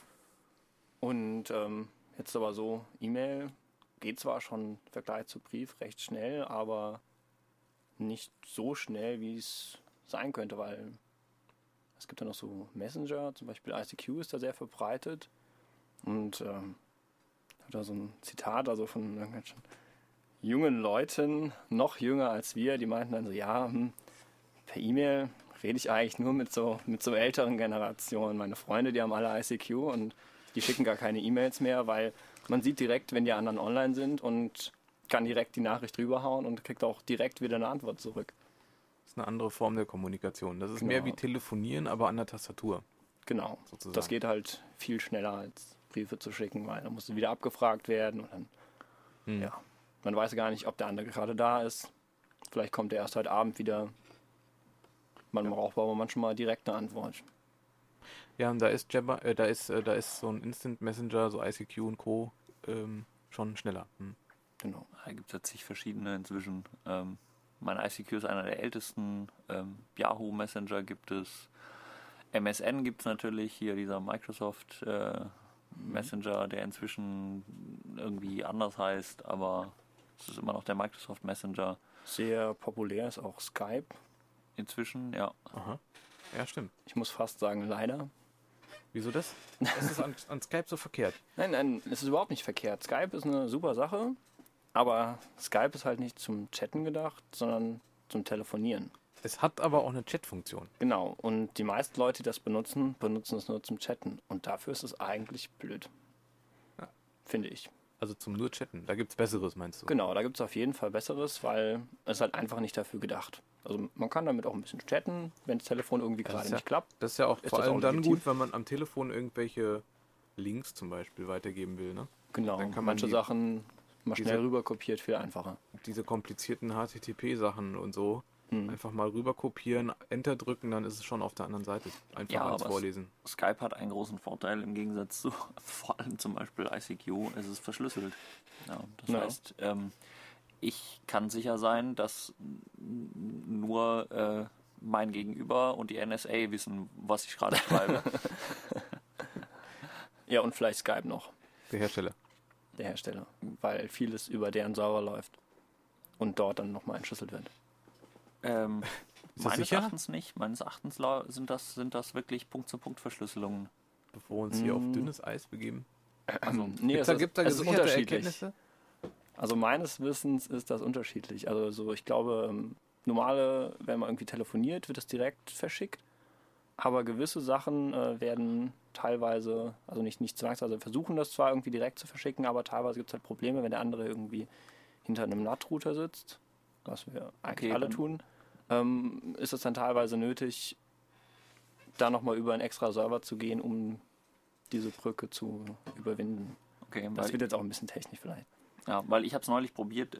Und jetzt aber so, E-Mail geht zwar schon im Vergleich zu Brief recht schnell, aber nicht so schnell, wie es sein könnte, weil es gibt ja noch so Messenger, zum Beispiel ICQ ist da sehr verbreitet. Und habe da so ein Zitat also von irgendwelchen jungen Leuten, noch jünger als wir, die meinten dann so, ja, per E-Mail rede ich eigentlich nur mit so älteren Generationen. Meine Freunde, die haben alle ICQ und die schicken gar keine E-Mails mehr, weil man sieht direkt, wenn die anderen online sind und kann direkt die Nachricht rüberhauen und kriegt auch direkt wieder eine Antwort zurück. Das ist eine andere Form der Kommunikation. Das ist Genau. mehr wie Telefonieren, aber an der Tastatur. Genau, sozusagen. Das geht halt viel schneller als Briefe zu schicken, weil dann musst du wieder abgefragt werden und dann, ja, man weiß gar nicht, ob der andere gerade da ist. Vielleicht kommt er erst heute Abend wieder. Man braucht aber manchmal direkt eine Antwort. Ja, und da ist so ein Instant Messenger, so ICQ und Co. Schon schneller. Genau. Da gibt es ja zig verschiedene inzwischen. Mein ICQ ist einer der ältesten. Yahoo Messenger gibt es. MSN gibt es natürlich. Hier dieser Microsoft Messenger, der inzwischen irgendwie anders heißt, aber es ist immer noch der Microsoft Messenger. Sehr populär ist auch Skype. Inzwischen, ja. Aha. Ja, stimmt. Ich muss fast sagen, leider. Wieso das? Das ist an Skype so verkehrt. Nein, es ist überhaupt nicht verkehrt. Skype ist eine super Sache, aber Skype ist halt nicht zum Chatten gedacht, sondern zum Telefonieren. Es hat aber auch eine Chat-Funktion. Genau, und die meisten Leute, die das benutzen es nur zum Chatten. Und dafür ist es eigentlich blöd. Ja. Finde ich. Also zum nur Chatten. Da gibt es Besseres, meinst du? Genau, da gibt es auf jeden Fall Besseres, weil es halt einfach nicht dafür gedacht. Also man kann damit auch ein bisschen chatten, wenn das Telefon irgendwie gerade nicht klappt. Das ist ja auch ist vor das allem auch dann legitim. gut, wenn man am Telefon irgendwelche Links zum Beispiel weitergeben will, ne? Genau, Dann kann man manche Sachen mal schnell diese- rüber kopiert, viel einfacher. Diese komplizierten HTTP-Sachen und so einfach mal rüber kopieren, Enter drücken, dann ist es schon auf der anderen Seite. Einfach Ja, als aber Vorlesen. Skype hat einen großen Vorteil im Gegensatz zu vor allem zum Beispiel ICQ. Es ist verschlüsselt. Ja, das Ja. heißt, ich kann sicher sein, dass nur mein Gegenüber und die NSA wissen, was ich gerade schreibe. Ja, und vielleicht Skype noch, Der Hersteller. der Hersteller, weil vieles über deren Server läuft und dort dann nochmal entschlüsselt wird. Ist das Meines sicher? Erachtens nicht. Meines Erachtens sind das wirklich Punkt-zu-Punkt-Verschlüsselungen. Bevor wir uns hier auf dünnes Eis begeben. Also, nee, Gibt da es ist gesicherte unterschiedlich. Erkenntnisse? Also meines Wissens ist das unterschiedlich. Also so, ich glaube, wenn man irgendwie telefoniert, wird das direkt verschickt. Aber gewisse Sachen werden teilweise, also nicht zwangsweise versuchen das zwar irgendwie direkt zu verschicken, aber teilweise gibt es halt Probleme, wenn der andere irgendwie hinter einem NAT-Router sitzt, was wir eigentlich Okay, alle dann- tun, ist es dann teilweise nötig, da nochmal über einen extra Server zu gehen, um diese Brücke zu überwinden. Okay, Das wird jetzt auch ein bisschen technisch vielleicht. weil ich habe es neulich probiert.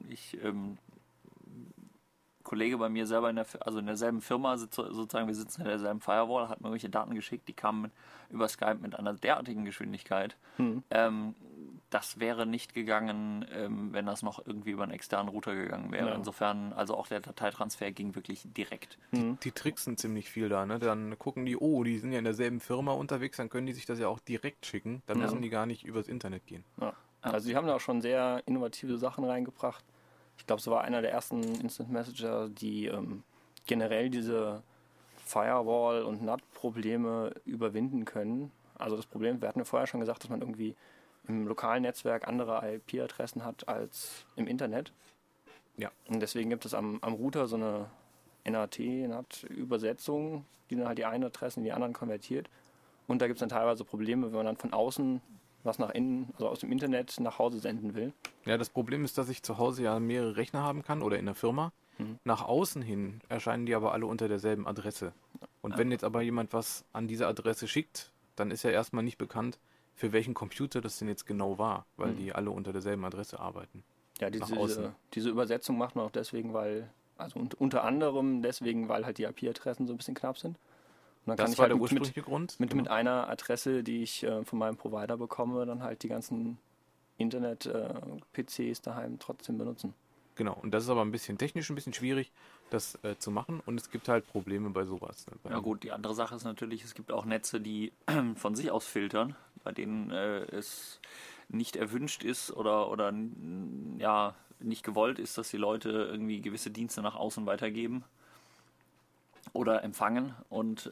Kollege bei mir selber in derselben Firma, sozusagen, wir sitzen in derselben Firewall, hat mir irgendwelche Daten geschickt, die kamen über Skype mit einer derartigen Geschwindigkeit. Das wäre nicht gegangen, wenn das noch irgendwie über einen externen Router gegangen wäre. Ja. Insofern, also auch der Dateitransfer ging wirklich direkt. Die tricksen ziemlich viel da, ne? Dann gucken die, oh, die sind ja in derselben Firma unterwegs, dann können die sich das ja auch direkt schicken. Dann müssen die gar nicht übers Internet gehen. Ja. Also die haben da auch schon sehr innovative Sachen reingebracht. Ich glaube, es war einer der ersten Instant Messenger, die generell diese Firewall- und NAT-Probleme überwinden können. Also das Problem, wir hatten ja vorher schon gesagt, dass man irgendwie im lokalen Netzwerk andere IP-Adressen hat als im Internet. Ja. Und deswegen gibt es am Router so eine NAT-Übersetzung, die dann halt die einen Adressen in die anderen konvertiert. Und da gibt es dann teilweise Probleme, wenn man dann von außen was nach innen, also aus dem Internet nach Hause senden will. Ja, das Problem ist, dass ich zu Hause ja mehrere Rechner haben kann oder in der Firma. Nach außen hin erscheinen die aber alle unter derselben Adresse. Und wenn jetzt aber jemand was an diese Adresse schickt, dann ist ja erstmal nicht bekannt, für welchen Computer das denn jetzt genau war, weil die alle unter derselben Adresse arbeiten. Ja, Nach außen. diese Übersetzung macht man auch deswegen, weil, also unter anderem deswegen, weil halt die IP-Adressen so ein bisschen knapp sind. Und dann kann Das ich war halt der ursprüngliche Grund. mit einer Adresse, die ich von meinem Provider bekomme, dann halt die ganzen Internet-PCs daheim trotzdem benutzen. Genau, und das ist aber ein bisschen technisch ein bisschen schwierig, das zu machen. Und es gibt halt Probleme bei sowas. Ne? Ja gut, die andere Sache ist natürlich, es gibt auch Netze, die von sich aus filtern, bei denen es nicht erwünscht ist oder ja, nicht gewollt ist, dass die Leute irgendwie gewisse Dienste nach außen weitergeben oder empfangen. Und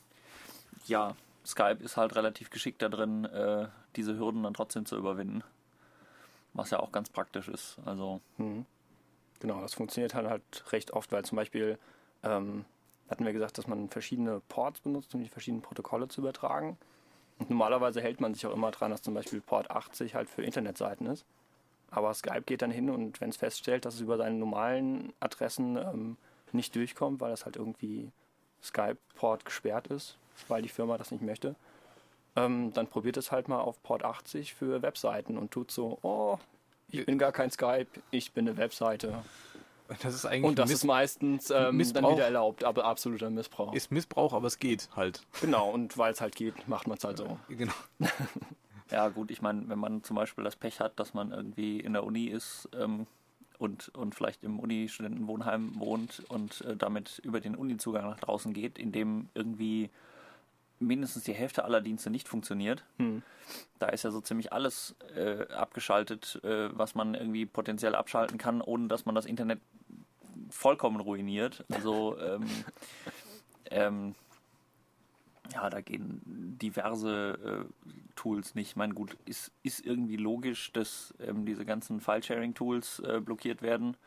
ja, Skype ist halt relativ geschickt da drin, diese Hürden dann trotzdem zu überwinden. Was ja auch ganz praktisch ist. Also Genau, das funktioniert halt recht oft, weil zum Beispiel hatten wir gesagt, dass man verschiedene Ports benutzt, um die verschiedenen Protokolle zu übertragen. Und normalerweise hält man sich auch immer dran, dass zum Beispiel Port 80 halt für Internetseiten ist. Aber Skype geht dann hin und wenn es feststellt, dass es über seine normalen Adressen nicht durchkommt, weil das halt irgendwie Skype-Port gesperrt ist, weil die Firma das nicht möchte, dann probiert es halt mal auf Port 80 für Webseiten und tut so, oh, ich bin gar kein Skype, ich bin eine Webseite. Das ist eigentlich Und das ist meistens dann Missbrauch. wieder erlaubt, aber absoluter Missbrauch. Ist Missbrauch, aber es geht halt. Genau, und weil es halt geht, macht man es halt so. Genau. ja gut, ich meine, wenn man zum Beispiel das Pech hat, dass man irgendwie in der Uni ist und vielleicht im Uni-Studentenwohnheim wohnt und damit über den Uni-Zugang nach draußen geht, in dem irgendwie mindestens die Hälfte aller Dienste nicht funktioniert. Da ist ja so ziemlich alles abgeschaltet, was man irgendwie potenziell abschalten kann, ohne dass man das Internet vollkommen ruiniert. Also ja, da gehen diverse Tools nicht. Ich meine, gut, ist irgendwie logisch, dass diese ganzen File-Sharing-Tools blockiert werden.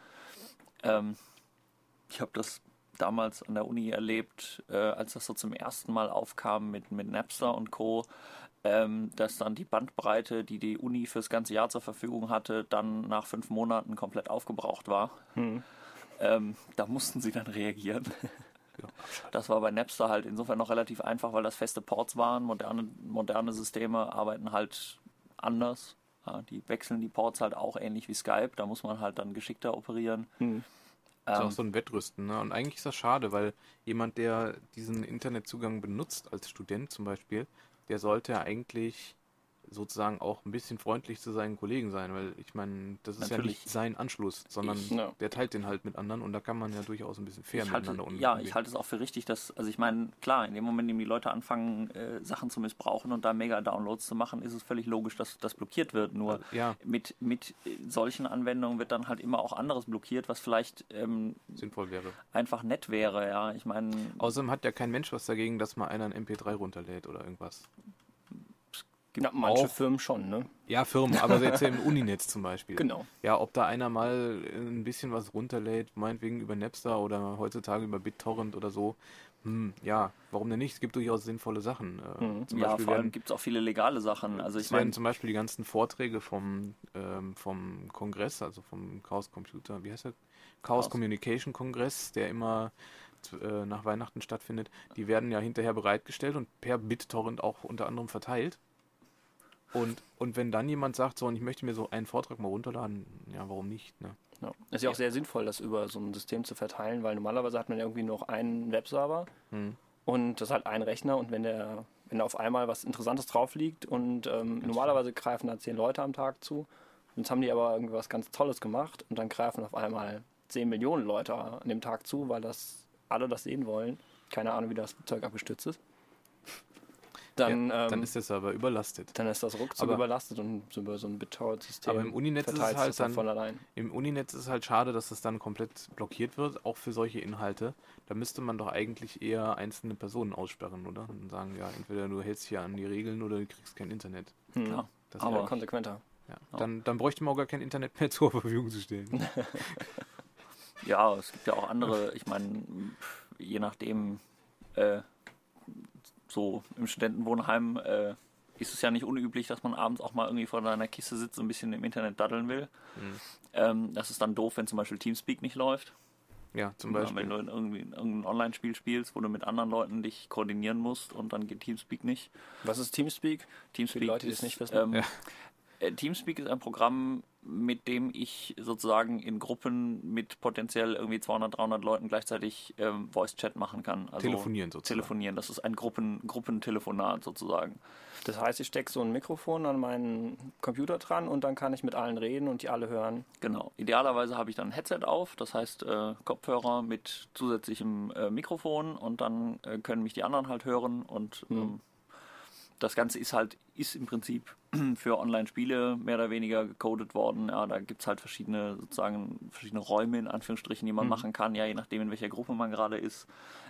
Ich habe das damals an der Uni erlebt, als das so zum ersten Mal aufkam mit Napster und Co., dass dann die Bandbreite, die die Uni fürs ganze Jahr zur Verfügung hatte, dann nach 5 Monaten komplett aufgebraucht war. Da mussten sie dann reagieren. Das war bei Napster halt insofern noch relativ einfach, weil das feste Ports waren. Moderne Systeme arbeiten halt anders. Ja, die wechseln die Ports halt auch ähnlich wie Skype. Da muss man halt dann geschickter operieren. Das ist auch so ein Wettrüsten, ne? Und eigentlich ist das schade, weil jemand, der diesen Internetzugang benutzt, als Student zum Beispiel, der sollte ja eigentlich sozusagen auch ein bisschen freundlich zu seinen Kollegen sein, weil ich meine, das ist Natürlich. ja nicht sein Anschluss, sondern der teilt den halt mit anderen und da kann man ja durchaus ein bisschen fair miteinander umgehen. Ja, ich halte es auch für richtig, dass, also ich meine, klar, in dem Moment, in dem die Leute anfangen, Sachen zu missbrauchen und da Mega-Downloads zu machen, ist es völlig logisch, dass das blockiert wird. Nur mit solchen Anwendungen wird dann halt immer auch anderes blockiert, was vielleicht sinnvoll wäre. Einfach nett wäre, ja. Ich meine. Außerdem hat ja kein Mensch was dagegen, dass mal einer ein MP3 runterlädt oder irgendwas. Ja, manche Firmen schon, ne? Ja, Firmen, aber jetzt im Uninetz zum Beispiel. Genau. Ja, ob da einer mal ein bisschen was runterlädt, meinetwegen über Napster oder heutzutage über BitTorrent oder so, ja, warum denn nicht? Es gibt durchaus sinnvolle Sachen. Zum Beispiel vor allem gibt es auch viele legale Sachen. Also ich meine, zum Beispiel die ganzen Vorträge vom Kongress, also vom Chaos Computer, wie heißt der? Chaos Communication Kongress, der immer nach Weihnachten stattfindet, die werden ja hinterher bereitgestellt und per BitTorrent auch unter anderem verteilt. Und wenn dann jemand sagt, so, und ich möchte mir so einen Vortrag mal runterladen, ja, warum nicht, ne? Ja. Es ist ja auch sehr sinnvoll, das über so ein System zu verteilen, weil normalerweise hat man ja irgendwie noch einen Webserver und das ist halt ein Rechner und wenn da auf einmal was Interessantes drauf liegt und normalerweise greifen da 10 Leute am Tag zu, jetzt haben die aber irgendwas ganz Tolles gemacht und dann greifen auf einmal 10 Millionen Leute an dem Tag zu, weil alle das sehen wollen. Keine Ahnung, wie das Zeug abgestützt ist. Dann ist der Server überlastet. Dann ist das ruckzuck überlastet und über so ein BitTorrent-System. Aber im Uninetz ist es halt dann von allein. Im Uninetz ist es halt schade, dass es dann komplett blockiert wird, auch für solche Inhalte. Da müsste man doch eigentlich eher einzelne Personen aussperren, oder? Und sagen, ja, entweder du hältst hier an die Regeln oder du kriegst kein Internet. Ja, das aber konsequenter. Ja. Dann bräuchte man auch gar kein Internet mehr zur Verfügung zu stellen. Ja, es gibt ja auch andere, ich meine, je nachdem, so im Studentenwohnheim ist es ja nicht unüblich, dass man abends auch mal irgendwie vor seiner Kiste sitzt und ein bisschen im Internet daddeln will. Das ist dann doof, wenn zum Beispiel Teamspeak nicht läuft. Ja, zum Ja, Beispiel. wenn du in irgendein Online-Spiel spielst, wo du mit anderen Leuten dich koordinieren musst und dann geht Teamspeak nicht. Was ist Teamspeak? Teamspeak Für die Leute, die es ist, nicht wissen. Teamspeak ist ein Programm, mit dem ich sozusagen in Gruppen mit potenziell irgendwie 200, 300 Leuten gleichzeitig Voice-Chat machen kann. Also Telefonieren sozusagen. Telefonieren, das ist ein Gruppentelefonat sozusagen. Das heißt, ich stecke so ein Mikrofon an meinen Computer dran und dann kann ich mit allen reden und die alle hören. Genau. Idealerweise habe ich dann ein Headset auf, das heißt Kopfhörer mit zusätzlichem Mikrofon und dann können mich die anderen halt hören und das Ganze ist im Prinzip für Online-Spiele mehr oder weniger gecodet worden. Ja, da gibt es halt verschiedene Räume in Anführungsstrichen, die man machen kann, ja, je nachdem in welcher Gruppe man gerade ist.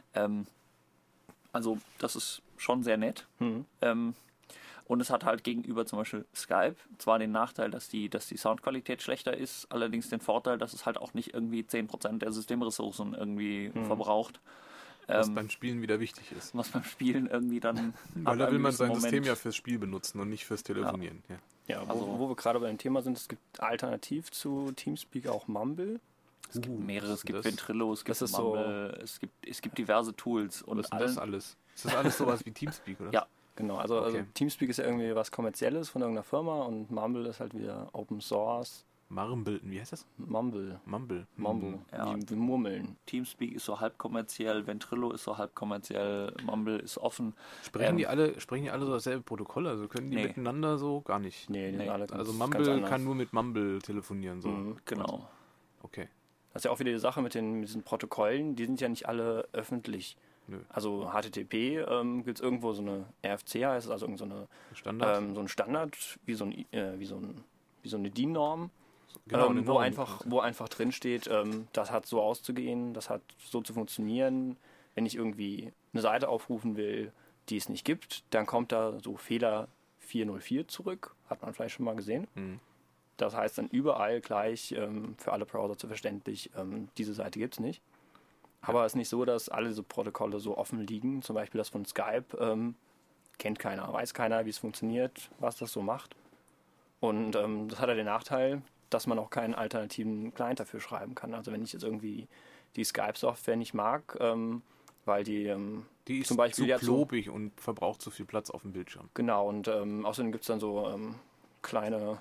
Also das ist schon sehr nett. Und es hat halt gegenüber zum Beispiel Skype zwar den Nachteil, dass die Soundqualität schlechter ist, allerdings den Vorteil, dass es halt auch nicht irgendwie 10% der Systemressourcen irgendwie verbraucht. Was beim Spielen wieder wichtig ist. Was beim Spielen irgendwie dann... Weil da will man sein System ja fürs Spiel benutzen und nicht fürs Telefonieren. Ja. Ja, wo wir gerade bei dem Thema sind, es gibt alternativ zu Teamspeak auch Mumble. Es gibt mehrere, es gibt das? Ventrilo, es gibt Das ist Mumble, es gibt diverse Tools. Und Was ist denn das alles? Ist das alles sowas wie Teamspeak, oder? Ja. Genau, also Okay. Teamspeak ist ja irgendwie was Kommerzielles von irgendeiner Firma und Mumble ist halt wieder Open Source. Mumble, wie heißt das? Mumble. Mumble. Ja. Wie Murmeln. Teamspeak ist so halb kommerziell, Ventrilo ist so halb kommerziell, Mumble ist offen. Sprechen die alle so dasselbe Protokoll? Also können die Nee. miteinander so gar nicht? Nee, die sind alle Also ganz Mumble anders. kann nur mit Mumble telefonieren. So. Genau. Okay. Das ist ja auch wieder die Sache mit diesen Protokollen, die sind ja nicht alle öffentlich. Nö. Also HTTP gibt es irgendwo so eine RFC, heißt es, also irgend so eine Standard. so ein Standard, wie so eine DIN-Norm, Genau, eine wo Norm. wo einfach drin steht, das hat so auszugehen, das hat so zu funktionieren. Wenn ich irgendwie eine Seite aufrufen will, die es nicht gibt, dann kommt da so Fehler 404 zurück, hat man vielleicht schon mal gesehen. Das heißt dann überall gleich für alle Browser zu verständlich, diese Seite gibt es nicht. Aber es ist nicht so, dass alle diese Protokolle so offen liegen. Zum Beispiel das von Skype kennt keiner, weiß keiner, wie es funktioniert, was das so macht. Und das hat ja den Nachteil, dass man auch keinen alternativen Client dafür schreiben kann. Also wenn ich jetzt irgendwie die Skype-Software nicht mag, weil die Die ist zum Beispiel zu jetzt so- klobig und verbraucht zu viel Platz auf dem Bildschirm. Genau, und außerdem gibt es dann so kleine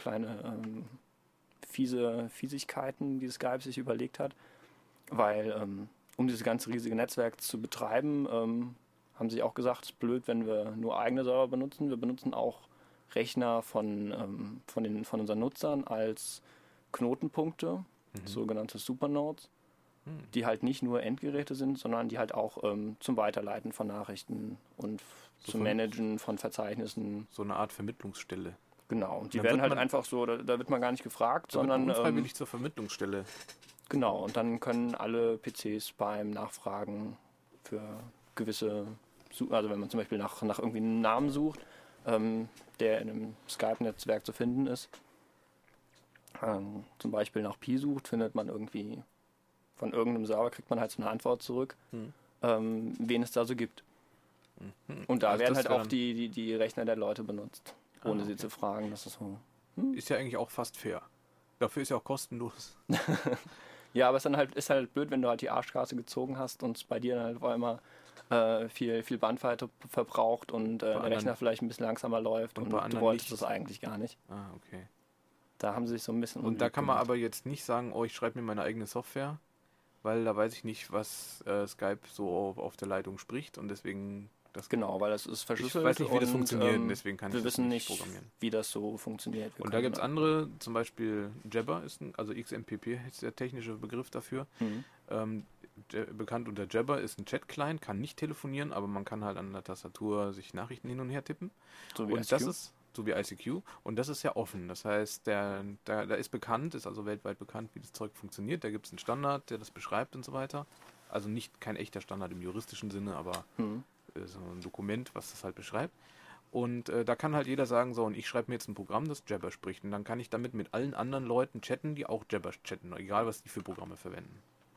Fiesigkeiten, die Skype sich überlegt hat. Weil, um dieses ganze riesige Netzwerk zu betreiben, haben sie auch gesagt, es ist blöd, wenn wir nur eigene Server benutzen. Wir benutzen auch Rechner von unseren Nutzern als Knotenpunkte, sogenannte Supernodes, die halt nicht nur Endgeräte sind, sondern die halt auch zum Weiterleiten von Nachrichten und So zum von- Managen von Verzeichnissen. So eine Art Vermittlungsstelle. Genau, und die Dann werden wird halt man- einfach so, da wird man gar nicht gefragt, Da wird man sondern unfreiwillig zur Vermittlungsstelle. genau, und dann können alle PCs beim Nachfragen für gewisse, also wenn man zum Beispiel nach irgendwie einem Namen sucht, der in einem Skype-Netzwerk zu finden ist, zum Beispiel nach Pi sucht, findet man irgendwie von irgendeinem Server, kriegt man halt so eine Antwort zurück, wen es da so gibt. Und da Also werden das halt wär auch dann- die Rechner der Leute benutzt, ohne sie okay. zu fragen. Das ist so. Ist ja eigentlich auch fast fair. Dafür ist ja auch kostenlos. Ja, aber es ist halt blöd, wenn du halt die Arschkarte gezogen hast und es bei dir dann halt auf einmal viel Bandbreite verbraucht und der anderen- Rechner vielleicht ein bisschen langsamer läuft und und bei du anderen wolltest nicht. das eigentlich gar nicht. Ah, okay. Da haben sie sich so ein bisschen Und da unbeliebt kann man gemacht. aber jetzt nicht sagen, oh, ich schreibe mir meine eigene Software, weil da weiß ich nicht, was Skype so auf der Leitung spricht und deswegen das Genau, weil das ist ich verschlüsselt. weiß nicht, wie das und, funktioniert, deswegen kann wir ich das wissen nicht nicht, programmieren. wie das so funktioniert. Wir Und da können gibt es andere, zum Beispiel Jabber also XMPP ist der technische Begriff dafür. Bekannt unter Jabber ist ein Chat-Client, kann nicht telefonieren, aber man kann halt an der Tastatur sich Nachrichten hin und her tippen. so wie Und ICQ. das ist, so wie ICQ, und das ist ja offen. Das heißt, da ist bekannt, ist also weltweit bekannt, wie das Zeug funktioniert. Da gibt es einen Standard, der das beschreibt und so weiter. Also nicht kein echter Standard im juristischen Sinne, aber so ein Dokument, was das halt beschreibt. Und da kann halt jeder sagen, so, und ich schreibe mir jetzt ein Programm, das Jabber spricht. Und dann kann ich damit mit allen anderen Leuten chatten, die auch Jabber chatten, egal was die für Programme verwenden.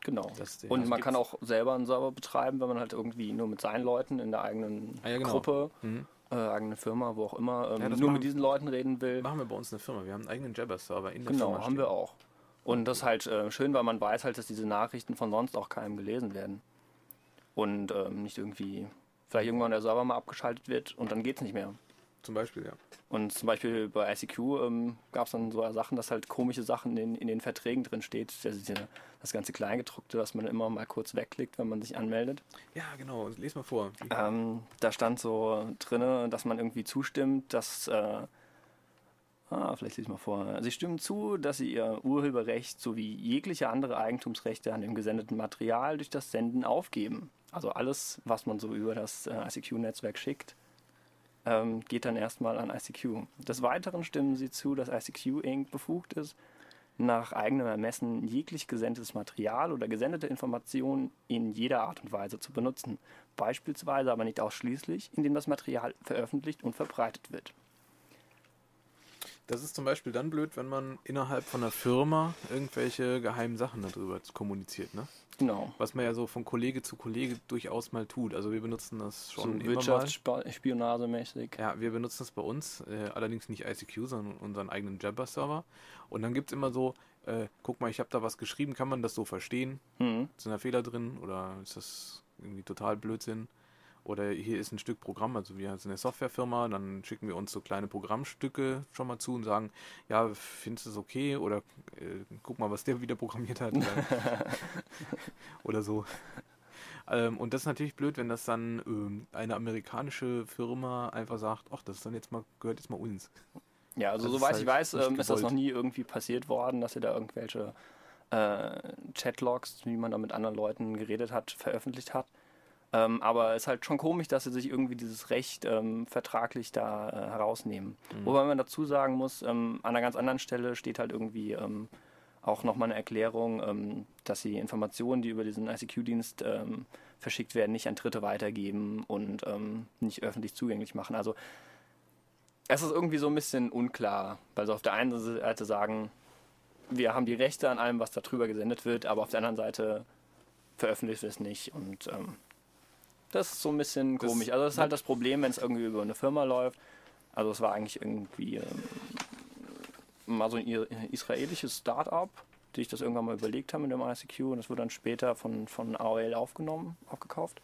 Genau. Das Und man kann auch selber einen Server betreiben, wenn man halt irgendwie nur mit seinen Leuten in der eigenen Gruppe, eigene Firma, wo auch immer, nur mit diesen Leuten reden will. Machen wir bei uns eine Firma. Wir haben einen eigenen Jabber-Server in der Genau, Firma. haben wir auch. Und das ist halt schön, weil man weiß halt, dass diese Nachrichten von sonst auch keinem gelesen werden. Und nicht irgendwie, vielleicht irgendwann der Server mal abgeschaltet wird und dann geht's nicht mehr. Zum Beispiel, ja. Und zum Beispiel bei ICQ gab es dann so Sachen, dass halt komische Sachen in den Verträgen drin steht. Das ganze Kleingedruckte, was man immer mal kurz wegklickt, wenn man sich anmeldet. Ja, genau. Lies mal vor. Da stand so drin, dass man irgendwie zustimmt, dass... vielleicht lese ich mal vor. Sie stimmen zu, dass Sie Ihr Urheberrecht sowie jegliche andere Eigentumsrechte an dem gesendeten Material durch das Senden aufgeben. Also alles, was man so über das ICQ-Netzwerk schickt, geht dann erstmal an ICQ. Des Weiteren stimmen Sie zu, dass ICQ Inc. befugt ist, nach eigenem Ermessen jeglich gesendetes Material oder gesendete Informationen in jeder Art und Weise zu benutzen. Beispielsweise, aber nicht ausschließlich, indem das Material veröffentlicht und verbreitet wird. Das ist zum Beispiel dann blöd, wenn man innerhalb von einer Firma irgendwelche geheimen Sachen darüber kommuniziert, ne? Genau. Was man ja so von Kollege zu Kollege durchaus mal tut. Also wir benutzen das schon So immer Wirtschaftsspionagemäßig. Ja, wir benutzen das bei uns, allerdings nicht ICQ, sondern unseren eigenen Jabber-Server. Und dann gibt es immer so, guck mal, ich habe da was geschrieben, kann man das so verstehen? Sind da Fehler drin oder ist das irgendwie total Blödsinn? Oder hier ist ein Stück Programm, also wir sind eine Softwarefirma, dann schicken wir uns so kleine Programmstücke schon mal zu und sagen, ja, findest du es okay? Oder guck mal, was der wieder programmiert hat. Oder so. Und das ist natürlich blöd, wenn das dann eine amerikanische Firma einfach sagt, ach, das ist dann jetzt mal, gehört jetzt mal uns. Ja, also Das soweit ist ich halt weiß, nicht ist das noch gewollt. nie irgendwie passiert worden, dass ihr da irgendwelche Chatlogs, wie man da mit anderen Leuten geredet hat, veröffentlicht hat. Aber es ist halt schon komisch, dass sie sich irgendwie dieses Recht vertraglich da herausnehmen. Wobei man dazu sagen muss, an einer ganz anderen Stelle steht halt irgendwie auch nochmal eine Erklärung, dass sie Informationen, die über diesen ICQ-Dienst verschickt werden, nicht an Dritte weitergeben und nicht öffentlich zugänglich machen. Also es ist irgendwie so ein bisschen unklar, weil sie auf der einen Seite sagen, wir haben die Rechte an allem, was da drüber gesendet wird, aber auf der anderen Seite veröffentlicht es nicht und das ist so ein bisschen komisch. Also das ist halt das Problem, wenn es irgendwie über eine Firma läuft. Also es war eigentlich irgendwie mal so ein israelisches Start-up, die sich das irgendwann mal überlegt haben mit dem ICQ und das wurde dann später von AOL aufgekauft.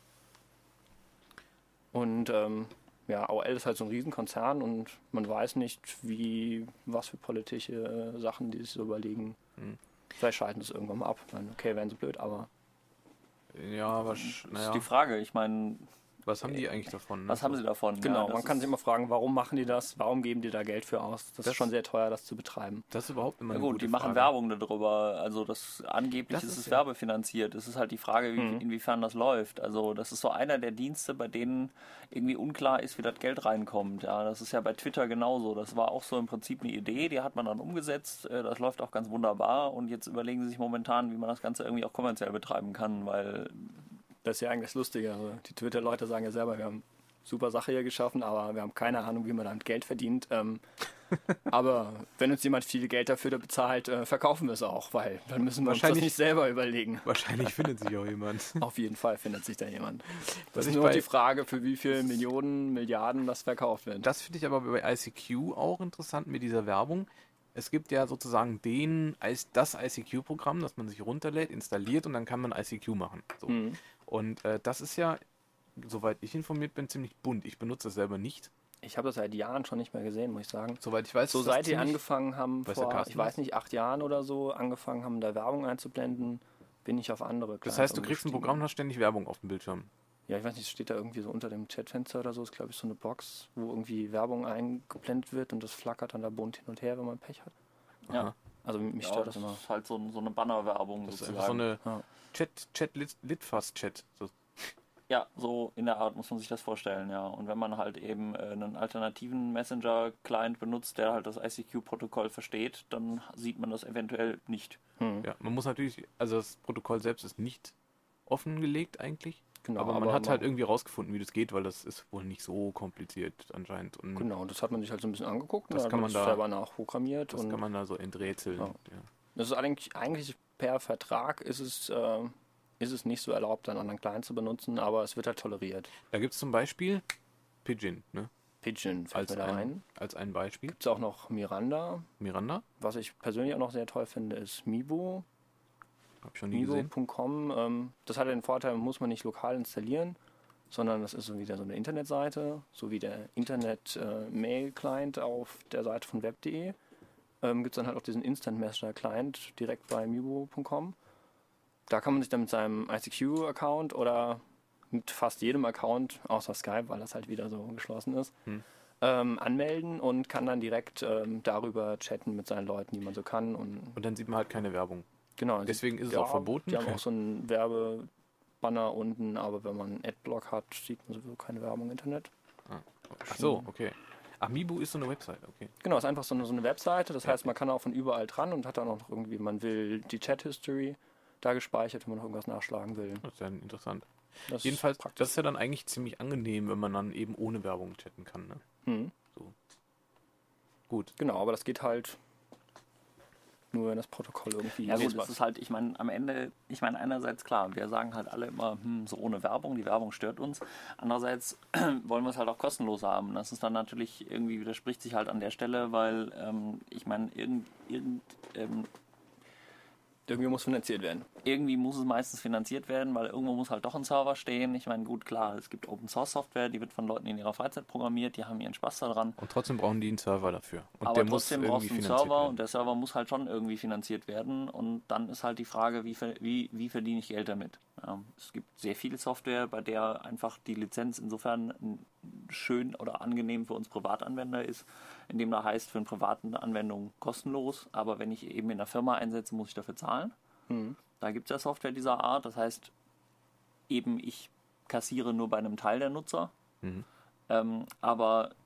Und AOL ist halt so ein Riesenkonzern und man weiß nicht, was für politische Sachen die sich so überlegen. Vielleicht schalten das irgendwann mal ab. Ich meine, okay, wären sie blöd, aber... Ja, Das ist die Frage. Ich meine, was haben die eigentlich davon? Ne? was haben sie davon? Genau, Ja, man kann sich immer fragen, warum machen die das? Warum geben die da Geld für aus? Das ist schon sehr teuer, das zu betreiben. Das ist überhaupt immer Ja eine gut, gute die machen Frage. Werbung darüber. Also angeblich Das ist ist es ja- werbefinanziert. Es ist halt die Frage, inwiefern das läuft. Also das ist so einer der Dienste, bei denen irgendwie unklar ist, wie das Geld reinkommt. Ja, das ist ja bei Twitter genauso. Das war auch so im Prinzip eine Idee, die hat man dann umgesetzt. Das läuft auch ganz wunderbar und jetzt überlegen sie sich momentan, wie man das Ganze irgendwie auch kommerziell betreiben kann, weil Das ist ja eigentlich das Lustige. Also die Twitter-Leute sagen ja selber, wir haben super Sache hier geschaffen, aber wir haben keine Ahnung, wie man damit Geld verdient. Aber wenn uns jemand viel Geld dafür bezahlt, verkaufen wir es auch, weil dann müssen wir uns das Wahrscheinlich- nicht selber überlegen. Wahrscheinlich findet sich auch jemand. Auf jeden Fall findet sich da jemand. Was Das ich ist nur bei- die Frage, für wie viele Millionen, Milliarden das verkauft wird. Das finde ich aber bei ICQ auch interessant mit dieser Werbung. Es gibt ja sozusagen das ICQ-Programm, das man sich runterlädt, installiert und dann kann man ICQ machen. So. Und das ist ja, soweit ich informiert bin, ziemlich bunt. Ich benutze das selber nicht. Ich habe das seit Jahren schon nicht mehr gesehen, muss ich sagen. Soweit ich weiß, So ist das seit die ziemlich- angefangen haben, Weiß der vor, Carsten ich weiß nicht, 8 Jahren oder so, angefangen haben, da Werbung einzublenden, bin ich auf andere Das Clients heißt, du kriegst ein umgestiegen. Programm und hast ständig Werbung auf dem Bildschirm. Ja, ich weiß nicht, steht da irgendwie so unter dem Chatfenster oder so, ist glaube ich so eine Box, wo irgendwie Werbung eingeblendet wird und das flackert dann da bunt hin und her, wenn man Pech hat. ja, Also mich ja, stört das das immer. ist halt so eine Bannerwerbung Das ist sozusagen. einfach so eine Ja. Litfaß-Chat. So. Ja, so in der Art muss man sich das vorstellen, ja. Und wenn man halt eben einen alternativen Messenger-Client benutzt, der halt das ICQ-Protokoll versteht, dann sieht man das eventuell nicht. Ja, man muss natürlich, also das Protokoll selbst ist nicht offengelegt eigentlich. Genau, aber man hat halt irgendwie rausgefunden, wie das geht, weil das ist wohl nicht so kompliziert anscheinend. Und Genau, das hat man sich halt so ein bisschen angeguckt Das und kann dann man hat da- selber nachprogrammiert das und kann man da so enträtseln. Ja. Ja. Das ist eigentlich per Vertrag ist es nicht so erlaubt, einen anderen Client zu benutzen, aber es wird halt toleriert. Da gibt es zum Beispiel Pidgin, ne? Pidgin fällt Als mir da ein. als ein Beispiel. Gibt es auch noch Miranda. Miranda, Was ich persönlich auch noch sehr toll finde, ist Mibo. habe ich noch nie gesehen. Mibo.com. Das hat den Vorteil, muss man nicht lokal installieren, sondern das ist so wieder so eine Internetseite, so wie der Internet-Mail-Client auf der Seite von web.de. Gibt es dann halt auch diesen Instant Messenger-Client direkt bei Mibo.com. Da kann man sich dann mit seinem ICQ-Account oder mit fast jedem Account, außer Skype, weil das halt wieder so geschlossen ist, anmelden und kann dann direkt darüber chatten mit seinen Leuten, die man so kann. Und Und dann sieht man halt keine Werbung. genau, Deswegen ist es ja, auch verboten. Die haben auch so einen Werbebanner unten, aber wenn man einen Adblock hat, sieht man sowieso keine Werbung im Internet. Ach so, okay. Ach, Mibo ist so eine Website, okay. Genau, ist einfach so eine Webseite, das heißt, man kann auch von überall dran und hat dann auch noch irgendwie, man will die Chat-History da gespeichert, wenn man noch irgendwas nachschlagen will. Das ist ja interessant. Das Jedenfalls, ist praktisch. das ist ja dann eigentlich ziemlich angenehm, wenn man dann eben ohne Werbung chatten kann, ne? Mhm. So. Gut. Genau, aber das geht halt nur, wenn das Protokoll irgendwie Ja gut, lesbar das ist halt, ich meine, am Ende, einerseits klar, wir sagen halt alle immer, so ohne Werbung, die Werbung stört uns. Andererseits wollen wir es halt auch kostenlos haben. Das ist dann natürlich irgendwie, widerspricht sich halt an der Stelle, weil, ich meine, irgendwie muss finanziert werden. irgendwie muss es meistens finanziert werden, weil irgendwo muss halt doch ein Server stehen. Ich meine, gut, klar, es gibt Open Source Software, die wird von Leuten in ihrer Freizeit programmiert, die haben ihren Spaß daran. Und trotzdem brauchen die einen Server dafür. Und Aber der trotzdem muss brauchst irgendwie du einen finanziert Server werden. und der Server muss halt schon irgendwie finanziert werden und dann ist halt die Frage, wie verdiene ich Geld damit? Ja, es gibt sehr viel Software, bei der einfach die Lizenz insofern schön oder angenehm für uns Privatanwender ist, indem da heißt, für eine privaten Anwendung kostenlos, aber wenn ich eben in der Firma einsetze, muss ich dafür zahlen. Da gibt es ja Software dieser Art, das heißt, eben ich kassiere nur bei einem Teil der Nutzer, aber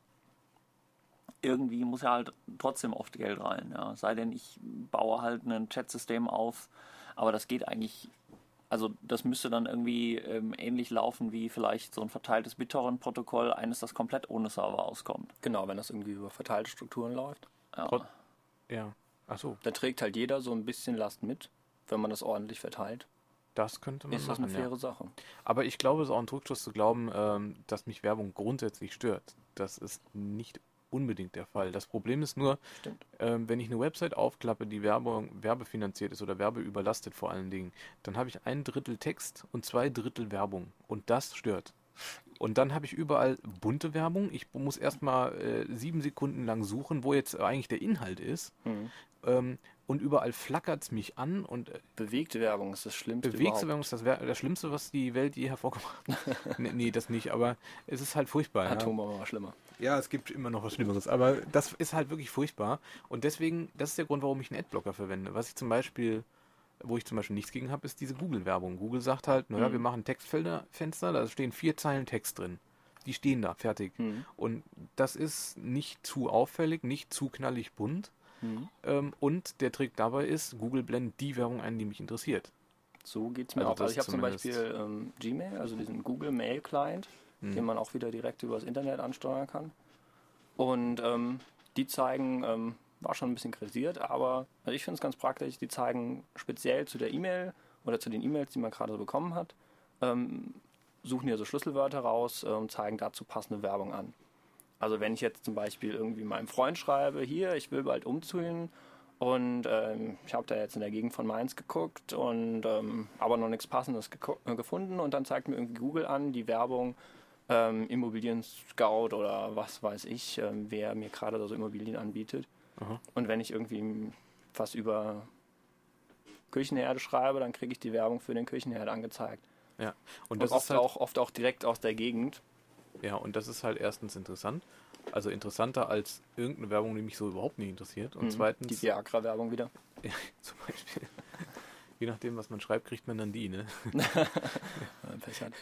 irgendwie muss ja halt trotzdem oft Geld rein. Ja. Sei denn, ich baue halt ein Chat-System auf, aber das geht eigentlich, also das müsste dann irgendwie ähnlich laufen wie vielleicht so ein verteiltes BitTorrent-Protokoll, eines, das komplett ohne Server auskommt. Genau, wenn das irgendwie über verteilte Strukturen läuft. Ja. Ja. Ach so, Da trägt halt jeder so ein bisschen Last mit, wenn man das ordentlich verteilt. das könnte man Ist das machen, eine faire Sache? Aber ich glaube, es ist auch ein Trugschluss zu glauben, dass mich Werbung grundsätzlich stört. Das ist nicht unbedingt der Fall. Das Problem ist nur, Stimmt. wenn ich eine Website aufklappe, die werbefinanziert ist oder werbeüberlastet vor allen Dingen, dann habe ich 1/3 Text und 2/3 Werbung. Und das stört. Und dann habe ich überall bunte Werbung. Ich muss erstmal 7 Sekunden lang suchen, wo jetzt eigentlich der Inhalt ist. Und überall flackert es mich an und Bewegte Werbung ist das Schlimmste bewegte überhaupt. Werbung ist das Schlimmste, was die Welt je hervorgebracht hat. Nee, das nicht, aber es ist halt furchtbar. Ja. Atombombe war schlimmer. Ja, es gibt immer noch was Schlimmeres, aber das ist halt wirklich furchtbar. Und deswegen, das ist der Grund, warum ich einen Adblocker verwende. Wo ich zum Beispiel nichts gegen habe, ist diese Google-Werbung. Google sagt halt, naja, wir machen Textfenster, da stehen 4 Zeilen Text drin. Die stehen da, fertig. Und das ist nicht zu auffällig, nicht zu knallig bunt. Und der Trick dabei ist, Google blendet die Werbung ein, die mich interessiert. So geht es mir Also auch. das Also ich habe zum zumindest. Beispiel Gmail, also diesen Google Mail Client, den man auch wieder direkt über das Internet ansteuern kann. Und die zeigen, war schon ein bisschen kritisiert, aber also ich finde es ganz praktisch, die zeigen speziell zu der E-Mail oder zu den E-Mails, die man gerade so bekommen hat, suchen hier so Schlüsselwörter raus und zeigen dazu passende Werbung an. Also wenn ich jetzt zum Beispiel irgendwie meinem Freund schreibe, hier, ich will bald umziehen und ich habe da jetzt in der Gegend von Mainz geguckt und aber noch nichts Passendes gefunden und dann zeigt mir irgendwie Google an, die Werbung Immobilien Scout oder was weiß ich, wer mir gerade so Immobilien anbietet. Aha. Und wenn ich irgendwie was über Küchenherde schreibe, dann kriege ich die Werbung für den Küchenherd angezeigt. Ja. Und Und das ist halt, oft auch direkt aus der Gegend. ja, und das ist halt erstens interessant. Also interessanter als irgendeine Werbung, die mich so überhaupt nicht interessiert. Und Die zweitens, Viagra-Werbung wieder. ja, zum Beispiel, je nachdem, was man schreibt, kriegt man dann die, ne? Pech hat.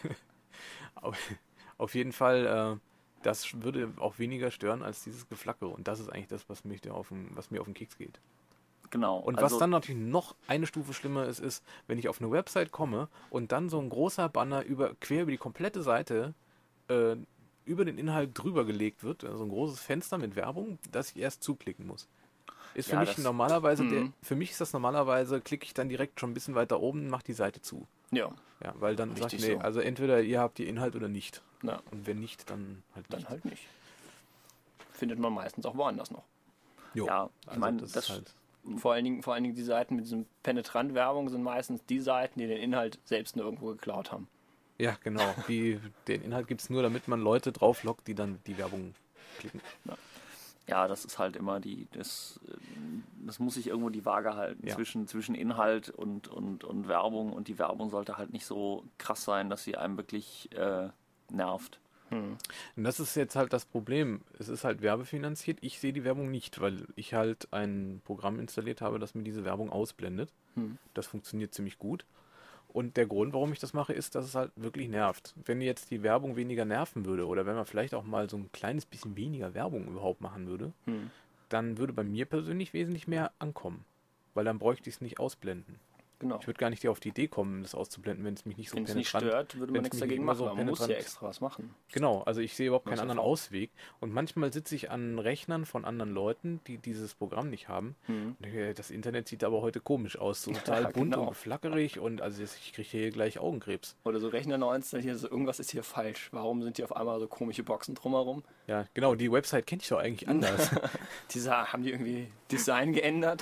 Auf jeden Fall, das würde auch weniger stören als dieses Geflackere. Und das ist eigentlich das, was mir auf den Keks geht. Genau. Und also, was dann natürlich noch eine Stufe schlimmer ist, wenn ich auf eine Website komme und dann so ein großer Banner quer über die komplette Seite über den Inhalt drüber gelegt wird, also ein großes Fenster mit Werbung, das ich erst zuklicken muss. ist für Ja, mich das- normalerweise, für mich ist das normalerweise, klicke ich dann direkt schon ein bisschen weiter oben und mache die Seite zu. Ja, Ja, weil dann sagt, Richtig nee, so. also entweder ihr habt die Inhalt oder nicht. na, Und wenn nicht, dann halt dann nicht. halt nicht. Findet man meistens auch woanders noch. Jo, Ja, ich also meine, das das- ist halt. Vor allen Dingen die Seiten mit diesem Penetrant-Werbung sind meistens die Seiten, die den Inhalt selbst nur irgendwo geklaut haben. Ja, genau. Den Inhalt gibt es nur, damit man Leute drauflockt, die dann die Werbung klicken. Ja, das ist halt immer das muss sich irgendwo die Waage halten Ja. zwischen Inhalt und Werbung, und die Werbung sollte halt nicht so krass sein, dass sie einem wirklich nervt. Und das ist jetzt halt das Problem. Es ist halt werbefinanziert. Ich sehe die Werbung nicht, weil ich halt ein Programm installiert habe, das mir diese Werbung ausblendet. Das funktioniert ziemlich gut. Und der Grund, warum ich das mache, ist, dass es halt wirklich nervt. Wenn jetzt die Werbung weniger nerven würde oder wenn man vielleicht auch mal so ein kleines bisschen weniger Werbung überhaupt machen würde, dann würde bei mir persönlich wesentlich mehr ankommen. Weil dann bräuchte ich es nicht ausblenden. Genau. Ich würde gar nicht auf die Idee kommen, das auszublenden, wenn es mich nicht so Wenn es nicht penetrant... stört, würde man wenn's nichts mich dagegen immer machen. so aber man muss ja penetrant- extra was machen. Genau, also ich sehe überhaupt Das keinen ist anderen Erfahrung. Ausweg. Und manchmal sitze ich an Rechnern von anderen Leuten, die dieses Programm nicht haben. Und denke, das Internet sieht aber heute komisch aus. So total Ja, bunt genau. und flackerig und also ich kriege hier gleich Augenkrebs. Oder so Rechner neu installiert, so irgendwas ist hier falsch. Warum sind hier auf einmal so komische Boxen drumherum? Ja, genau, die Website kenne ich doch eigentlich anders. Haben die irgendwie Design geändert?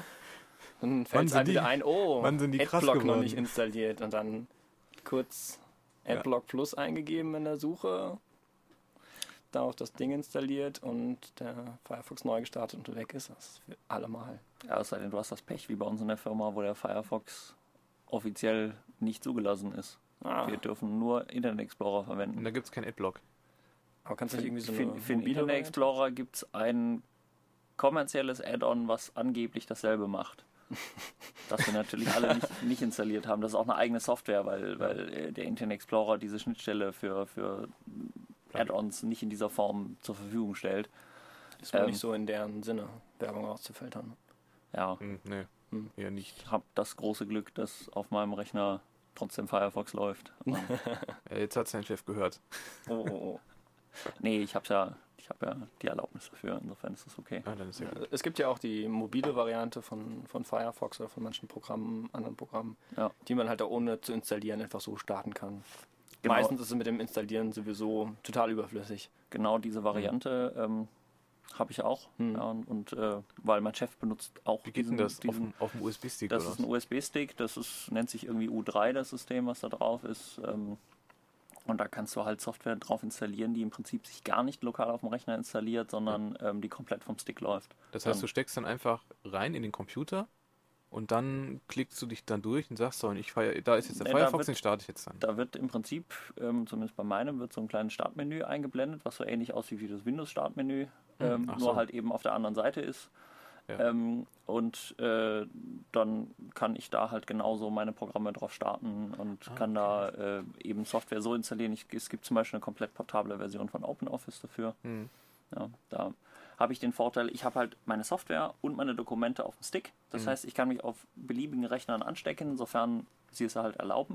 Dann Wann fällt es sind einem wieder die- ein, oh, wann sind die krass Adblock noch geworden? nicht installiert. Und dann kurz Adblock Plus eingegeben in der Suche, darauf das Ding installiert und der Firefox neu gestartet und weg ist das für alle Mal. Ja, es sei denn, du hast das Pech wie bei uns in der Firma, wo der Firefox offiziell nicht zugelassen ist. Ah, Wir dürfen nur Internet Explorer Und verwenden. da gibt es keinen Adblock. aber kannst du nicht irgendwie so Für eine den mobile Internet Variante? Explorer gibt es ein kommerzielles Add-on, was angeblich dasselbe macht. Das wir natürlich alle nicht installiert haben. Das ist auch eine eigene Software, weil der Internet Explorer diese Schnittstelle für Add-ons nicht in dieser Form zur Verfügung stellt. Ist wohl nicht so in deren Sinne, Werbung auszufiltern. Ja, Nee, eher nicht. ich habe das große Glück, dass auf meinem Rechner trotzdem Firefox läuft. Jetzt hat sein Chef gehört. Oh. Nee, ich habe ja die Erlaubnis dafür, insofern ist das okay. Ah, dann ist ja gut. Es gibt ja auch die mobile Variante von Firefox oder von manchen Programmen, anderen Programmen, Ja. die man halt auch ohne zu installieren einfach so starten kann. Genau. Meistens ist es mit dem Installieren sowieso total überflüssig. Genau diese Variante habe ich auch. Ja, und weil mein Chef benutzt auch Wie geht denn das? Auf dem USB-Stick Das oder ist ein USB-Stick, nennt sich irgendwie U3, das System, was da drauf ist. Und da kannst du halt Software drauf installieren, die im Prinzip sich gar nicht lokal auf dem Rechner installiert, sondern die komplett vom Stick läuft. Das heißt, du steckst dann einfach rein in den Computer und dann klickst du dich dann durch und sagst so, da ist jetzt der Nee, da Firefox, wird- den starte ich jetzt dann. Da wird im Prinzip, zumindest bei meinem, wird so ein kleines Startmenü eingeblendet, was so ähnlich aussieht wie das Windows-Startmenü, ach nur so. halt eben auf der anderen Seite ist. Ja. Und dann kann ich da halt genauso meine Programme drauf starten und kann da eben Software so installieren. Es gibt zum Beispiel eine komplett portable Version von OpenOffice dafür. Ja, da habe ich den Vorteil, ich habe halt meine Software und meine Dokumente auf dem Stick. Das heißt, ich kann mich auf beliebigen Rechnern anstecken, sofern sie es halt erlauben.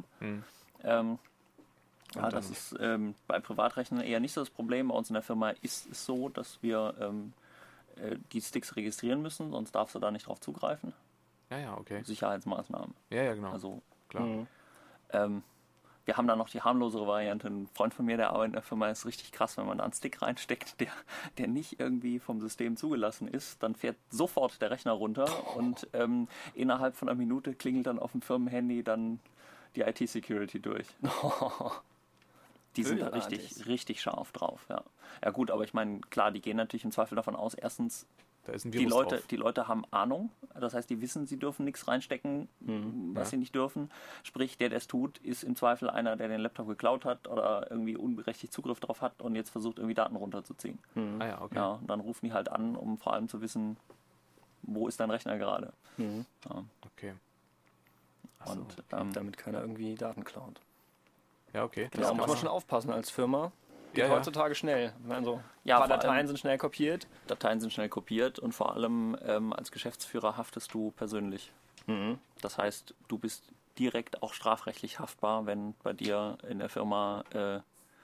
Ja, das ist bei Privatrechnern eher nicht so das Problem. Bei uns in der Firma ist es so, dass wir die Sticks registrieren müssen, sonst darfst du da nicht drauf zugreifen. Ja, okay. Sicherheitsmaßnahmen. Ja, genau. Also Klar. wir haben da noch die harmlosere Variante. Ein Freund von mir, der arbeitet in der Firma, ist richtig krass, wenn man da einen Stick reinsteckt, der nicht irgendwie vom System zugelassen ist, dann fährt sofort der Rechner runter und innerhalb von einer Minute klingelt dann auf dem Firmenhandy dann die IT-Security durch. Die sind da Bösartig. richtig scharf drauf, ja. Ja gut, aber ich meine, klar, die gehen natürlich im Zweifel davon aus, erstens, Da ist ein die Virus drauf. Leute haben Ahnung, das heißt, die wissen, sie dürfen nichts reinstecken, was sie nicht dürfen. Sprich, der es tut, ist im Zweifel einer, der den Laptop geklaut hat oder irgendwie unberechtigt Zugriff drauf hat und jetzt versucht, irgendwie Daten runterzuziehen. Ah ja, okay. Ja, und dann rufen die halt an, um vor allem zu wissen, wo ist dein Rechner gerade. Ja, Okay. und Damit keiner irgendwie Daten klaut. Ja, okay. Da muss man schon aufpassen als Firma. Geht Ja, ja. heutzutage schnell. Also, Ja, ein paar vor allem- Dateien sind schnell kopiert. Dateien sind schnell kopiert und vor allem als Geschäftsführer haftest du persönlich. Das heißt, du bist direkt auch strafrechtlich haftbar, wenn bei dir in der Firma,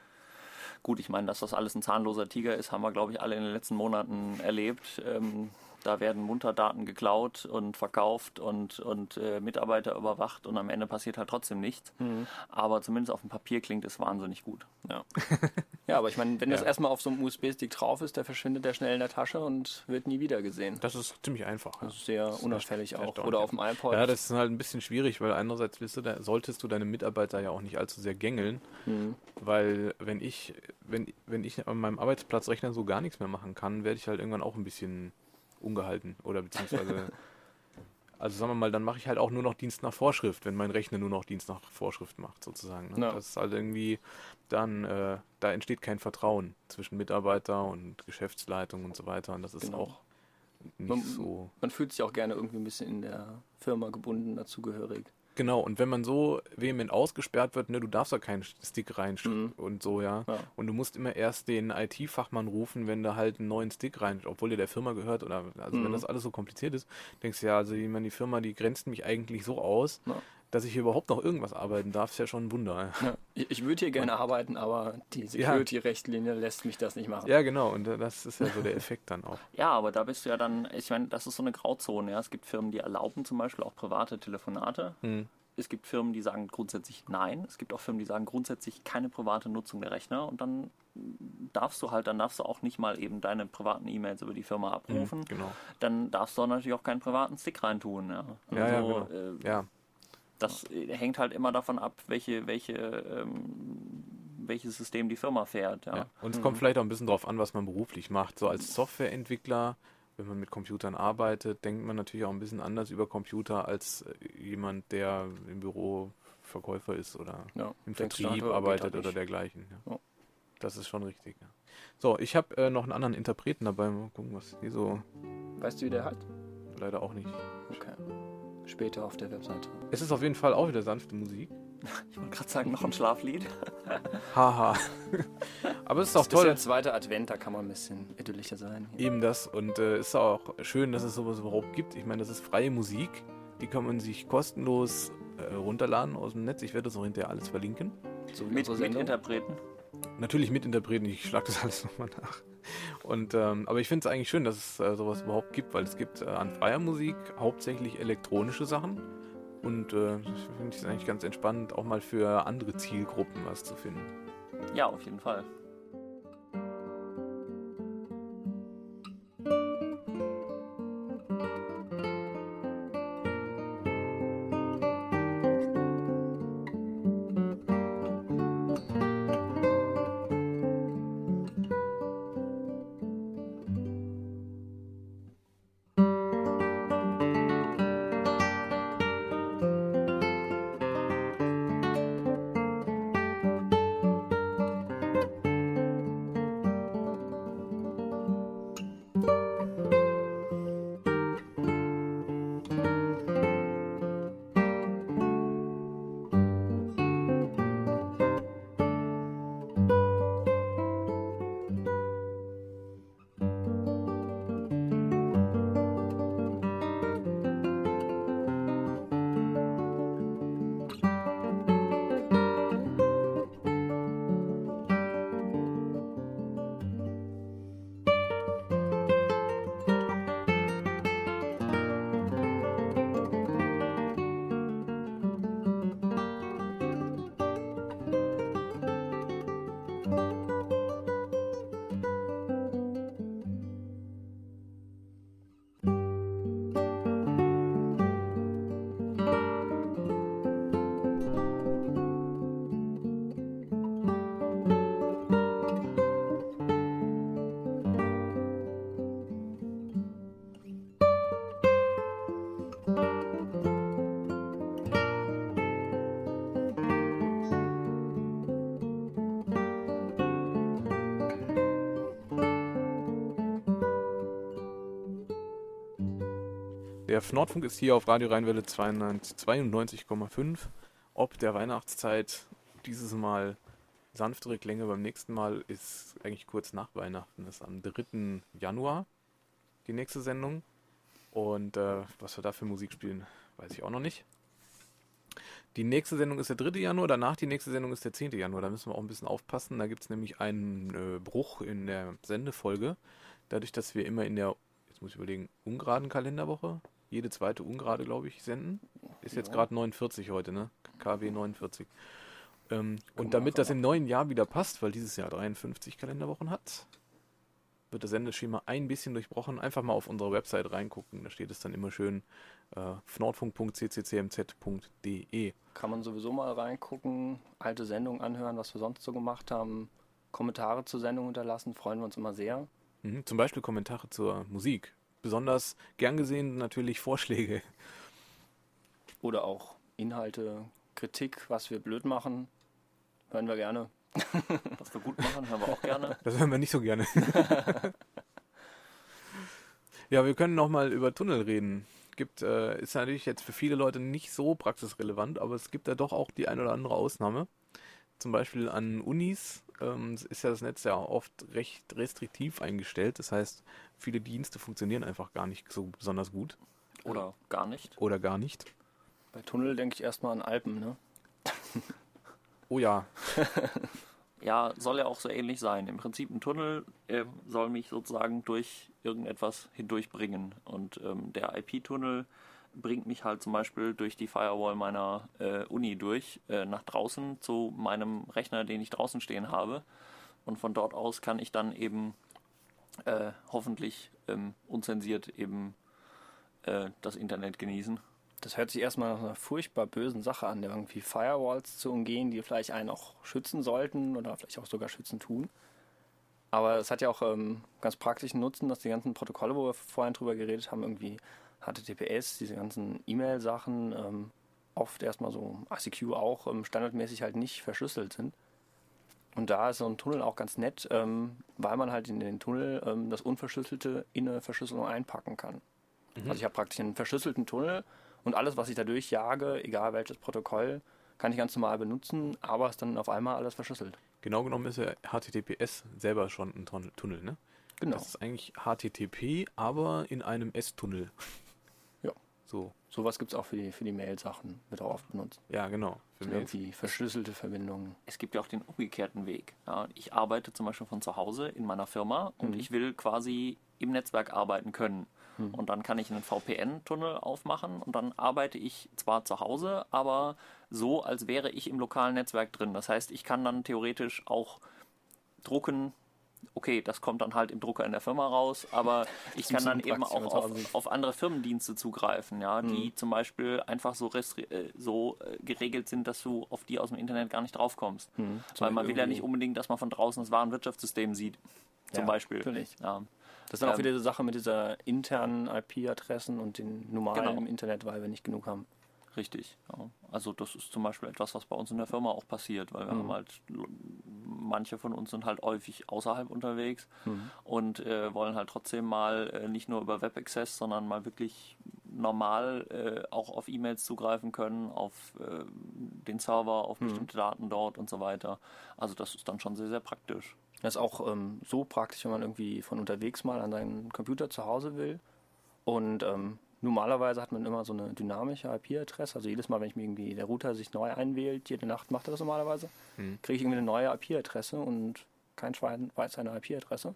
gut, ich meine, dass das alles ein zahnloser Tiger ist, haben wir, glaube ich, alle in den letzten Monaten erlebt. Da werden munter Daten geklaut und verkauft und Mitarbeiter überwacht und am Ende passiert halt trotzdem nichts. Aber zumindest auf dem Papier klingt es wahnsinnig gut. Ja. Ja, aber ich meine, wenn das erstmal auf so einem USB-Stick drauf ist, der verschwindet der schnell in der Tasche und wird nie wieder gesehen. Das ist ziemlich einfach. Das ist sehr unauffällig auch. erstaunlich. Oder auf dem iPod. Ja, das ist halt ein bisschen schwierig, weil einerseits solltest du deine Mitarbeiter ja auch nicht allzu sehr gängeln, weil wenn ich an meinem Arbeitsplatzrechner so gar nichts mehr machen kann, werde ich halt irgendwann auch ein bisschen ungehalten oder beziehungsweise also sagen wir mal, dann mache ich halt auch nur noch Dienst nach Vorschrift, wenn mein Rechner nur noch Dienst nach Vorschrift macht, sozusagen. Ne? Ja. Das ist halt irgendwie dann, da entsteht kein Vertrauen zwischen Mitarbeiter und Geschäftsleitung und so weiter und das ist auch nicht so... Man fühlt sich auch gerne irgendwie ein bisschen in der Firma gebunden, dazugehörig. Genau, und wenn man so vehement ausgesperrt wird, ne, du darfst da keinen Stick rein und so, ja. Und du musst immer erst den IT-Fachmann rufen, wenn da halt einen neuen Stick rein, obwohl dir der Firma gehört oder, also wenn das alles so kompliziert ist, denkst du ja, also ich meine, die Firma, die grenzt mich eigentlich so aus, dass ich hier überhaupt noch irgendwas arbeiten darf, ist ja schon ein Wunder. Ja. Ich würde hier gerne arbeiten, aber die Security-Richtlinie lässt mich das nicht machen. Ja, genau, und das ist ja so der Effekt dann auch. Ja, aber da bist du ja dann, ich meine, das ist so eine Grauzone. Ja? Es gibt Firmen, die erlauben zum Beispiel auch private Telefonate. Es gibt Firmen, die sagen grundsätzlich nein. Es gibt auch Firmen, die sagen grundsätzlich keine private Nutzung der Rechner. Und dann darfst du auch nicht mal eben deine privaten E-Mails über die Firma abrufen. Genau. Dann darfst du natürlich auch keinen privaten Stick reintun. Ja, Genau. Das hängt halt immer davon ab, welches System die Firma fährt. Ja. Und es kommt vielleicht auch ein bisschen drauf an, was man beruflich macht. So als Softwareentwickler, wenn man mit Computern arbeitet, denkt man natürlich auch ein bisschen anders über Computer als jemand, der im Büro Verkäufer ist oder im Vertrieb arbeitet oder dergleichen. Ja. Das ist schon richtig. Ja. So, ich habe noch einen anderen Interpreten dabei. Mal gucken, was die so... Weißt du, wie der hat? Leider auch nicht. Okay. Später auf der Webseite. Es ist auf jeden Fall auch wieder sanfte Musik. Ich wollte gerade sagen, noch ein Schlaflied. Haha. Aber es ist auch toll. Das ist der zweite Advent, da kann man ein bisschen idyllischer sein. Eben das. Und es ist auch schön, dass es sowas überhaupt gibt. Ich meine, das ist freie Musik. Die kann man sich kostenlos runterladen aus dem Netz. Ich werde das auch hinterher alles verlinken. So mit Interpreten? Natürlich mit Interpreten. Ich schlage das alles nochmal nach. Und, aber ich finde es eigentlich schön, dass es sowas überhaupt gibt, weil es gibt an freier Musik hauptsächlich elektronische Sachen. Und finde ich es eigentlich ganz entspannend, auch mal für andere Zielgruppen was zu finden. Ja, auf jeden Fall. Der Nordfunk ist hier auf Radio Rheinwelle 92,5. Ob der Weihnachtszeit dieses Mal sanftere Klänge, beim nächsten Mal ist eigentlich kurz nach Weihnachten, ist am 3. Januar die nächste Sendung. Und was wir da für Musik spielen, weiß ich auch noch nicht. Die nächste Sendung ist der 3. Januar, danach die nächste Sendung ist der 10. Januar. Da müssen wir auch ein bisschen aufpassen. Da gibt es nämlich einen Bruch in der Sendefolge. Dadurch, dass wir immer in der, jetzt jetzt muss ich überlegen, ungeraden Kalenderwoche, jede zweite ungerade, glaube ich, senden. Ist jetzt Ja. gerade 49 heute, ne? KW 49. Und man damit das einfach im neuen Jahr wieder passt, weil dieses Jahr 53 Kalenderwochen hat, wird das Sendeschema ein bisschen durchbrochen. Einfach mal auf unsere Website reingucken, da steht es dann immer schön nordfunk.cccmz.de. Kann man sowieso mal reingucken, alte Sendungen anhören, was wir sonst so gemacht haben, Kommentare zur Sendung hinterlassen, freuen wir uns immer sehr. Zum Beispiel Kommentare zur Musik. Besonders gern gesehen natürlich Vorschläge. Oder auch Inhalte, Kritik, was wir blöd machen, hören wir gerne. Was wir gut machen, hören wir auch gerne. Das hören wir nicht so gerne. Ja, wir können noch mal über Tunnel reden. Ist natürlich jetzt für viele Leute nicht so praxisrelevant, aber es gibt da doch auch die ein oder andere Ausnahme. Zum Beispiel an Unis ist ja das Netz ja oft recht restriktiv eingestellt. Das heißt, viele Dienste funktionieren einfach gar nicht so besonders gut. Oder gar nicht. Oder gar nicht. Bei Tunnel denke ich erstmal an Alpen, ne? Oh ja, Ja, soll ja auch so ähnlich sein. Im Prinzip ein Tunnel soll mich sozusagen durch irgendetwas hindurchbringen. Und der IP-Tunnel bringt mich halt zum Beispiel durch die Firewall meiner Uni durch, nach draußen zu meinem Rechner, den ich draußen stehen habe. Und von dort aus kann ich dann eben hoffentlich unzensiert eben das Internet genießen. Das hört sich erstmal nach einer furchtbar bösen Sache an, irgendwie Firewalls zu umgehen, die vielleicht einen auch schützen sollten oder vielleicht auch sogar schützen tun. Aber es hat ja auch ganz praktischen Nutzen, dass die ganzen Protokolle, wo wir vorhin drüber geredet haben, irgendwie HTTPS, diese ganzen E-Mail-Sachen, oft erstmal so ICQ auch standardmäßig halt nicht verschlüsselt sind. Und da ist so ein Tunnel auch ganz nett, weil man halt in den Tunnel das Unverschlüsselte in eine Verschlüsselung einpacken kann. Also ich habe praktisch einen verschlüsselten Tunnel und alles, was ich da durchjage, egal welches Protokoll, kann ich ganz normal benutzen, aber ist dann auf einmal alles verschlüsselt. genau genommen ist ja HTTPS selber schon ein Tunnel, ne? Genau. Das ist eigentlich HTTP, aber in einem S-Tunnel. Ja. So, Sowas gibt es auch für die Mail-Sachen, wird auch oft benutzt. ja, genau. Für So Mails. irgendwie verschlüsselte Verbindungen. Es gibt ja auch den umgekehrten Weg. Ja, ich arbeite zum Beispiel von zu Hause in meiner Firma und ich will quasi im Netzwerk arbeiten können. Und dann kann ich einen VPN-Tunnel aufmachen und dann arbeite ich zwar zu Hause, aber so, als wäre ich im lokalen Netzwerk drin. Das heißt, ich kann dann theoretisch auch drucken. Okay, das kommt dann halt im Drucker in der Firma raus, aber ich kann dann eben praktisch, wenn man zu auch Hause sitzt. auf andere Firmendienste zugreifen, ja, die zum Beispiel einfach so, geregelt sind, dass du auf die aus dem Internet gar nicht draufkommst. Weil man will ja nicht unbedingt, dass man von draußen das Warenwirtschaftssystem sieht, zum Ja, Beispiel. natürlich. Ja. Das ist dann auch wieder diese Sache mit dieser internen IP-Adressen und den normalen im Internet, weil wir nicht genug haben. Richtig. Ja. Also das ist zum Beispiel etwas, was bei uns in der Firma auch passiert, weil wir haben halt, manche von uns sind halt häufig außerhalb unterwegs und wollen halt trotzdem mal nicht nur über Web-Access, sondern mal wirklich normal auch auf E-Mails zugreifen können, auf den Server, auf bestimmte Daten dort und so weiter. Also das ist dann schon sehr, sehr praktisch. Das ist auch so praktisch, wenn man irgendwie von unterwegs mal an seinen Computer zu Hause will. Und normalerweise hat man immer so eine dynamische IP-Adresse. Also jedes Mal, wenn ich mir irgendwie der Router sich neu einwählt, jede Nacht macht er das normalerweise, kriege ich irgendwie eine neue IP-Adresse und kein Schwein weiß seine IP-Adresse.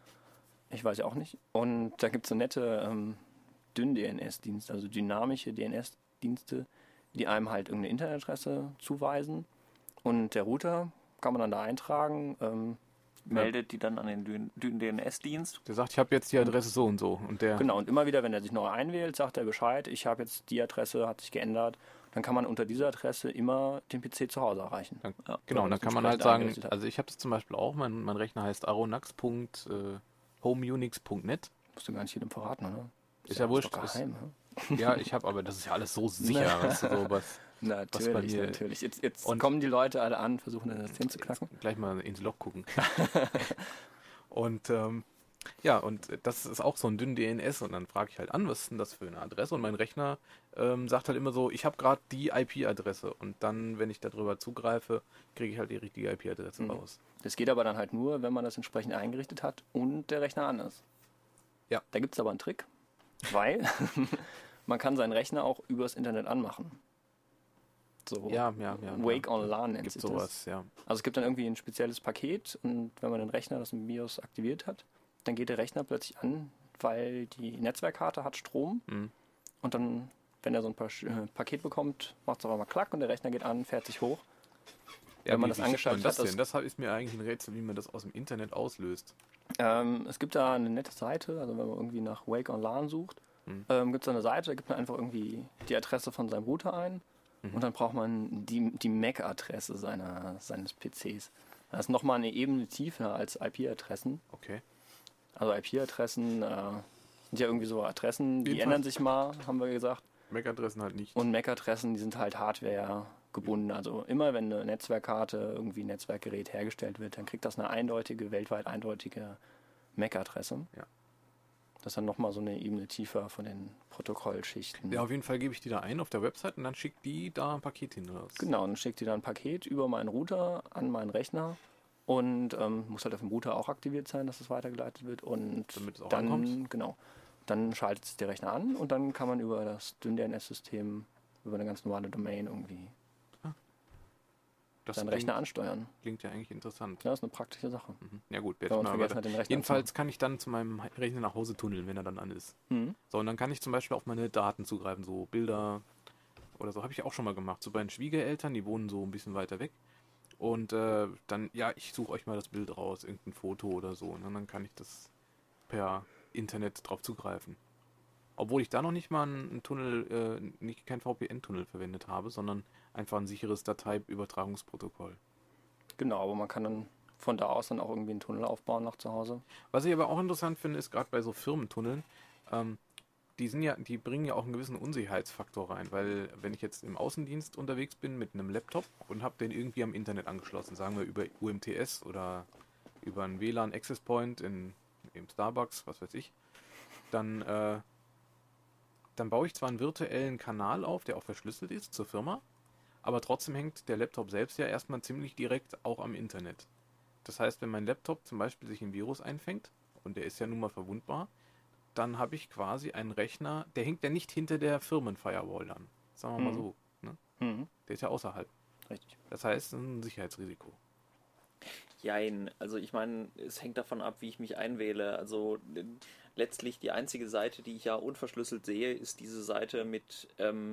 Ich weiß ja auch nicht. Und da gibt es so nette Dynn-DNS-Dienste, also dynamische DNS-Dienste, die einem halt irgendeine Internetadresse zuweisen. Und der Router kann man dann da eintragen. Meldet die dann an den DNS-Dienst. Der sagt, ich habe jetzt die Adresse so und so. Und der, Genau, und immer wieder, wenn er sich neu einwählt, sagt er Bescheid, ich habe jetzt die Adresse, hat sich geändert. Dann kann man unter dieser Adresse immer den PC zu Hause erreichen. dann, Ja. genau, Wenn man dann das kann man halt entsprechend sagen, eingerichtet hat. also ich habe das zum Beispiel auch, mein Rechner heißt aronax.homeunix.net. Musst du gar nicht jedem verraten, oder? Ist ja alles wurscht. doch geheim, Ja, ich habe, aber das ist ja alles so sicher, weißt du, so was. Natürlich, mir- natürlich. Jetzt Und- kommen die Leute alle an, versuchen das System zu knacken. Gleich mal ins Log gucken. Und ja, und das ist auch so ein dünn DNS und dann frage ich halt an, was ist denn das für eine Adresse? Und mein Rechner sagt halt immer so, ich habe gerade die IP-Adresse und dann, wenn ich darüber zugreife, kriege ich halt die richtige IP-Adresse raus. Das geht aber dann halt nur, wenn man das entsprechend eingerichtet hat und der Rechner an ist. Ja. Da gibt es aber einen Trick, weil man kann seinen Rechner auch übers Internet anmachen. So Ja. Wake on LAN nennt Gibt sich sowas, ja. Also es gibt dann irgendwie ein spezielles Paket und wenn man den Rechner, das im BIOS aktiviert hat, dann geht der Rechner plötzlich an weil die Netzwerkkarte hat Strom und dann, wenn er so ein Paket bekommt, macht es auf einmal Klack und der Rechner geht an, fährt sich hoch. Ja, wenn man wie das schickt angeschaltet das hat, denn? Das ist mir eigentlich ein Rätsel, wie man das aus dem Internet auslöst. Es gibt da eine nette Seite, also wenn man irgendwie nach Wake on LAN sucht, gibt es da eine Seite, da gibt man einfach irgendwie die Adresse von seinem Router ein und dann braucht man die MAC-Adresse seines PCs. Das ist nochmal eine Ebene tiefer als IP-Adressen. Okay. Also IP-Adressen sind ja irgendwie so Adressen, die Jedenfalls. ändern sich mal, haben wir gesagt. MAC-Adressen halt nicht. Und MAC-Adressen, die sind halt Hardware gebunden. Also immer wenn eine Netzwerkkarte, irgendwie ein Netzwerkgerät hergestellt wird, dann kriegt das eine weltweit eindeutige MAC-Adresse. Ja. Das ist dann nochmal so eine Ebene tiefer von den Protokollschichten. Ja, auf jeden Fall gebe ich die da ein auf der Website und dann schickt die da ein Paket hin oder was? Genau, dann schickt die dann ein Paket über meinen Router an meinen Rechner und muss halt auf dem Router auch aktiviert sein, dass es weitergeleitet wird. Und Damit es auch dann, ankommt? genau, dann schaltet sich der Rechner an und dann kann man über das DNS-System, über eine ganz normale Domain irgendwie Das seinen Rechner ansteuern. klingt ja eigentlich interessant. Ja, das ist eine praktische Sache. Ja gut, Wenn werde ich man mal vergessen weiter. hat, den Rechner Jedenfalls kann ich dann zu meinem Rechner nach Hause tunneln, wenn er dann an ist. Mhm. So, und dann kann ich zum Beispiel auf meine Daten zugreifen, so Bilder oder so, habe ich auch schon mal gemacht. So bei den Schwiegereltern, die wohnen so ein bisschen weiter weg. Und dann, ja, ich suche euch mal das Bild raus, irgendein Foto oder so. Und dann kann ich das per Internet drauf zugreifen. Obwohl ich da noch nicht mal einen Tunnel, kein VPN-Tunnel verwendet habe, sondern einfach ein sicheres Dateiübertragungsprotokoll. Genau, aber man kann dann von da aus dann auch irgendwie einen Tunnel aufbauen nach zu Hause. Was ich aber auch interessant finde, ist gerade bei so Firmentunneln, die bringen ja auch einen gewissen Unsicherheitsfaktor rein, weil wenn ich jetzt im Außendienst unterwegs bin mit einem Laptop und habe den irgendwie am Internet angeschlossen, sagen wir über UMTS oder über einen WLAN Access Point im Starbucks, was weiß ich, dann baue ich zwar einen virtuellen Kanal auf, der auch verschlüsselt ist zur Firma, aber trotzdem hängt der Laptop selbst ja erstmal ziemlich direkt auch am Internet. Das heißt, wenn mein Laptop zum Beispiel sich ein Virus einfängt, und der ist ja nun mal verwundbar, dann habe ich quasi einen Rechner, der hängt ja nicht hinter der Firmenfirewall an. Sagen wir mal so. Ne? Mhm. Der ist ja außerhalb. Richtig. Das heißt, ein Sicherheitsrisiko. Jein, also ich meine, es hängt davon ab, wie ich mich einwähle. Also letztlich die einzige Seite, die ich ja unverschlüsselt sehe, ist diese Seite mit,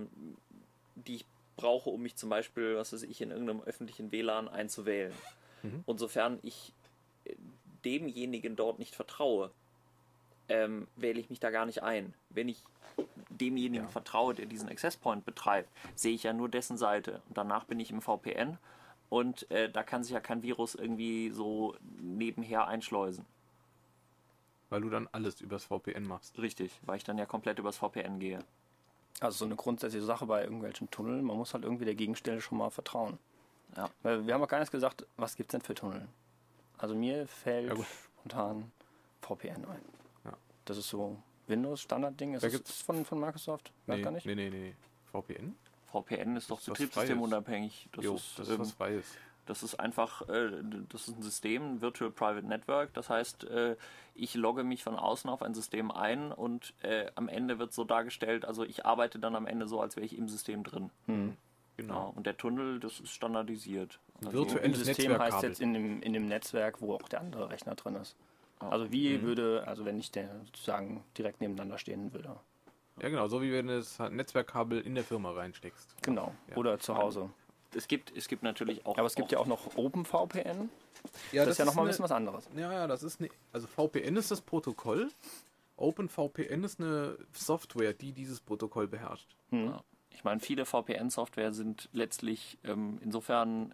die ich brauche, um mich zum Beispiel, was weiß ich, in irgendeinem öffentlichen WLAN einzuwählen. Und sofern ich demjenigen dort nicht vertraue, wähle ich mich da gar nicht ein. Wenn ich demjenigen vertraue, der diesen Access Point betreibt, sehe ich ja nur dessen Seite. Und danach bin ich im VPN und da kann sich ja kein Virus irgendwie so nebenher einschleusen. Weil du dann alles übers VPN machst. Richtig, weil ich dann ja komplett übers VPN gehe. Also so eine grundsätzliche Sache bei irgendwelchen Tunneln, man muss halt irgendwie der Gegenstelle schon mal vertrauen. Ja. Weil wir haben auch gar nicht gesagt, was gibt es denn für Tunnel? Also mir fällt gut. spontan VPN ein. Ja. Das ist so Windows-Standard-Ding. Ist Da das gibt's- von Microsoft? Weiß gar nicht. Nee. VPN? VPN ist doch Das ist was betriebssystemunabhängig. Das ist was Freies. Das ist einfach, das ist ein System, ein Virtual Private Network. Das heißt, ich logge mich von außen auf ein System ein und am Ende wird so dargestellt, also ich arbeite dann am Ende so, als wäre ich im System drin. Genau. Ja, und der Tunnel, das ist standardisiert. Also, Virtuell- Im System heißt Netzwerkkabel. jetzt in dem Netzwerk, wo auch der andere Rechner drin ist. Also wie würde, also wenn nicht der sozusagen direkt nebeneinander stehen würde. Ja, genau. So wie wenn du das Netzwerkkabel in der Firma reinsteckst. Genau. Ja. Oder zu Hause. es gibt natürlich auch. Aber es gibt ja auch noch OpenVPN. Ja, Das ist ja nochmal ein bisschen was anderes. Ja, das ist also VPN ist das Protokoll. OpenVPN ist eine Software, die dieses Protokoll beherrscht. Ja. Ich meine, viele VPN-Software sind letztlich insofern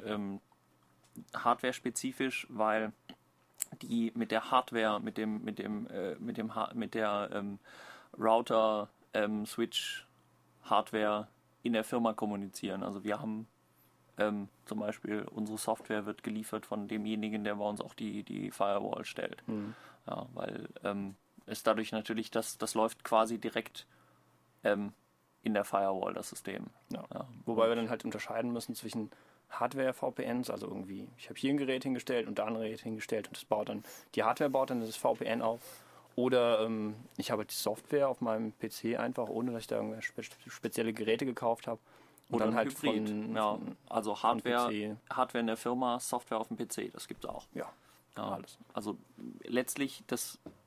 hardware-spezisch, weil die mit der Hardware, mit der Router, Switch, Hardware in der Firma kommunizieren. Also wir haben zum Beispiel, unsere Software wird geliefert von demjenigen, der bei uns auch die Firewall stellt. Ja, weil es dadurch natürlich, das läuft quasi direkt in der Firewall, das System. Ja. Wobei wir dann halt unterscheiden müssen zwischen Hardware-VPNs, also irgendwie, ich habe hier ein Gerät hingestellt und da ein Gerät hingestellt und die Hardware baut dann das VPN auf. Oder ich habe die Software auf meinem PC einfach, ohne dass ich da irgendwelche spezielle Geräte gekauft habe. Und Oder dann ein halt Hybrid. Also Hardware in der Firma, Software auf dem PC, das gibt es auch. Ja, Ja, alles. also letztlich, das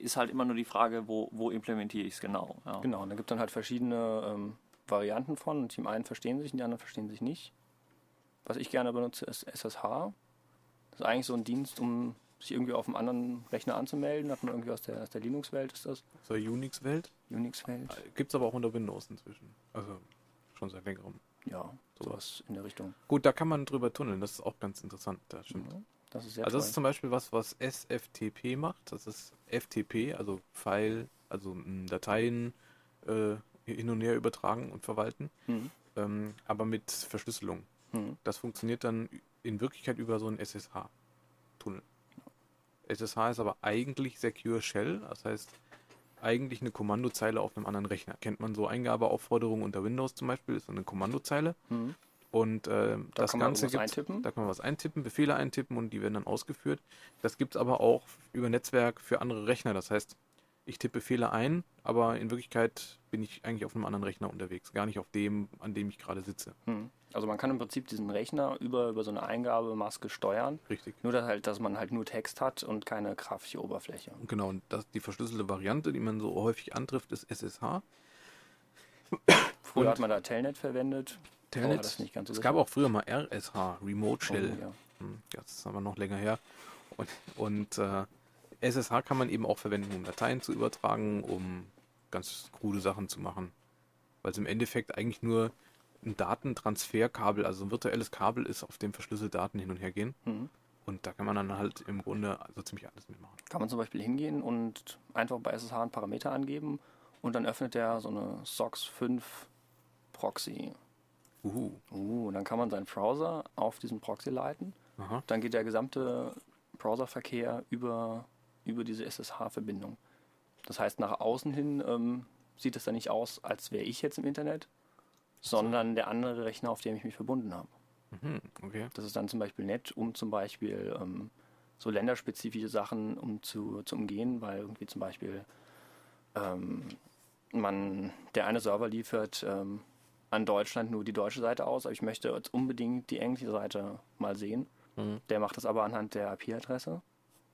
ist halt immer nur die Frage, wo implementiere ich es genau. Ja. Genau, und da gibt es dann halt verschiedene Varianten von. Und die einen verstehen sich und die anderen verstehen sich nicht. Was ich gerne benutze, ist SSH. Das ist eigentlich so ein Dienst, um sich irgendwie auf einem anderen Rechner anzumelden. Hat man irgendwie aus der Linux-Welt, ist das? So Unix-Welt? Unix-Welt. Gibt es aber auch unter Windows inzwischen. Also schon seit längerem. Ja, sowas in der Richtung. Gut, da kann man drüber tunneln. Das ist auch ganz interessant. Das stimmt. Ja, das ist sehr Also das toll. ist zum Beispiel was SFTP macht. Das ist FTP, also File, also Dateien hin und her übertragen und verwalten. Aber mit Verschlüsselung. Das funktioniert dann in Wirklichkeit über so einen SSH-Tunnel. SSH ist aber eigentlich Secure Shell, das heißt eigentlich eine Kommandozeile auf einem anderen Rechner. Kennt man so Eingabeaufforderungen unter Windows zum Beispiel, ist so eine Kommandozeile. Und das Ganze da kann man was eintippen, Befehle eintippen und die werden dann ausgeführt. Das gibt es aber auch über Netzwerk für andere Rechner. Das heißt, ich tippe Befehle ein, aber in Wirklichkeit bin ich eigentlich auf einem anderen Rechner unterwegs, gar nicht auf dem, an dem ich gerade sitze. Also man kann im Prinzip diesen Rechner über so eine Eingabemaske steuern. Richtig. Nur dass man halt nur Text hat und keine grafische Oberfläche. Und genau, und die verschlüsselte Variante, die man so häufig antrifft, ist SSH. Früher hat man da Telnet verwendet. Telnet. Das nicht ganz so Es gab auch früher mal RSH, Remote Shell. ja. Das ist aber noch länger her. Und SSH kann man eben auch verwenden, um Dateien zu übertragen, um ganz krude Sachen zu machen. Weil es im Endeffekt eigentlich nur ein Datentransferkabel, also ein virtuelles Kabel ist, auf dem verschlüsselte Daten hin und her gehen. Und da kann man dann halt im Grunde so ziemlich alles mitmachen. Kann man zum Beispiel hingehen und einfach bei SSH einen Parameter angeben und dann öffnet der so eine SOX 5 Proxy. Und dann kann man seinen Browser auf diesen Proxy leiten. Aha. Dann geht der gesamte Browserverkehr über diese SSH-Verbindung. Das heißt, nach außen hin sieht es dann nicht aus, als wäre ich jetzt im Internet, sondern der andere Rechner, auf dem ich mich verbunden habe. Okay. Das ist dann zum Beispiel nett, um zum Beispiel so länderspezifische Sachen zu umgehen, weil irgendwie zum Beispiel der eine Server liefert an Deutschland nur die deutsche Seite aus, aber ich möchte jetzt unbedingt die englische Seite mal sehen. Der macht das aber anhand der IP-Adresse.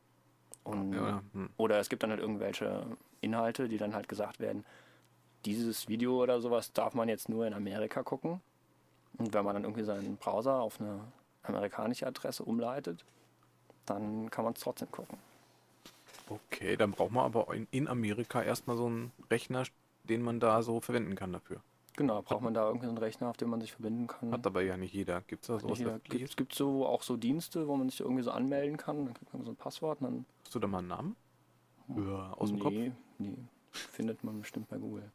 Oder es gibt dann halt irgendwelche Inhalte, die dann halt gesagt werden, dieses Video oder sowas darf man jetzt nur in Amerika gucken. Und wenn man dann irgendwie seinen Browser auf eine amerikanische Adresse umleitet, dann kann man es trotzdem gucken. Okay, dann braucht man aber in Amerika erstmal so einen Rechner, den man da so verwenden kann dafür. Genau, braucht man da irgendwie so einen Rechner, auf dem man sich verbinden kann. Hat aber ja nicht jeder. Gibt es da sowas? Es gibt so auch so Dienste, wo man sich irgendwie so anmelden kann. Dann kriegt man so ein Passwort. Und dann Hast du da mal einen Namen? Ja, aus dem Kopf? Nee. Findet man bestimmt bei Google.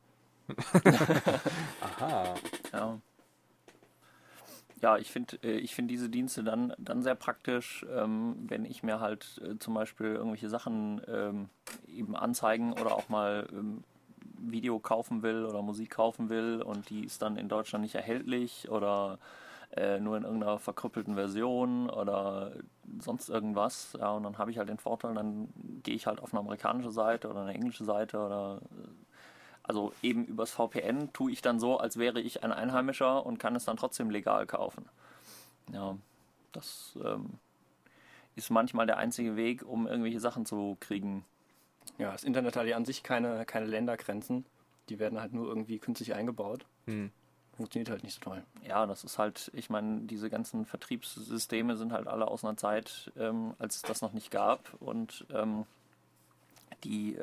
Aha. Ja. Ja, ich finde diese Dienste dann sehr praktisch, wenn ich mir halt zum Beispiel irgendwelche Sachen eben anzeigen oder auch mal Video kaufen will oder Musik kaufen will und die ist dann in Deutschland nicht erhältlich oder nur in irgendeiner verkrüppelten Version oder sonst irgendwas. Ja, und dann habe ich halt den Vorteil, dann gehe ich halt auf eine amerikanische Seite oder eine englische Seite oder also eben übers VPN tue ich dann so, als wäre ich ein Einheimischer und kann es dann trotzdem legal kaufen. Ja, das ist manchmal der einzige Weg, um irgendwelche Sachen zu kriegen. Ja, das Internet hat ja an sich keine Ländergrenzen. Die werden halt nur irgendwie künstlich eingebaut. Funktioniert halt nicht so toll. Ja, das ist halt, ich meine, diese ganzen Vertriebssysteme sind halt alle aus einer Zeit, als es das noch nicht gab und die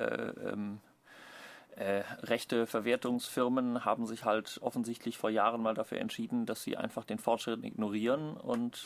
Rechteverwertungsfirmen haben sich halt offensichtlich vor Jahren mal dafür entschieden, dass sie einfach den Fortschritt ignorieren und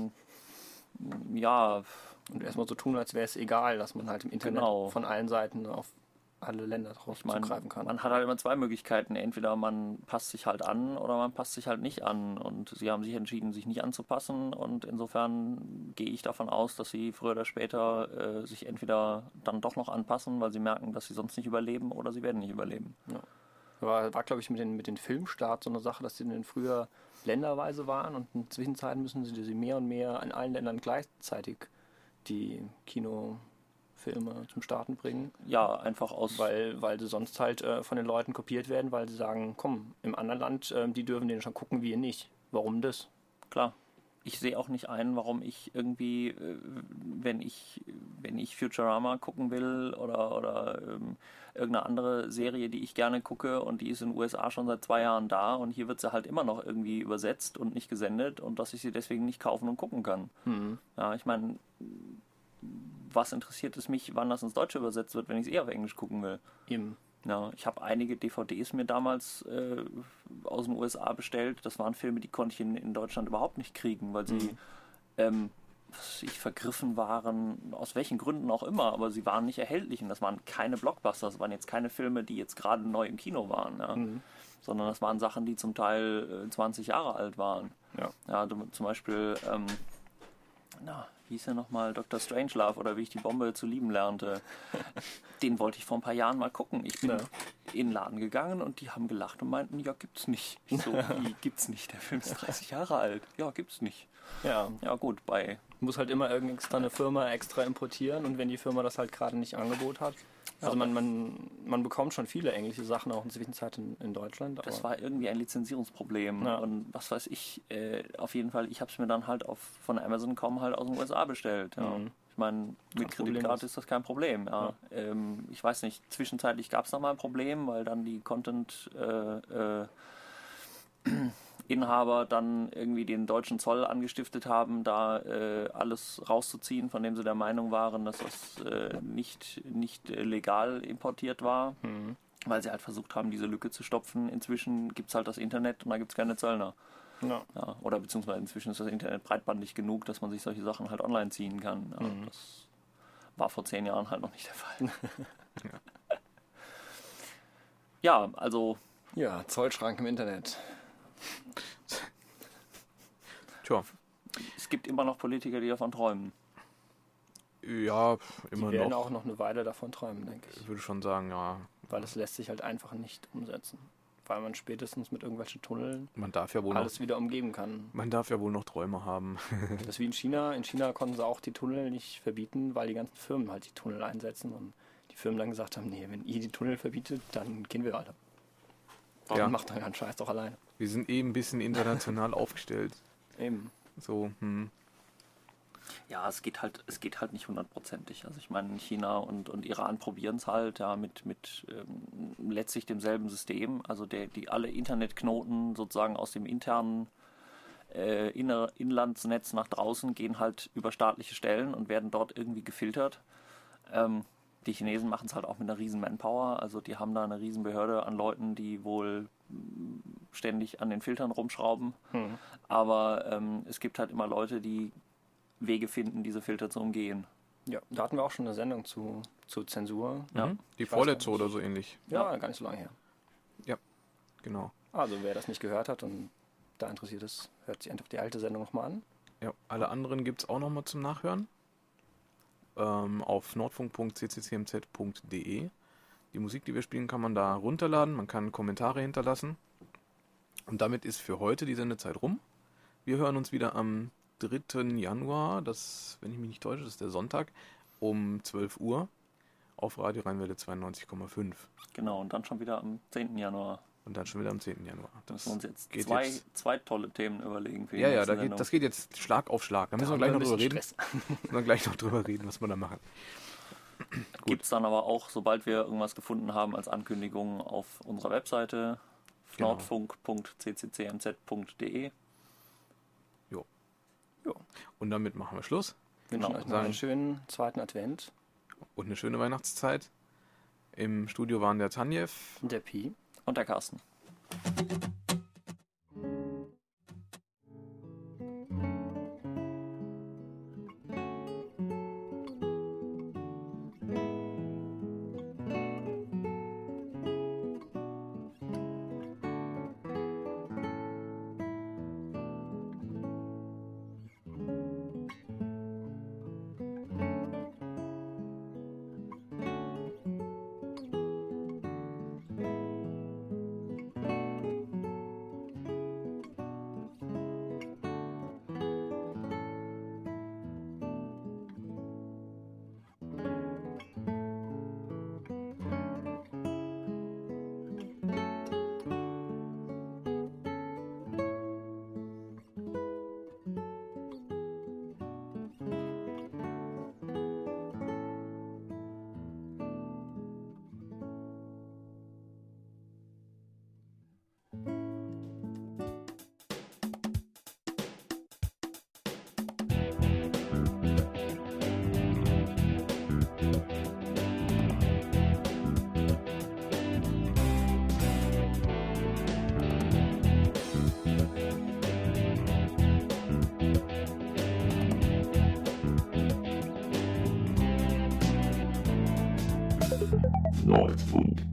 Und erstmal so tun, als wäre es egal, dass man halt im Internet von allen Seiten auf alle Länder drauf zugreifen kann. Man hat halt immer zwei Möglichkeiten. Entweder man passt sich halt an oder man passt sich halt nicht an. Und sie haben sich entschieden, sich nicht anzupassen. Und insofern gehe ich davon aus, dass sie früher oder später sich entweder dann doch noch anpassen, weil sie merken, dass sie sonst nicht überleben oder sie werden nicht überleben. Ja. War glaube ich, mit den Filmstarts so eine Sache, dass die dann früher länderweise waren und in Zwischenzeiten müssen sie mehr und mehr in allen Ländern gleichzeitig die Kinofilme zum Starten bringen. Ja, einfach aus... Weil sie sonst halt von den Leuten kopiert werden, weil sie sagen, komm, im anderen Land, die dürfen den schon gucken, wir nicht. Warum das? Klar. ich sehe auch nicht ein, warum ich irgendwie, wenn ich Futurama gucken will oder irgendeine andere Serie, die ich gerne gucke und die ist in den USA schon seit 2 Jahren da und hier wird sie halt immer noch irgendwie übersetzt und nicht gesendet und dass ich sie deswegen nicht kaufen und gucken kann. Ja, ich meine, was interessiert es mich, wann das ins Deutsche übersetzt wird, wenn ich es auf Englisch gucken will? Eben. Ja, ich habe einige DVDs mir damals aus den USA bestellt. Das waren Filme, die konnte ich in Deutschland überhaupt nicht kriegen, weil sie was weiß ich, vergriffen waren, aus welchen Gründen auch immer, aber sie waren nicht erhältlich und das waren keine Blockbuster, das waren jetzt keine Filme, die jetzt gerade neu im Kino waren, ja. Sondern das waren Sachen, die zum Teil 20 Jahre alt waren. Ja, zum Beispiel, wie hieß er nochmal, Dr. Strangelove oder wie ich die Bombe zu lieben lernte. Den wollte ich vor ein paar Jahren mal gucken. Ich bin in den Laden gegangen und die haben gelacht und meinten, ja, gibt's nicht. Ich so, wie gibt's nicht? Der Film ist 30 Jahre alt. Ja, gibt's nicht. Ja gut, Muss halt immer irgendeine Firma extra importieren und wenn die Firma das halt gerade nicht im Angebot hat. Also man bekommt schon viele englische Sachen auch in der Zwischenzeit in Deutschland. Aber das war irgendwie ein Lizenzierungsproblem und was weiß ich, auf jeden Fall, ich habe es mir dann halt von Amazon.com halt aus den USA bestellt. Ja. Ich meine, mit Kreditkarte ist das kein Problem. Ja. Ich weiß nicht, zwischenzeitlich gab es nochmal ein Problem, weil dann die Content Inhaber dann irgendwie den deutschen Zoll angestiftet haben, da alles rauszuziehen, von dem sie der Meinung waren, dass das nicht legal importiert war, weil sie halt versucht haben, diese Lücke zu stopfen. Inzwischen gibt es halt das Internet und da gibt es keine Zöllner. Ja, oder beziehungsweise inzwischen ist das Internet breitbandig genug, dass man sich solche Sachen halt online ziehen kann. Ja, das war vor 10 Jahren halt noch nicht der Fall. Ja, also... Ja, Zollschrank im Internet. Tja. Es gibt immer noch Politiker, die davon träumen. Ja, immer noch. Die werden auch noch eine Weile davon träumen, denke ich. Ich würde schon sagen, ja. Weil es lässt sich halt einfach nicht umsetzen. Weil man spätestens mit irgendwelchen Tunneln alles wieder umgeben kann. Man darf ja wohl noch Träume haben. Das ist wie in China. In China konnten sie auch die Tunnel nicht verbieten, weil die ganzen Firmen halt die Tunnel einsetzen. Und die Firmen dann gesagt haben, nee, wenn ihr die Tunnel verbietet, dann gehen wir alle. Warum macht euren Scheiß doch alleine? Wir sind eben ein bisschen international aufgestellt. Eben. So, Ja, es geht halt nicht 100%ig. Also ich meine, China und Iran probieren es halt, ja, mit letztlich demselben System. Also alle Internetknoten sozusagen aus dem internen Inlandsnetz nach draußen gehen halt über staatliche Stellen und werden dort irgendwie gefiltert. Die Chinesen machen es halt auch mit einer riesen Manpower. Also die haben da eine riesen Behörde an Leuten, die wohl ständig an den Filtern rumschrauben. Aber es gibt halt immer Leute, die Wege finden, diese Filter zu umgehen. Ja, da hatten wir auch schon eine Sendung zu Zensur. Ja. Die vorletzte oder so ähnlich. Ja, gar nicht so lange her. Ja, genau. Also wer das nicht gehört hat und da interessiert ist, hört sich einfach die alte Sendung nochmal an. Ja, alle anderen gibt es auch nochmal zum Nachhören. Auf nordfunk.cccmz.de. Die Musik, die wir spielen, kann man da runterladen. Man kann Kommentare hinterlassen. Und damit ist für heute die Sendezeit rum. Wir hören uns wieder am 3. Januar, das, wenn ich mich nicht täusche, das ist der Sonntag, um 12 Uhr auf Radio Rheinwelle 92,5. Genau, und dann schon wieder am 10. Januar. Und dann schon wieder am 10. Januar. Das müssen wir uns jetzt zwei tolle Themen überlegen. Für das geht jetzt Schlag auf Schlag. Da müssen wir gleich noch drüber reden. Müssen wir gleich noch drüber reden, was wir da machen. Gibt es dann aber auch, sobald wir irgendwas gefunden haben, als Ankündigung auf unserer Webseite nordfunk.cccmz.de. Jo. Und damit machen wir Schluss. Wünschen euch noch einen schönen zweiten Advent. Und eine schöne Weihnachtszeit. Im Studio waren der Tanjev, der Pi und der Carsten. Nordfunk.